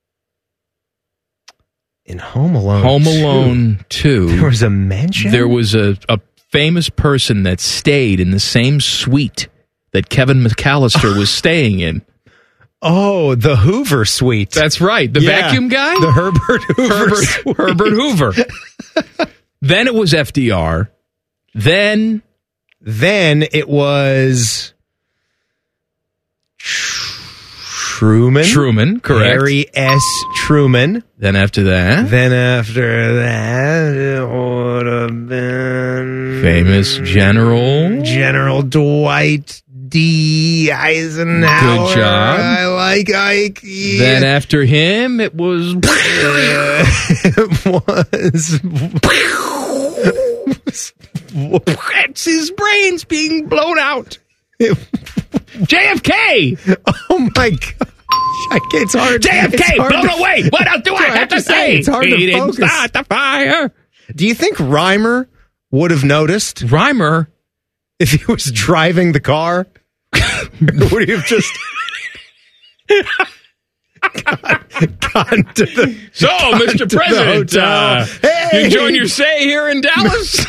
In Home Alone 2. There was a mention? There was a famous person that stayed in the same suite that Kevin McAllister was staying in. Oh, the Hoover suite. That's right. The vacuum guy? The Herbert Hoover suite. Herbert Hoover. Then it was FDR. Then it was Truman. Correct. Harry S. Truman. Then after that, it would have been famous General Dwight D. Eisenhower. Good job. I like Ike. Yeah. Then after him, it was. It's his brains being blown out. JFK. Oh my God. It's hard. JFK blown away. What else do I have to say? It's hard he to didn't focus. start the fire. Do you think Reimer would have noticed? Reimer? If he was driving the car? Would he have just gone to the So, Mr. President, hey! you enjoying your stay here in Dallas?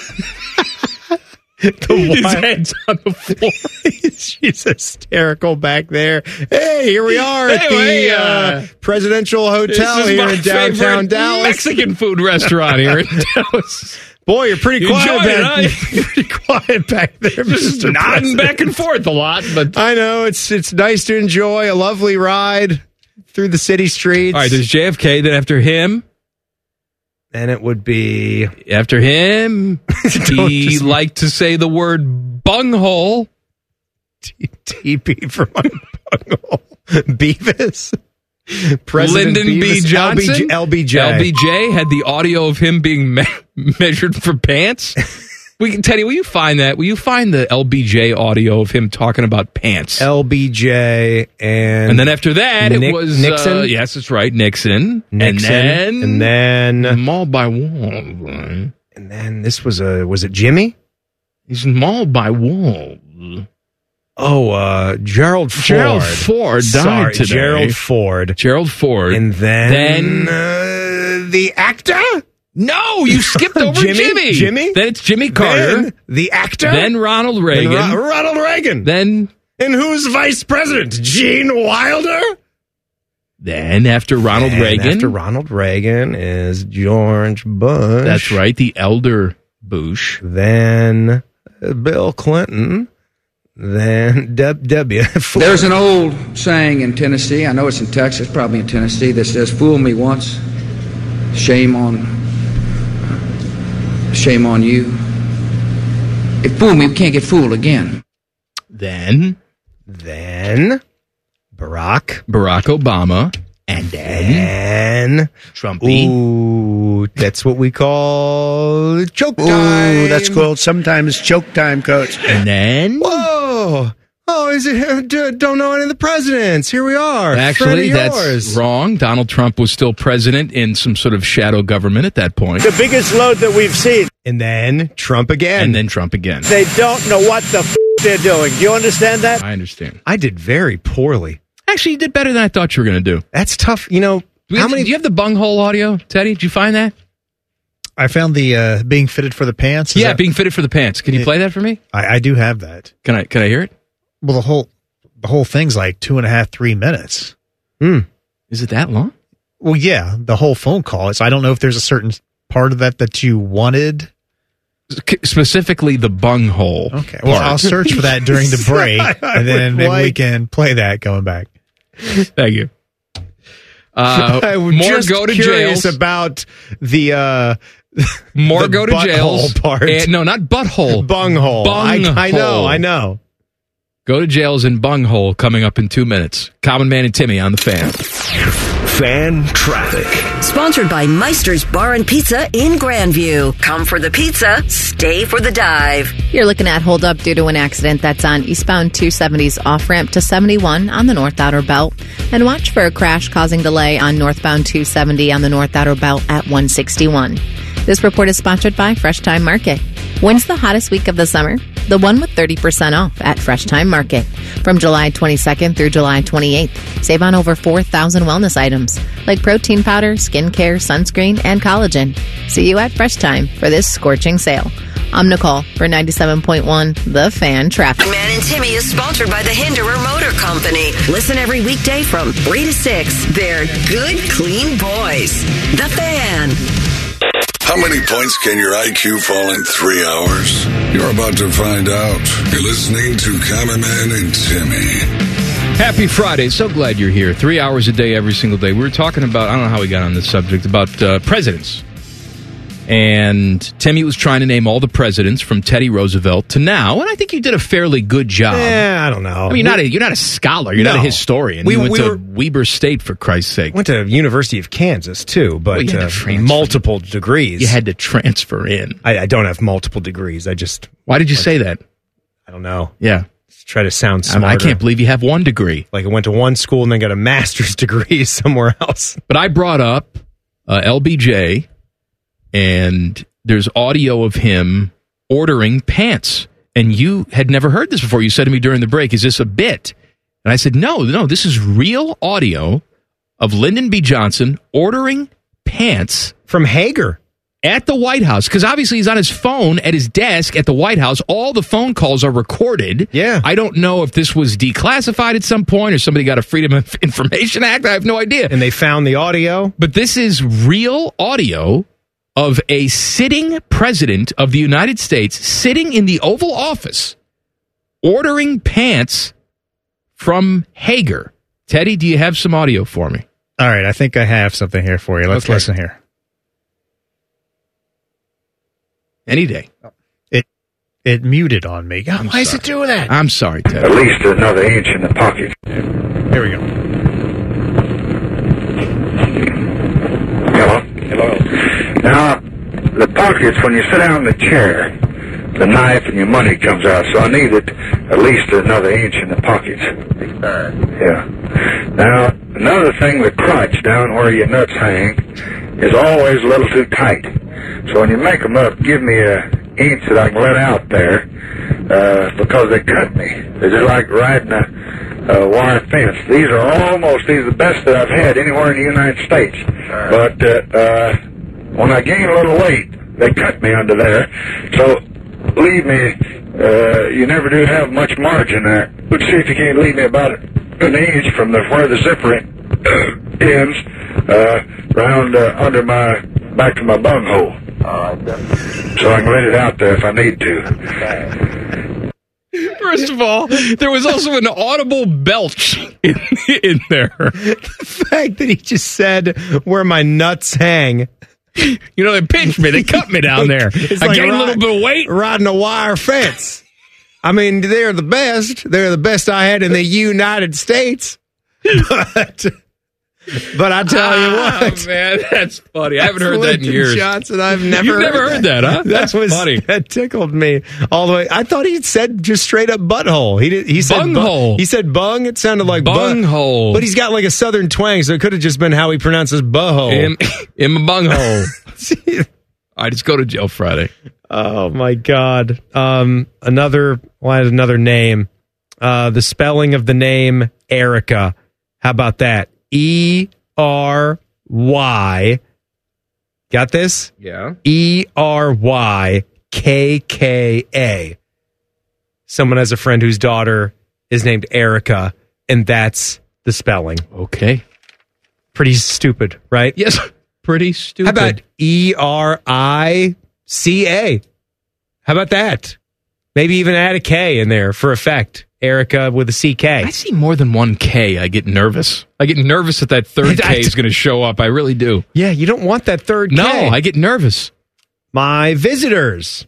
His head's on the floor. She's hysterical back there. Hey, here we are at the presidential hotel here in downtown Dallas. Mexican food restaurant here in Dallas. Boy, you're pretty quiet Pretty quiet back there, just Mr. nodding President. back and forth a lot. But I know it's nice to enjoy a lovely ride through the city streets. all right, there's JFK. Then after him. And it would be... After him, he liked to say the word bunghole. TP for my bunghole. Beavis. President Lyndon Beavis. B. Johnson. LBJ. LBJ had the audio of him being measured for pants. Teddy, will you find that? Will you find the LBJ audio of him talking about pants? LBJ and then after that, it was Nixon. Yes, that's right, Nixon. And then mauled by wolves. And then this was it Jimmy? He's mauled by wolves. Oh, Gerald Ford. Gerald Ford died today. Gerald Ford. And then the actor? No, you skipped over Jimmy. Jimmy? Then it's Jimmy Carter. Then the actor? Then Ronald Reagan. Ronald Reagan. Then... And who's vice president? Gene Wilder? Then after Ronald Reagan. After Ronald Reagan is George Bush. That's right, the elder Bush. Then Bill Clinton. Then W. There's an old saying in Tennessee, I know it's in Texas, probably in Tennessee, that says, fool me once, shame on you. If fool me, we can't get fooled again. Then Barack Obama. And then Trumpy. Ooh, that's what we call choke time. Ooh, that's called sometimes choke time, Coach. And then whoa. Oh, guys don't know any of the presidents. Here we are. Actually, that's wrong. Donald Trump was still president in some sort of shadow government at that point. The biggest load that we've seen. And then Trump again. And then Trump again. They don't know what the they're doing. Do you understand that? I understand. I did very poorly. Actually, you did better than I thought you were going to do. That's tough. You know, do you have the bunghole audio, Teddy? Did you find that? I found the being fitted for the pants. Yeah, being fitted for the pants. Can you play that for me? I do have that. Can I hear it? Well, the whole thing's like 2.5, 3 minutes. Is it that long? Well, yeah, the whole phone call. I don't know if there's a certain part of that you wanted. Specifically the bunghole. Okay. Well, I'll search for that during the break, and then maybe we can play that going back. Thank you. I'm more just go to curious jails about the more the go to jails part. No, not butthole. Bunghole. I know. Go to jails in bunghole coming up in 2 minutes. Common Man and Timmy on the Fan. Fan traffic. Sponsored by Meister's Bar and Pizza in Grandview. Come for the pizza, stay for the dive. You're looking at hold up due to an accident that's on eastbound 270's off-ramp to 71 on the North Outer Belt. And watch for a crash causing delay on northbound 270 on the North Outer Belt at 161. This report is sponsored by Fresh Time Market. When's the hottest week of the summer? The one with 30% off at Fresh Time Market. From July 22nd through July 28th, save on over 4,000 wellness items like protein powder, skincare, sunscreen, and collagen. See you at Fresh Time for this scorching sale. I'm Nicole for 97.1 The Fan Traffic. Man and Timmy is sponsored by the Hinderer Motor Company. Listen every weekday from 3 to 6. They're good, clean boys. The Fan. How many points can your IQ fall in 3 hours? You're about to find out. You're listening to Common Man and Timmy. Happy Friday. So glad you're here. 3 hours a day, every single day. We were talking about, I don't know how we got on this subject, about presidents. And Timmy was trying to name all the presidents from Teddy Roosevelt to now, and I think you did a fairly good job. Yeah, I don't know. I mean, you're not a scholar. You're not a historian. We went to Weber State, for Christ's sake. Went to University of Kansas, too, but multiple degrees. You had to transfer in. I don't have multiple degrees. Why did you say that? I don't know. Yeah. Just try to sound smarter. I can't believe you have one degree. Like I went to one school and then got a master's degree somewhere else. But I brought up LBJ, and there's audio of him ordering pants. And you had never heard this before. You said to me during the break, is this a bit? And I said, no, this is real audio of Lyndon B. Johnson ordering pants from Hager at the White House. Because obviously he's on his phone at his desk at the White House. All the phone calls are recorded. Yeah. I don't know if this was declassified at some point or somebody got a Freedom of Information Act. I have no idea. And they found the audio. But this is real audio of a sitting president of the United States sitting in the Oval Office ordering pants from Hager. Teddy, do you have some audio for me? All right, I think I have something here for you. Let's listen here. Any day. It muted on me. God, why is it doing that? I'm sorry, Teddy. At least another inch in the pocket. Here we go. Hello. Now, the pockets, when you sit down in the chair, the knife and your money comes out, so I needed at least another inch in the pockets. Yeah. Now, another thing, the crotch down where your nuts hang is always a little too tight. So when you make them up, give me an inch that I can let out there, because they cut me. They're just like riding a wire fence. These are the best that I've had anywhere in the United States. But when I gain a little weight, they cut me under there. So, believe me, you never do have much margin there. Let's see if you can't leave me about an inch from where the zipper ends, round under my back to my bunghole. So I can let it out there if I need to. First of all, there was also an audible belch in there. The fact that he just said where my nuts hang. You know, they pinched me. They cut me down there. I gained a little bit of weight. Riding a wire fence. I mean, they're the best. They're the best I had in the United States. But But I tell you what, man, that's funny. I haven't heard that in years. Johnson, You've never heard that, huh? That's funny. That tickled me all the way. I thought he said just straight up butthole. He said bunghole. He said bung. It sounded like bunghole. But he's got like a southern twang, so it could have just been how he pronounces butthole. In my bunghole. I just go to jail Friday. Oh my God. Another name. The spelling of the name Erica. How about that? E-R-Y. Got this? Yeah. E-R-Y-K-K-A. Someone has a friend whose daughter is named Erica, and that's the spelling. Okay. Pretty stupid, right? Yes. Pretty stupid. How about E-R-I-C-A? How about that? Maybe even add a K in there for effect. Erica with a C-K. I see more than one K. I get nervous. I get nervous that third K is going to show up. I really do. Yeah, you don't want that third K. No, I get nervous. My visitors.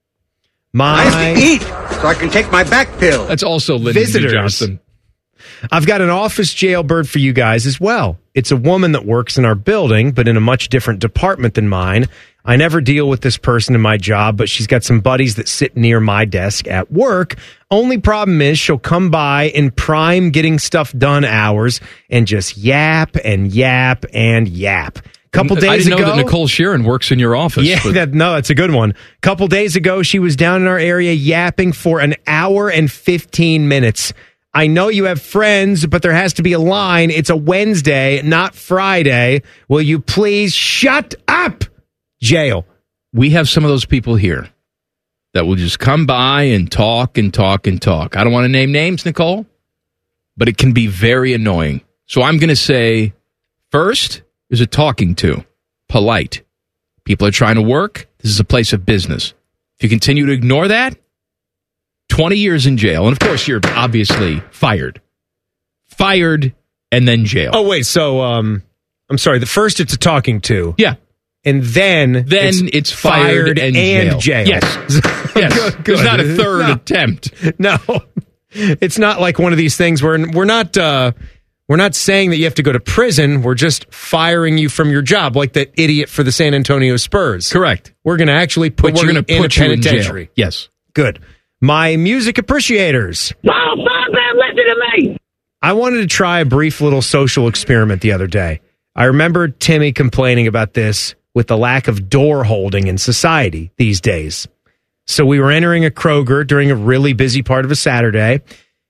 I have to eat so I can take my back pill. That's also Lyndon B. Johnson. I've got an office jailbird for you guys as well. It's a woman that works in our building, but in a much different department than mine. I never deal with this person in my job, but she's got some buddies that sit near my desk at work. Only problem is she'll come by in prime getting stuff done hours and just yap and yap and yap. Couple days ago, I didn't know that Nicole Sheeran works in your office. Yeah, that's a good one. Couple days ago, she was down in our area yapping for an hour and 15 minutes. I know you have friends, but there has to be a line. It's a Wednesday, not Friday. Will you please shut up? Jail. We have some of those people here that will just come by and talk and talk and talk. I don't want to name names, Nicole, but it can be very annoying. So I'm going to say, first is a talking to. Polite. People are trying to work. This is a place of business. If you continue to ignore that, 20 years in jail. And of course, you're obviously fired. Fired and then jail. Oh, wait. So, I'm sorry. The first it's a talking to. Yeah. And then it's fired and jail. Yes. Yes. Good. There's not a third attempt. No. It's not like one of these things where we're not saying that you have to go to prison. We're just firing you from your job, like that idiot for the San Antonio Spurs. Correct. We're going to actually put you in a penitentiary. Yes. Good. My music appreciators. Wow, listen to me. I wanted to try a brief little social experiment the other day. I remember Timmy complaining about this with the lack of door holding in society these days. So we were entering a Kroger during a really busy part of a Saturday.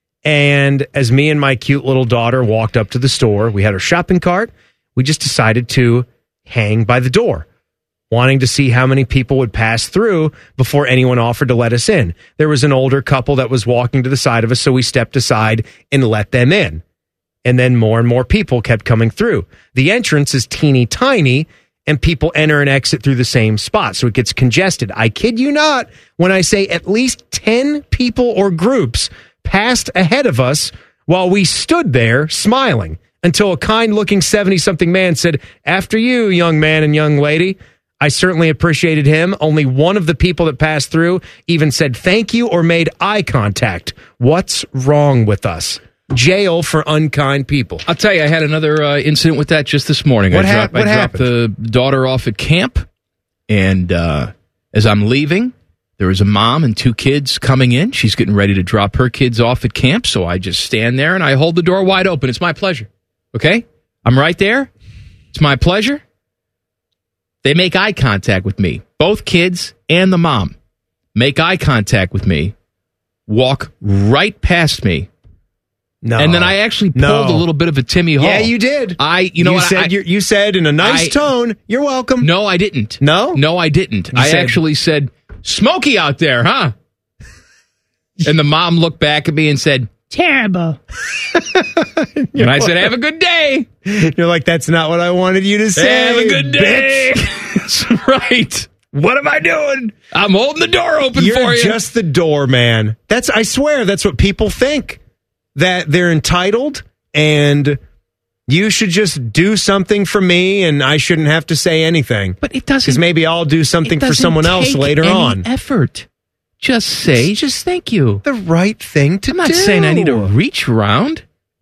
And as me and my cute little daughter walked up to the store, we had our shopping cart. We just decided to hang by the door, wanting to see how many people would pass through before anyone offered to let us in. There was an older couple that was walking to the side of us, so we stepped aside and let them in. And then more and more people kept coming through. The entrance is teeny tiny, and people enter and exit through the same spot, so it gets congested. I kid you not when I say at least 10 people or groups passed ahead of us while we stood there smiling until a kind-looking 70-something man said, "After you, young man and young lady." I certainly appreciated him. Only one of the people that passed through even said thank you or made eye contact. What's wrong with us? Jail for unkind people. I'll tell you, I had another incident with that just this morning. What I dropped happened? the daughter off at camp, and as I'm leaving, there was a mom and two kids coming in. She's getting ready to drop her kids off at camp, so I just stand there and I hold the door wide open. It's my pleasure. Okay? I'm right there. It's my pleasure. They make eye contact with me. Both kids and the mom make eye contact with me, walk right past me. No. And then I actually pulled a little bit of a Timmy Hall. Yeah, you did. You said in a nice tone, "You're welcome." No, I didn't. No? No, I didn't. I actually said, "Smoky out there, huh?" And the mom looked back at me and said, "Terrible." And I said, "Have a good day." You're like, "That's not what I wanted you to say." Have a good day. That's right. What am I doing? I'm holding the door open for you. You're just the doorman. I swear, that's what people think. That they're entitled and you should just do something for me and I shouldn't have to say anything. But it doesn't. Because maybe I'll do something for someone else later on. Effort. Just say, just thank you. The right thing to do. I'm not saying I need to reach around.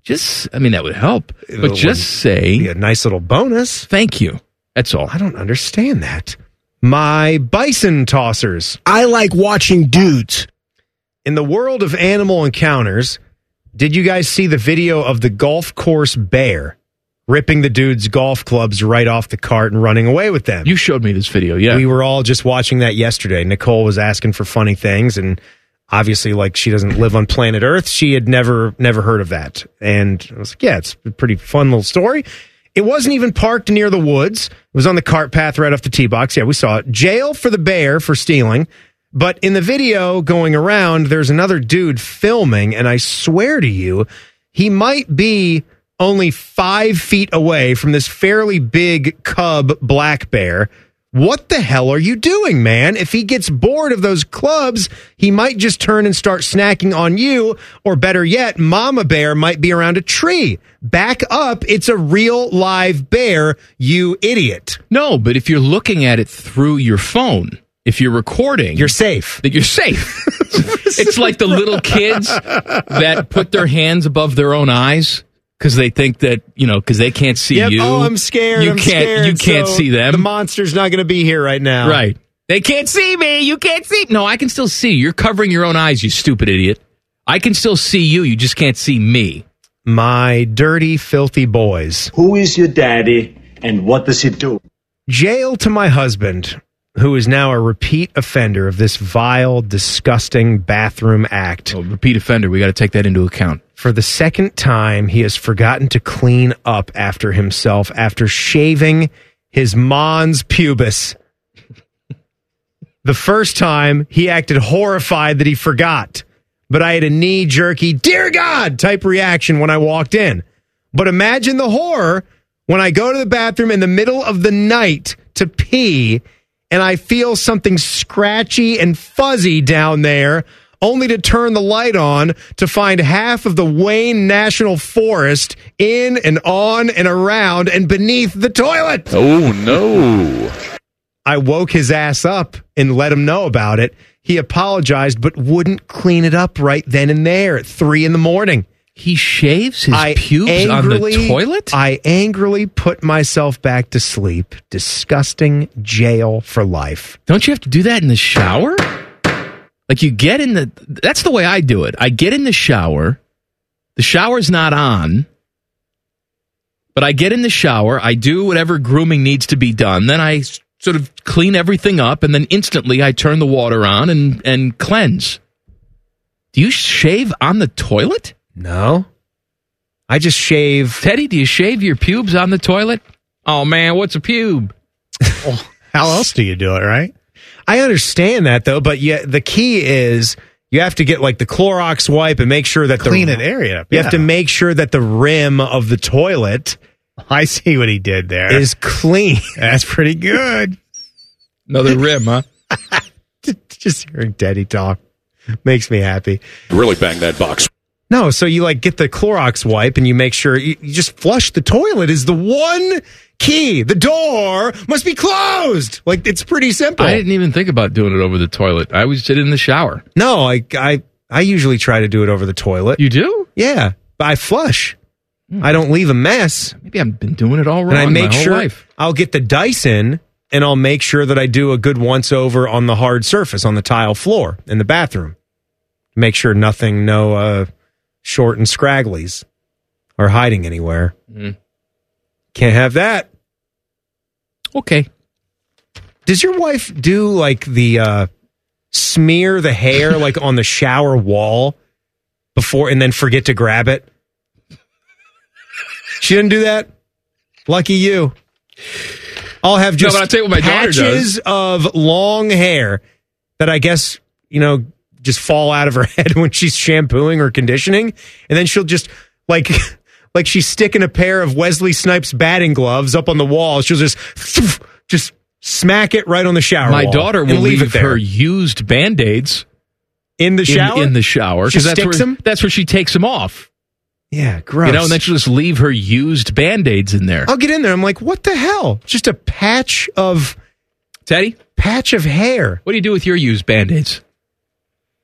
that would help. But just say... Be a nice little bonus. Thank you. That's all. I don't understand that. My bison tossers. I like watching dudes. In the world of animal encounters, did you guys see the video of the golf course bear ripping the dude's golf clubs right off the cart and running away with them? You showed me this video, yeah. We were all just watching that yesterday. Nicole was asking for funny things, and obviously, like, she doesn't live on planet Earth. She had never heard of that. And I was like, yeah, it's a pretty fun little story. It wasn't even parked near the woods. It was on the cart path right off the tee box. Yeah, we saw it. Jail for the bear for stealing. But in the video going around, there's another dude filming, and I swear to you, he might be only 5 feet away from this fairly big cub black bear. What the hell are you doing, man? If he gets bored of those clubs, he might just turn and start snacking on you, or better yet, Mama Bear might be around a tree. Back up, it's a real live bear, you idiot. No, but if you're looking at it through your phone, if you're recording... You're safe. You're safe. It's like the little kids that put their hands above their own eyes because they think that, because they can't see you. Oh, I'm scared. You can't see them. The monster's not going to be here right now. Right. They can't see me. You can't see. No, I can still see. You're covering your own eyes, you stupid idiot. I can still see you. You just can't see me. My dirty, filthy boys. Who is your daddy and what does he do? Jail to my husband, who is now a repeat offender of this vile, disgusting bathroom act. Oh, repeat offender. We got to take that into account. For the second time, he has forgotten to clean up after himself after shaving his mons pubis. The first time, he acted horrified that he forgot. But I had a knee-jerky, dear God, type reaction when I walked in. But imagine the horror when I go to the bathroom in the middle of the night to pee, and I feel something scratchy and fuzzy down there, only to turn the light on to find half of the Wayne National Forest in and on and around and beneath the toilet. Oh, no. I woke his ass up and let him know about it. He apologized, but wouldn't clean it up right then and there at 3 a.m. He shaves his pubes on the toilet? I angrily put myself back to sleep. Disgusting. Jail for life. Don't you have to do that in the shower? Like you get in that's the way I do it. I get in the shower. The shower's not on. But I get in the shower. I do whatever grooming needs to be done. Then I sort of clean everything up. And then instantly I turn the water on and cleanse. Do you shave on the toilet? No. I just shave. Teddy, do you shave your pubes on the toilet? Oh, man, what's a pube? How else do you do it, right? I understand that, though, but the key is you have to get like the Clorox wipe and make sure that clean an area. You have to make sure that the rim of the toilet. I see what he did there. Is clean. That's pretty good. Another rim, huh? Just hearing Teddy talk makes me happy. Really bang that box. No, so you like get the Clorox wipe and you make sure you just flush the toilet is the one key. The door must be closed. Like, it's pretty simple. I didn't even think about doing it over the toilet. I was sitting in the shower. No, I usually try to do it over the toilet. You do? Yeah, but I flush. I don't leave a mess. Maybe I've been doing it all wrong and I make my whole sure life. I'll get the Dyson and I'll make sure that I do a good once over on the hard surface on the tile floor in the bathroom. Make sure no short and scragglies are hiding anywhere. Can't have that. Okay. Does your wife do like the smear the hair like on the shower wall before and then forget to grab it? She didn't do that? Lucky you. I'll have just but I'll tell you what my daughter patches of long hair that I guess, just fall out of her head when she's shampooing or conditioning. And then she'll just like she's sticking a pair of Wesley Snipes batting gloves up on the wall. She'll just smack it right on the shower My wall daughter will leave her used Band-Aids in the shower. In the shower. She sticks them? That's where she takes them off. Yeah, gross. And then she'll just leave her used Band-Aids in there. I'll get in there. I'm like, what the hell? Just a patch of... Teddy? Patch of hair. What do you do with your used Band-Aids?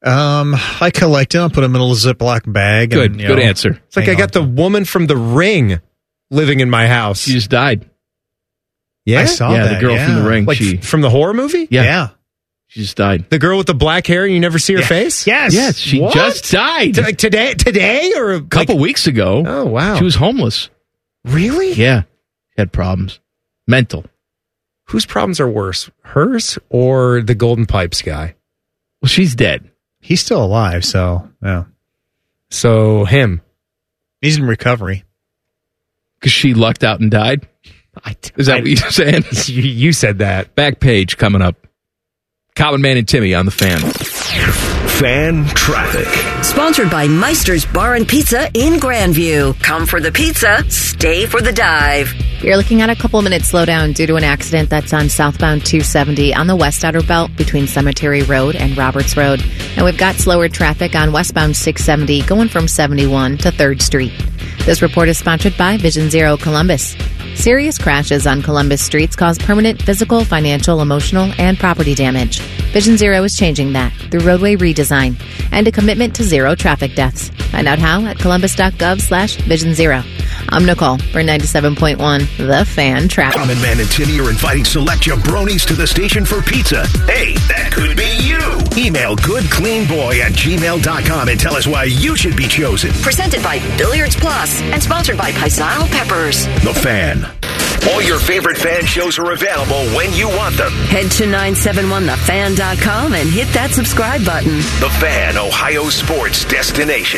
I collect them, put them in a little Ziploc bag. Good answer. It's like I got the woman from The Ring living in my house. She just died. Yeah? I saw that. The girl from The Ring. Like from the horror movie? Yeah. She just died. The girl with the black hair and you never see her face? Yes. Yes, she just died. Like today or a couple weeks ago. Oh, wow. She was homeless. Really? Yeah. She had problems. Mental. Whose problems are worse? Hers or the Golden Pipes guy? Well, she's dead. He's still alive, so, yeah. So, him. He's in recovery. Because she lucked out and died? Is that what you're saying? You said that. Back page coming up. Common Man and Timmy on the Fan. Fan Traffic. Sponsored by Meister's Bar and Pizza in Grandview. Come for the pizza, stay for the dive. You're looking at a couple minute slowdown due to an accident that's on southbound 270 on the West Outer Belt between Cemetery Road and Roberts Road. And we've got slower traffic on westbound 670 going from 71 to 3rd Street. This report is sponsored by Vision Zero Columbus. Serious crashes on Columbus streets cause permanent physical, financial, emotional, and property damage. Vision Zero is changing that through roadway redesign and a commitment to zero traffic deaths. Find out how at columbus.gov/Vision Zero. I'm Nicole for 97.1 The Fan Traffic. Common Man and Timmy are inviting select jabronis to the station for pizza. Hey, that could be you. Email goodcleanboy@gmail.com and tell us why you should be chosen. Presented by Billiards Plus and sponsored by Paisano Peppers. The Fan. All your favorite fan shows are available when you want them. Head to 971thefan.com and hit that subscribe button. The Fan, Ohio sports destination.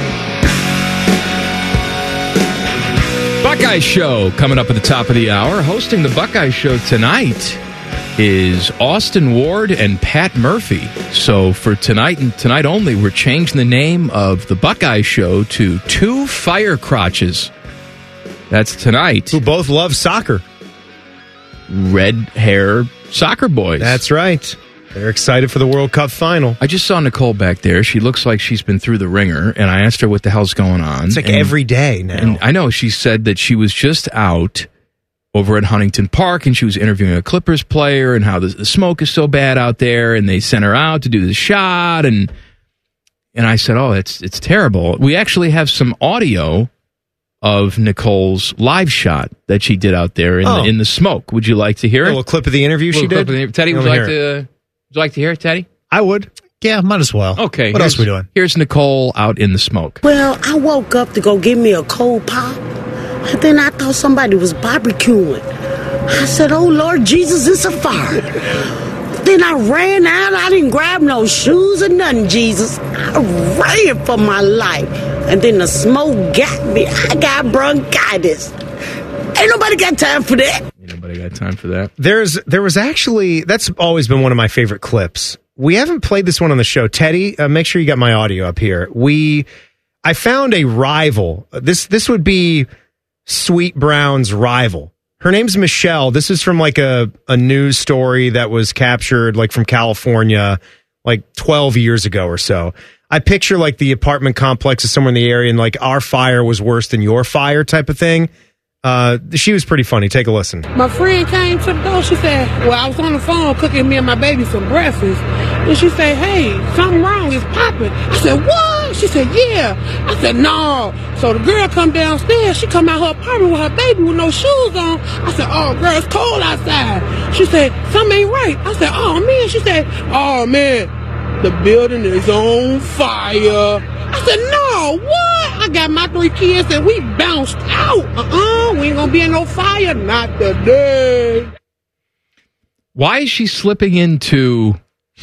Buckeye Show coming up at the top of the hour. Hosting the Buckeye Show tonight is Austin Ward and Pat Murphy. So for tonight and tonight only, we're changing the name of the Buckeye Show to Two Fire Crotches. That's tonight. Who both love soccer. Red hair soccer boys. That's right. They're excited for the World Cup final. I just saw Nicole back there. She looks like she's been through the ringer, and I asked her what the hell's going on. It's like every day now. And I know. She said that she was just out over at Huntington Park, and she was interviewing a Clippers player and how the smoke is so bad out there, and they sent her out to do the shot, and I said, oh, it's terrible. We actually have some audio of Nicole's live shot that she did out there in the smoke. Would you like to hear it? A little clip of the interview she did? Teddy, would you like to hear it, Teddy? I would. Yeah, might as well. Okay. What else are we doing? Here's Nicole out in the smoke. Well, I woke up to go get me a cold pop, and then I thought somebody was barbecuing. I said, oh, Lord Jesus, it's a fire. Then I ran out. I didn't grab no shoes or nothing, Jesus. I ran for my life. And then the smoke got me. I got bronchitis. Ain't nobody got time for that. Ain't nobody got time for that. There was actually, that's always been one of my favorite clips. We haven't played this one on the show. Teddy, make sure you got my audio up here. I found a rival. This would be Sweet Brown's rival. Her name's Michelle. This is from like a news story that was captured like from California like 12 years ago or so. I picture like the apartment complexes somewhere in the area and like our fire was worse than your fire type of thing. She was pretty funny. Take a listen. My friend came to the door. She said, well, I was on the phone cooking me and my baby some breakfast. And she said, hey, something wrong. It's popping. I said, what? She said, yeah. I said, no. So the girl come downstairs. She come out her apartment with her baby with no shoes on. I said, oh, girl, it's cold outside. She said, something ain't right. I said, oh, man. She said, oh, man, the building is on fire. I said, no, what? I got my 3 kids and we bounced out. We ain't gonna be in no fire. Not today. Why is she slipping into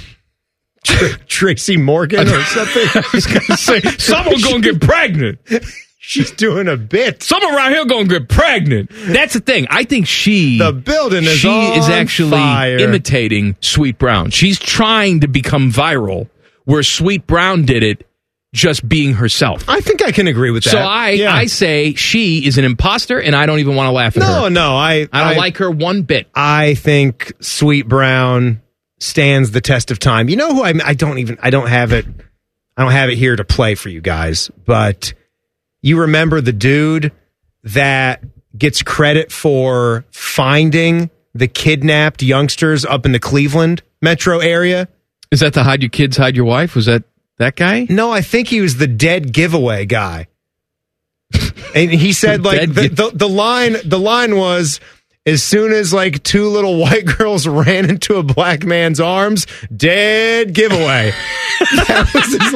Tracy Morgan or something? I was gonna say, someone gonna get pregnant. She's doing a bit. Someone around here gonna get pregnant. That's the thing. I think the building is on is actually fire. imitating Sweet Brown. She's trying to become viral, where Sweet Brown did it just being herself. I think I can agree with that. So I say she is an imposter, and I don't even want to laugh at her. No, I don't like her one bit. I think Sweet Brown stands the test of time. You know who I don't have it here to play for you guys, but you remember the dude that gets credit for finding the kidnapped youngsters up in the Cleveland metro area? Is that the Hide Your Kids, Hide Your Wife? Was that That guy? No, I think he was the dead giveaway guy. And he said, like, the line was, as soon as, like, two little white girls ran into a black man's arms, dead giveaway. That was his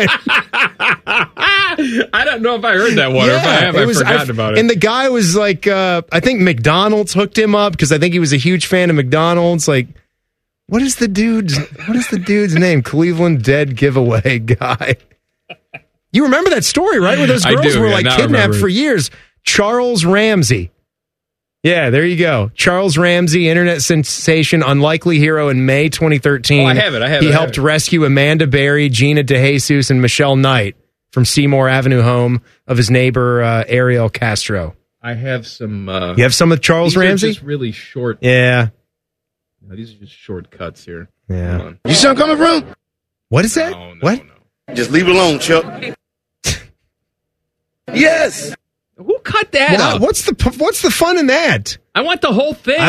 line. I don't know if I heard that one, or if I have, I've forgotten about it. And the guy was like, I think McDonald's hooked him up, because I think he was a huge fan of McDonald's. Like, what is the dude's name? Cleveland dead giveaway guy. You remember that story, right? Where those girls were like kidnapped for years. Charles Ramsey. Yeah, there you go. Charles Ramsey, internet sensation, unlikely hero in May 2013. Oh, I have it. He helped rescue Amanda Berry, Gina DeJesus, and Michelle Knight from Seymour Avenue home of his neighbor, Ariel Castro. I have some... you have some of Charles Ramsey? These are just really short. Yeah. No, these are just short cuts here. Yeah. You see where I'm coming from? What is that? No. Just leave it alone, Chuck. Yes. Who cut that out? What's the fun in that? I want the whole thing.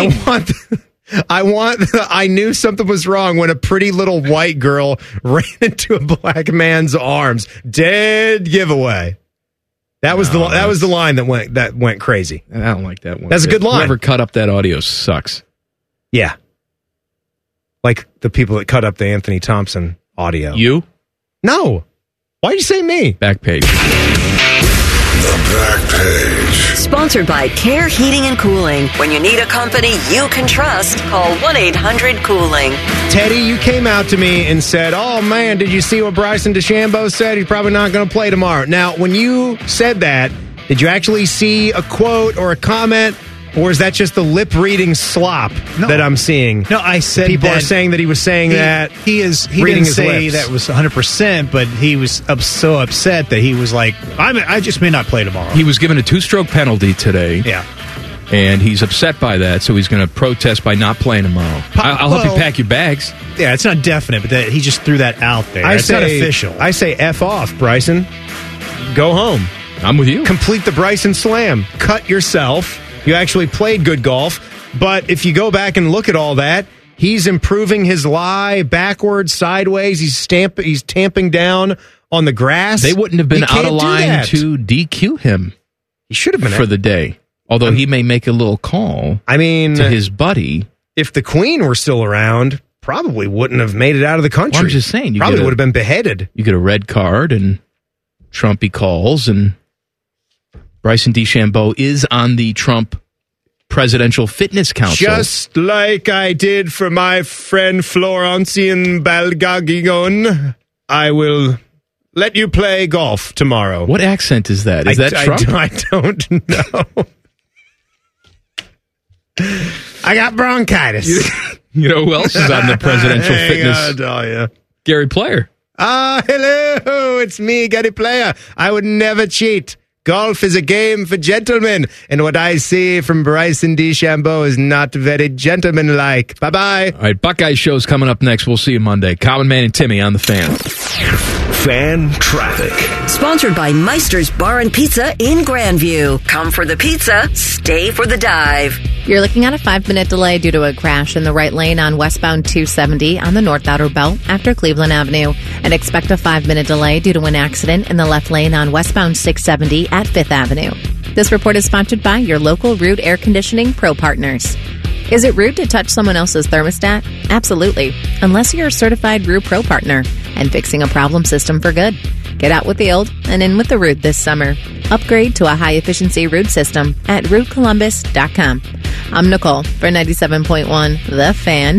I knew something was wrong when a pretty little white girl ran into a black man's arms. Dead giveaway. That was the line that went crazy. I don't like that one. That's a good line. Whoever cut up that audio sucks. Yeah. Like the people that cut up the Anthony Thompson audio. You? No. Why'd you say me? Back page. The Back Page. Sponsored by Care Heating and Cooling. When you need a company you can trust, call 1-800-COOLING. Teddy, you came out to me and said, oh man, did you see what Bryson DeChambeau said? He's probably not going to play tomorrow. Now, when you said that, did you actually see a quote or a comment? Or is that just the lip-reading slop that I'm seeing? No, I said people are saying that he was saying that. He reading didn't his say lips. that was 100%, but he was so upset that he was like, I just may not play tomorrow. He was given a 2-stroke penalty today. Yeah. And he's upset by that, so he's going to protest by not playing tomorrow. I'll help you pack your bags. Yeah, it's not definite, but he just threw that out there. It's not official. I say F off, Bryson. Go home. I'm with you. Complete the Bryson Slam. Cut yourself. You actually played good golf, but if you go back and look at all that, he's improving his lie backwards, sideways. He's tamping down on the grass. They wouldn't have been out of line to DQ him. He should have been for the day. Although he may make a little call. I mean, to his buddy. If the Queen were still around, probably wouldn't have made it out of the country. Well, I'm just saying, probably would have been beheaded. You get a red card, and Trumpy calls, and Bryson DeChambeau is on the Trump Presidential Fitness Council. Just like I did for my friend Florentine Balgagigon, I will let you play golf tomorrow. What accent is that? Is that Trump? I don't know. I got bronchitis. You know who else is on the Presidential Fitness? Gary Player. Hello, it's me, Gary Player. I would never cheat. Golf is a game for gentlemen, and what I see from Bryson DeChambeau is not very gentlemanlike. Bye-bye. All right, Buckeye Show's coming up next. We'll see you Monday. Common Man and Timmy on the Fan. Fan Traffic. Sponsored by Meister's Bar and Pizza in Grandview. Come for the pizza, stay for the dive. You're looking at a 5-minute delay due to a crash in the right lane on westbound 270 on the North Outer Belt after Cleveland Avenue. And expect a 5-minute delay due to an accident in the left lane on westbound 670 at 5th Avenue. This report is sponsored by your local Root Air Conditioning Pro Partners. Is it rude to touch someone else's thermostat? Absolutely, unless you're a certified Root Pro Partner and fixing a problem system for good. Get out with the old and in with the Root this summer. Upgrade to a high-efficiency Root system at rootcolumbus.com. I'm Nicole for 97.1 The Fan.